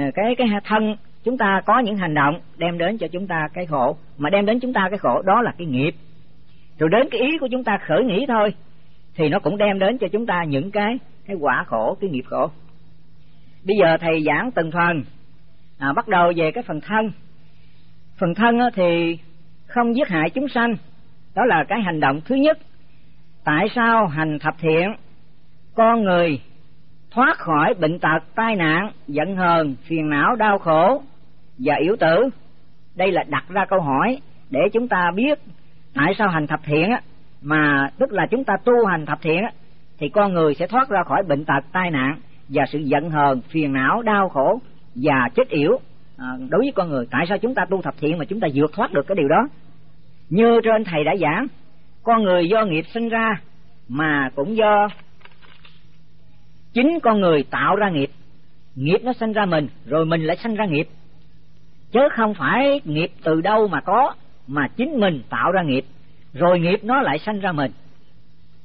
Speaker 1: thân chúng ta có những hành động đem đến cho chúng ta cái khổ, mà đem đến chúng ta cái khổ đó là cái nghiệp. Rồi đến cái ý của chúng ta khởi nghĩ thôi thì nó cũng đem đến cho chúng ta những cái quả khổ, cái nghiệp khổ. Bây giờ thầy giảng từng phần, bắt đầu về cái phần thân. Phần thân thì không giết hại chúng sanh, đó là cái hành động thứ nhất. Tại sao hành thập thiện con người thoát khỏi bệnh tật, tai nạn, giận hờn, phiền não, đau khổ và yếu tử? Đây là đặt ra câu hỏi để chúng ta biết tại sao hành thập thiện mà tức là chúng ta tu hành thập thiện thì con người sẽ thoát ra khỏi bệnh tật, tai nạn và sự giận hờn, phiền não, đau khổ và chết yểu. Đối với con người, tại sao chúng ta tu thập thiện mà chúng ta vượt thoát được cái điều đó? Như trên thầy đã giảng, con người do nghiệp sinh ra, mà cũng do chính con người tạo ra nghiệp. Nghiệp nó sinh ra mình, rồi mình lại sinh ra nghiệp, chứ không phải nghiệp từ đâu mà có, mà chính mình tạo ra nghiệp, rồi nghiệp nó lại sinh ra mình.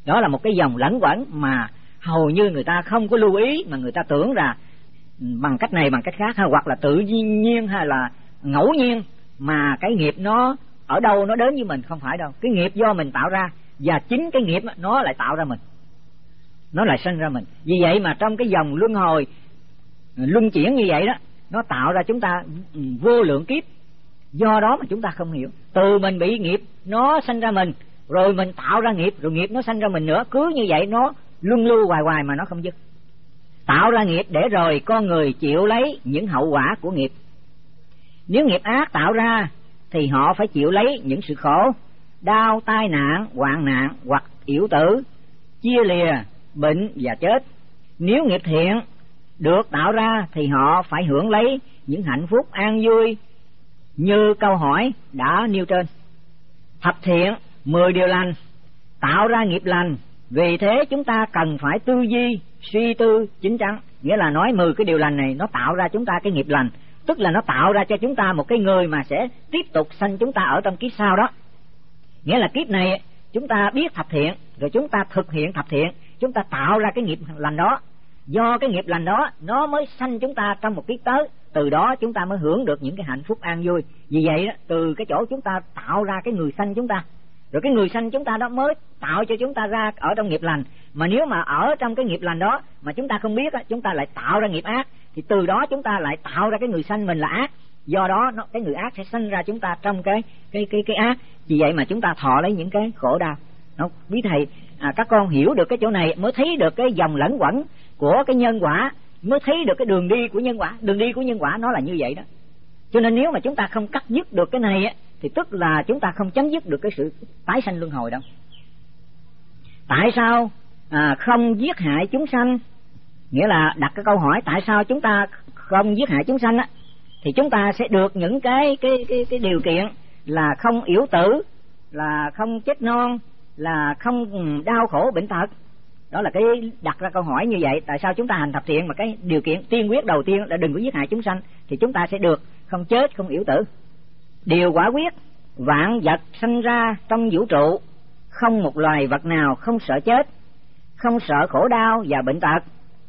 Speaker 1: Đó là một cái dòng lẫn quẩn mà hầu như người ta không có lưu ý, mà người ta tưởng là bằng cách này bằng cách khác, hay hoặc là tự nhiên hay là ngẫu nhiên, mà cái nghiệp nó ở đâu nó đến với mình. Không phải đâu, cái nghiệp do mình tạo ra, và chính cái nghiệp nó lại tạo ra mình, nó lại sinh ra mình. Vì vậy mà trong cái dòng luân hồi luân chuyển như vậy đó, nó tạo ra chúng ta vô lượng kiếp. Do đó mà chúng ta không hiểu, từ mình bị nghiệp nó sinh ra mình, rồi mình tạo ra nghiệp, rồi nghiệp nó sinh ra mình nữa, cứ như vậy nó luân lưu hoài hoài mà nó không dứt. Tạo ra nghiệp để rồi con người chịu lấy những hậu quả của nghiệp. Nếu nghiệp ác tạo ra thì họ phải chịu lấy những sự khổ, đau, tai nạn, hoạn nạn hoặc yểu tử, chia lìa, bệnh và chết. Nếu nghiệp thiện được tạo ra thì họ phải hưởng lấy những hạnh phúc an vui như câu hỏi đã nêu trên. Thập thiện 10 điều lành tạo ra nghiệp lành, vì thế chúng ta cần phải tư duy suy tư chín chắn. Nghĩa là nói 10 cái điều lành này nó tạo ra chúng ta cái nghiệp lành, tức là nó tạo ra cho chúng ta một cái người mà sẽ tiếp tục sanh chúng ta ở trong kiếp sau đó. Nghĩa là kiếp này chúng ta biết thập thiện, rồi chúng ta thực hiện thập thiện, chúng ta tạo ra cái nghiệp lành đó. Do cái nghiệp lành đó nó mới sanh chúng ta trong một kiếp tới, từ đó chúng ta mới hưởng được những cái hạnh phúc an vui. Vì vậy đó, từ cái chỗ chúng ta tạo ra cái người sanh chúng ta, rồi cái người sanh chúng ta đó mới tạo cho chúng ta ra ở trong nghiệp lành. Mà nếu mà ở trong cái nghiệp lành đó mà chúng ta không biết, chúng ta lại tạo ra nghiệp ác, thì từ đó chúng ta lại tạo ra cái người sanh mình là ác. Do đó cái người ác sẽ sanh ra chúng ta trong cái ác. Vì vậy mà chúng ta thọ lấy những cái khổ đau. Quý thầy, các con hiểu được cái chỗ này mới thấy được cái dòng lẫn quẩn của cái nhân quả, mới thấy được cái đường đi của nhân quả. Đường đi của nhân quả nó là như vậy đó. Cho nên nếu mà chúng ta không cắt dứt được cái này thì tức là chúng ta không chấm dứt được cái sự tái sanh luân hồi đâu. Tại sao không giết hại chúng sanh? Nghĩa là đặt cái câu hỏi tại sao chúng ta không giết hại chúng sanh á, thì chúng ta sẽ được những cái điều kiện là không yểu tử, là không chết non, là không đau khổ bệnh tật. Đó là cái đặt ra câu hỏi như vậy. Tại sao chúng ta hành thập thiện mà cái điều kiện tiên quyết đầu tiên là đừng có giết hại chúng sanh, thì chúng ta sẽ được không chết, không yểu tử. Điều quả quyết, vạn vật sanh ra trong vũ trụ, không một loài vật nào không sợ chết, không sợ khổ đau và bệnh tật.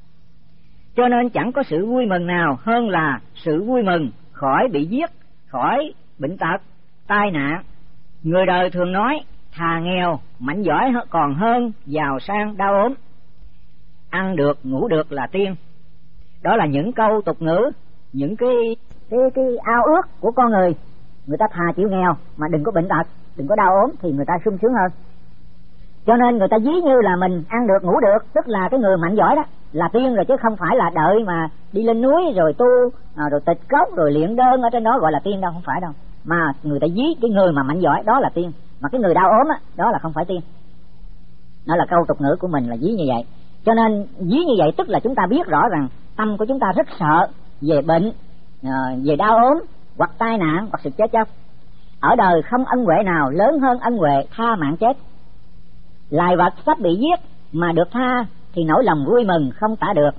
Speaker 1: Cho nên chẳng có sự vui mừng nào hơn là sự vui mừng khỏi bị giết, khỏi bệnh tật, tai nạn. Người đời thường nói thà nghèo mạnh giỏi còn hơn giàu sang đau ốm. Ăn được ngủ được là tiên. Đó là những câu tục ngữ, những cái ao ước của con người. Người ta thà chịu nghèo mà đừng có bệnh tật, đừng có đau ốm thì người ta sung sướng hơn. Cho nên người ta ví như là mình ăn được ngủ được, tức là cái người mạnh giỏi đó là tiên rồi, chứ không phải là đợi mà đi lên núi rồi tu rồi tịch cốc rồi luyện đơn ở trên đó gọi là tiên đâu, không phải đâu. Mà người ta ví cái người mà mạnh giỏi đó là tiên, mà cái người đau ốm đó là không phải tiên. Đó là câu tục ngữ của mình là ví như vậy. Cho nên ví như vậy tức là chúng ta biết rõ rằng tâm của chúng ta rất sợ về bệnh, về đau ốm hoặc tai nạn hoặc sự chết chóc. Ở đời không ân huệ nào lớn hơn ân huệ tha mạng chết. Loài vật sắp bị giết mà được tha thì nỗi lòng vui mừng không tả được.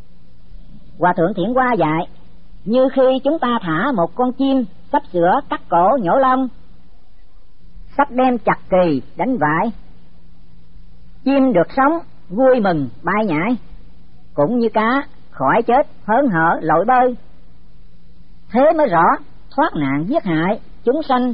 Speaker 1: Hòa thượng Thiện Hoa dạy, như khi chúng ta thả một con chim sắp sửa cắt cổ nhổ lông, sắp đem chặt kỳ đánh vải, chim được sống vui mừng bay nhảy, cũng như cá khỏi chết hớn hở lội bơi. Thế mới rõ thoát nạn giết hại chúng sanh,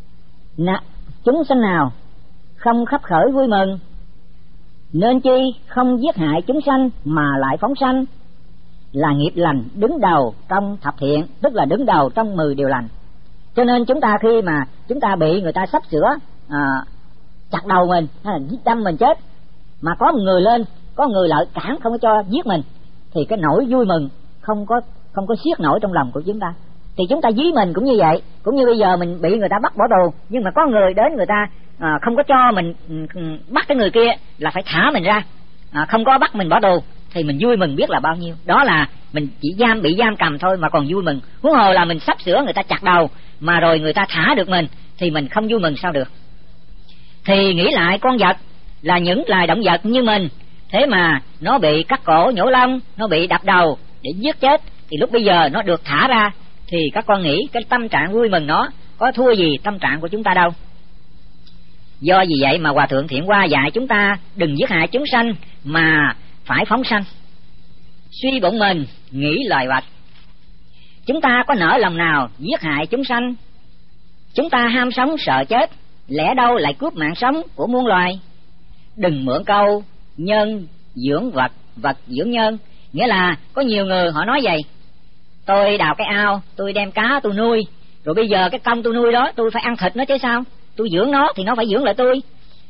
Speaker 1: chúng sanh nào không khắp khởi vui mừng. Nên chi không giết hại chúng sanh mà lại phóng sanh, là nghiệp lành đứng đầu trong thập thiện, tức là đứng đầu trong 10 điều lành. Cho nên chúng ta khi mà chúng ta bị người ta sắp sửa chặt đầu mình hay là đâm mình chết, mà có một người lên, có người lợi cản không có cho giết mình, thì cái nỗi vui mừng không có xiết nổi trong lòng của chúng ta. Thì chúng ta dí mình cũng như vậy. Cũng như bây giờ mình bị người ta bắt bỏ tù, nhưng mà có người đến người ta không có cho mình bắt cái người kia là phải thả mình ra, không có bắt mình bỏ tù, thì mình vui mừng biết là bao nhiêu. Đó là mình chỉ bị giam cầm thôi mà còn vui mừng. Huống hồ là mình sắp sửa người ta chặt đầu mà rồi người ta thả được mình, thì mình không vui mừng sao được. Thì nghĩ lại con vật là những loài động vật như mình, thế mà nó bị cắt cổ nhổ lông, nó bị đập đầu để giết chết, thì lúc bây giờ nó được thả ra, thì các con nghĩ cái tâm trạng vui mừng nó có thua gì tâm trạng của chúng ta đâu.
Speaker 3: Do vì vậy mà Hòa Thượng Thiện Hoa dạy chúng ta đừng giết hại chúng sanh mà phải phóng sanh. Suy bụng mình, nghĩ lời Bạch. Chúng ta có nỡ lòng nào giết hại chúng sanh? Chúng ta ham sống sợ chết, lẽ đâu lại cướp mạng sống của muôn loài? Đừng mượn câu nhân dưỡng vật, vật dưỡng nhân. Nghĩa là có nhiều người họ nói vậy: tôi đào cái ao, tôi đem cá tôi nuôi, rồi bây giờ cái công tôi nuôi đó tôi phải ăn thịt nó chứ sao? Tôi dưỡng nó thì nó phải dưỡng lại tôi.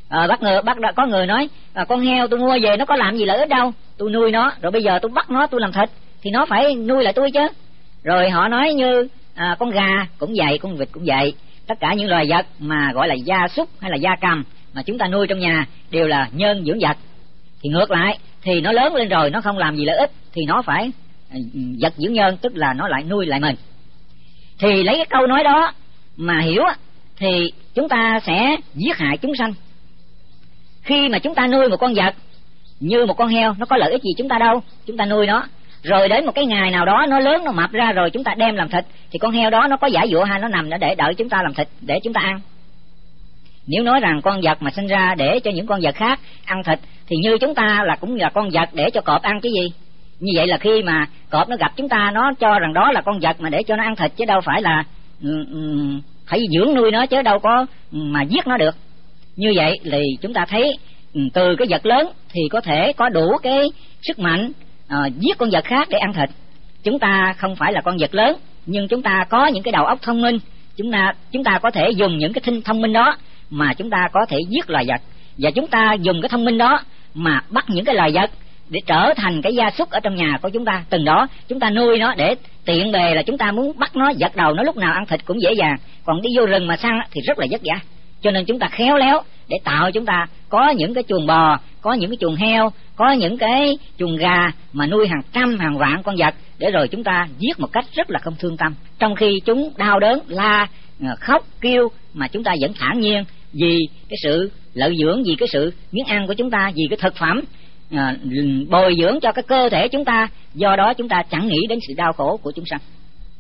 Speaker 3: Có người nói con heo tôi mua về nó có làm gì lợi ích đâu, tôi nuôi nó rồi bây giờ tôi bắt nó tôi làm thịt thì nó phải nuôi lại tôi chứ. Rồi họ nói như con gà cũng vậy, con vịt cũng vậy, tất cả những loài vật mà gọi là gia súc hay là gia cầm mà chúng ta nuôi trong nhà đều là nhân dưỡng vật. Thì ngược lại, thì nó lớn lên rồi nó không làm gì lợi ích thì nó phải vật dưỡng nhân, tức là nó lại nuôi lại mình. Thì lấy cái câu nói đó mà hiểu thì chúng ta sẽ giết hại chúng sanh. Khi mà chúng ta nuôi một con vật như một con heo, nó có lợi ích gì chúng ta đâu, chúng ta nuôi nó rồi đến một cái ngày nào đó nó lớn nó mập ra rồi chúng ta đem làm thịt thì con heo đó nó có giả dụa hay nó nằm để đợi chúng ta làm thịt để chúng ta ăn? Nếu nói rằng con vật mà sinh ra để cho những con vật khác ăn thịt thì như chúng ta là cũng là con vật để cho cọp ăn cái gì. Như vậy là khi mà cọp nó gặp chúng ta, nó cho rằng đó là con vật mà để cho nó ăn thịt chứ đâu phải là phải dưỡng nuôi nó chứ đâu có mà giết nó được. Như vậy thì chúng ta thấy từ cái vật lớn thì có thể có đủ cái sức mạnh giết con vật khác để ăn thịt. Chúng ta không phải là con vật lớn nhưng chúng ta có những cái đầu óc thông minh, chúng ta có thể dùng những cái thông minh đó mà chúng ta có thể giết loài vật, và chúng ta dùng cái thông minh đó mà bắt những cái loài vật để trở thành cái gia súc ở trong nhà của chúng ta. Từng đó chúng ta nuôi nó để tiện bề là chúng ta muốn bắt nó giật đầu nó lúc nào ăn thịt cũng dễ dàng, còn đi vô rừng mà săn thì rất là vất vả. Cho nên chúng ta khéo léo để tạo chúng ta có những cái chuồng bò, có những cái chuồng heo, có những cái chuồng gà mà nuôi hàng trăm hàng vạn con vật để rồi chúng ta giết một cách rất là không thương tâm, trong khi chúng đau đớn la khóc kêu mà chúng ta vẫn thản nhiên vì cái sự lợi dưỡng, vì cái sự miếng ăn của chúng ta, vì cái thực phẩm bồi dưỡng cho cái cơ thể chúng ta. Do đó chúng ta chẳng nghĩ đến sự đau khổ của chúng sanh.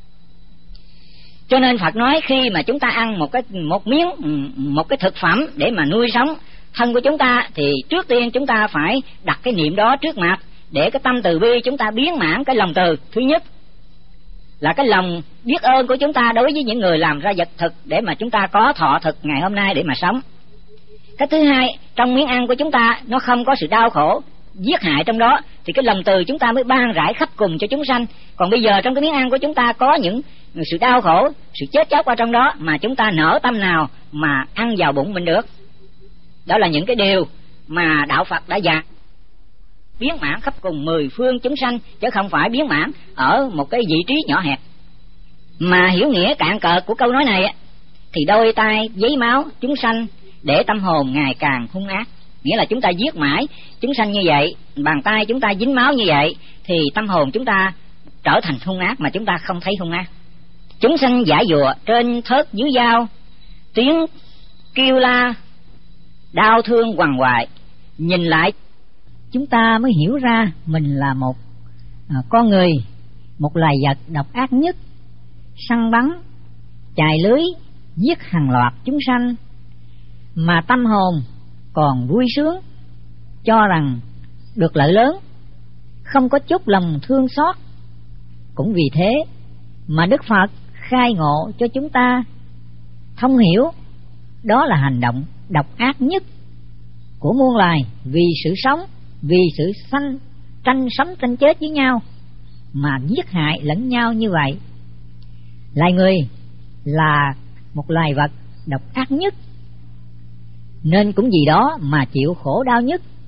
Speaker 3: Cho nên Phật nói khi mà chúng ta ăn một cái thực phẩm để mà nuôi sống thân của chúng ta thì trước tiên chúng ta phải đặt cái niệm đó trước mặt để cái tâm từ bi chúng ta biến mãn cái lòng từ. Thứ nhất là cái lòng biết ơn của chúng ta đối với những người làm ra vật thực để mà chúng ta có thọ thực ngày hôm nay để mà sống. Cái thứ hai, trong miếng ăn của chúng ta nó không có sự đau khổ giết hại trong đó thì cái lòng từ chúng ta mới ban rải khắp cùng cho chúng sanh. Còn bây giờ trong cái miếng ăn của chúng ta có những sự đau khổ, sự chết chóc qua trong đó mà chúng ta nỡ tâm nào mà ăn vào bụng mình được. Đó là những cái điều mà đạo Phật đã dạy biến mãn khắp cùng 10 phương chúng sanh, chứ không phải biến mãn ở một cái vị trí nhỏ hẹp. Mà hiểu nghĩa cạn cợt của câu nói này thì đôi tay giấy máu chúng sanh để tâm hồn ngày càng hung ác. Nghĩa là chúng ta giết mãi chúng sanh như vậy, bàn tay chúng ta dính máu như vậy thì tâm hồn chúng ta trở thành hung ác mà chúng ta không thấy hung ác. Chúng sanh giả dùa trên thớt dưới dao, tiếng kêu la đau thương quằn quại. Nhìn lại chúng ta mới hiểu ra mình là một con người, một loài vật độc ác nhất, săn bắn chài lưới giết hàng loạt chúng sanh, mà tâm hồn còn vui sướng cho rằng được lợi lớn, không có chút lòng thương xót. Cũng vì thế mà Đức Phật khai ngộ cho chúng ta thông hiểu đó là hành động độc ác nhất của muôn loài, vì sự sống, vì sự tranh sống tranh chết với nhau mà giết hại lẫn nhau như vậy. Loài người là một loài vật độc ác nhất, nên cũng vì đó mà chịu khổ đau nhất.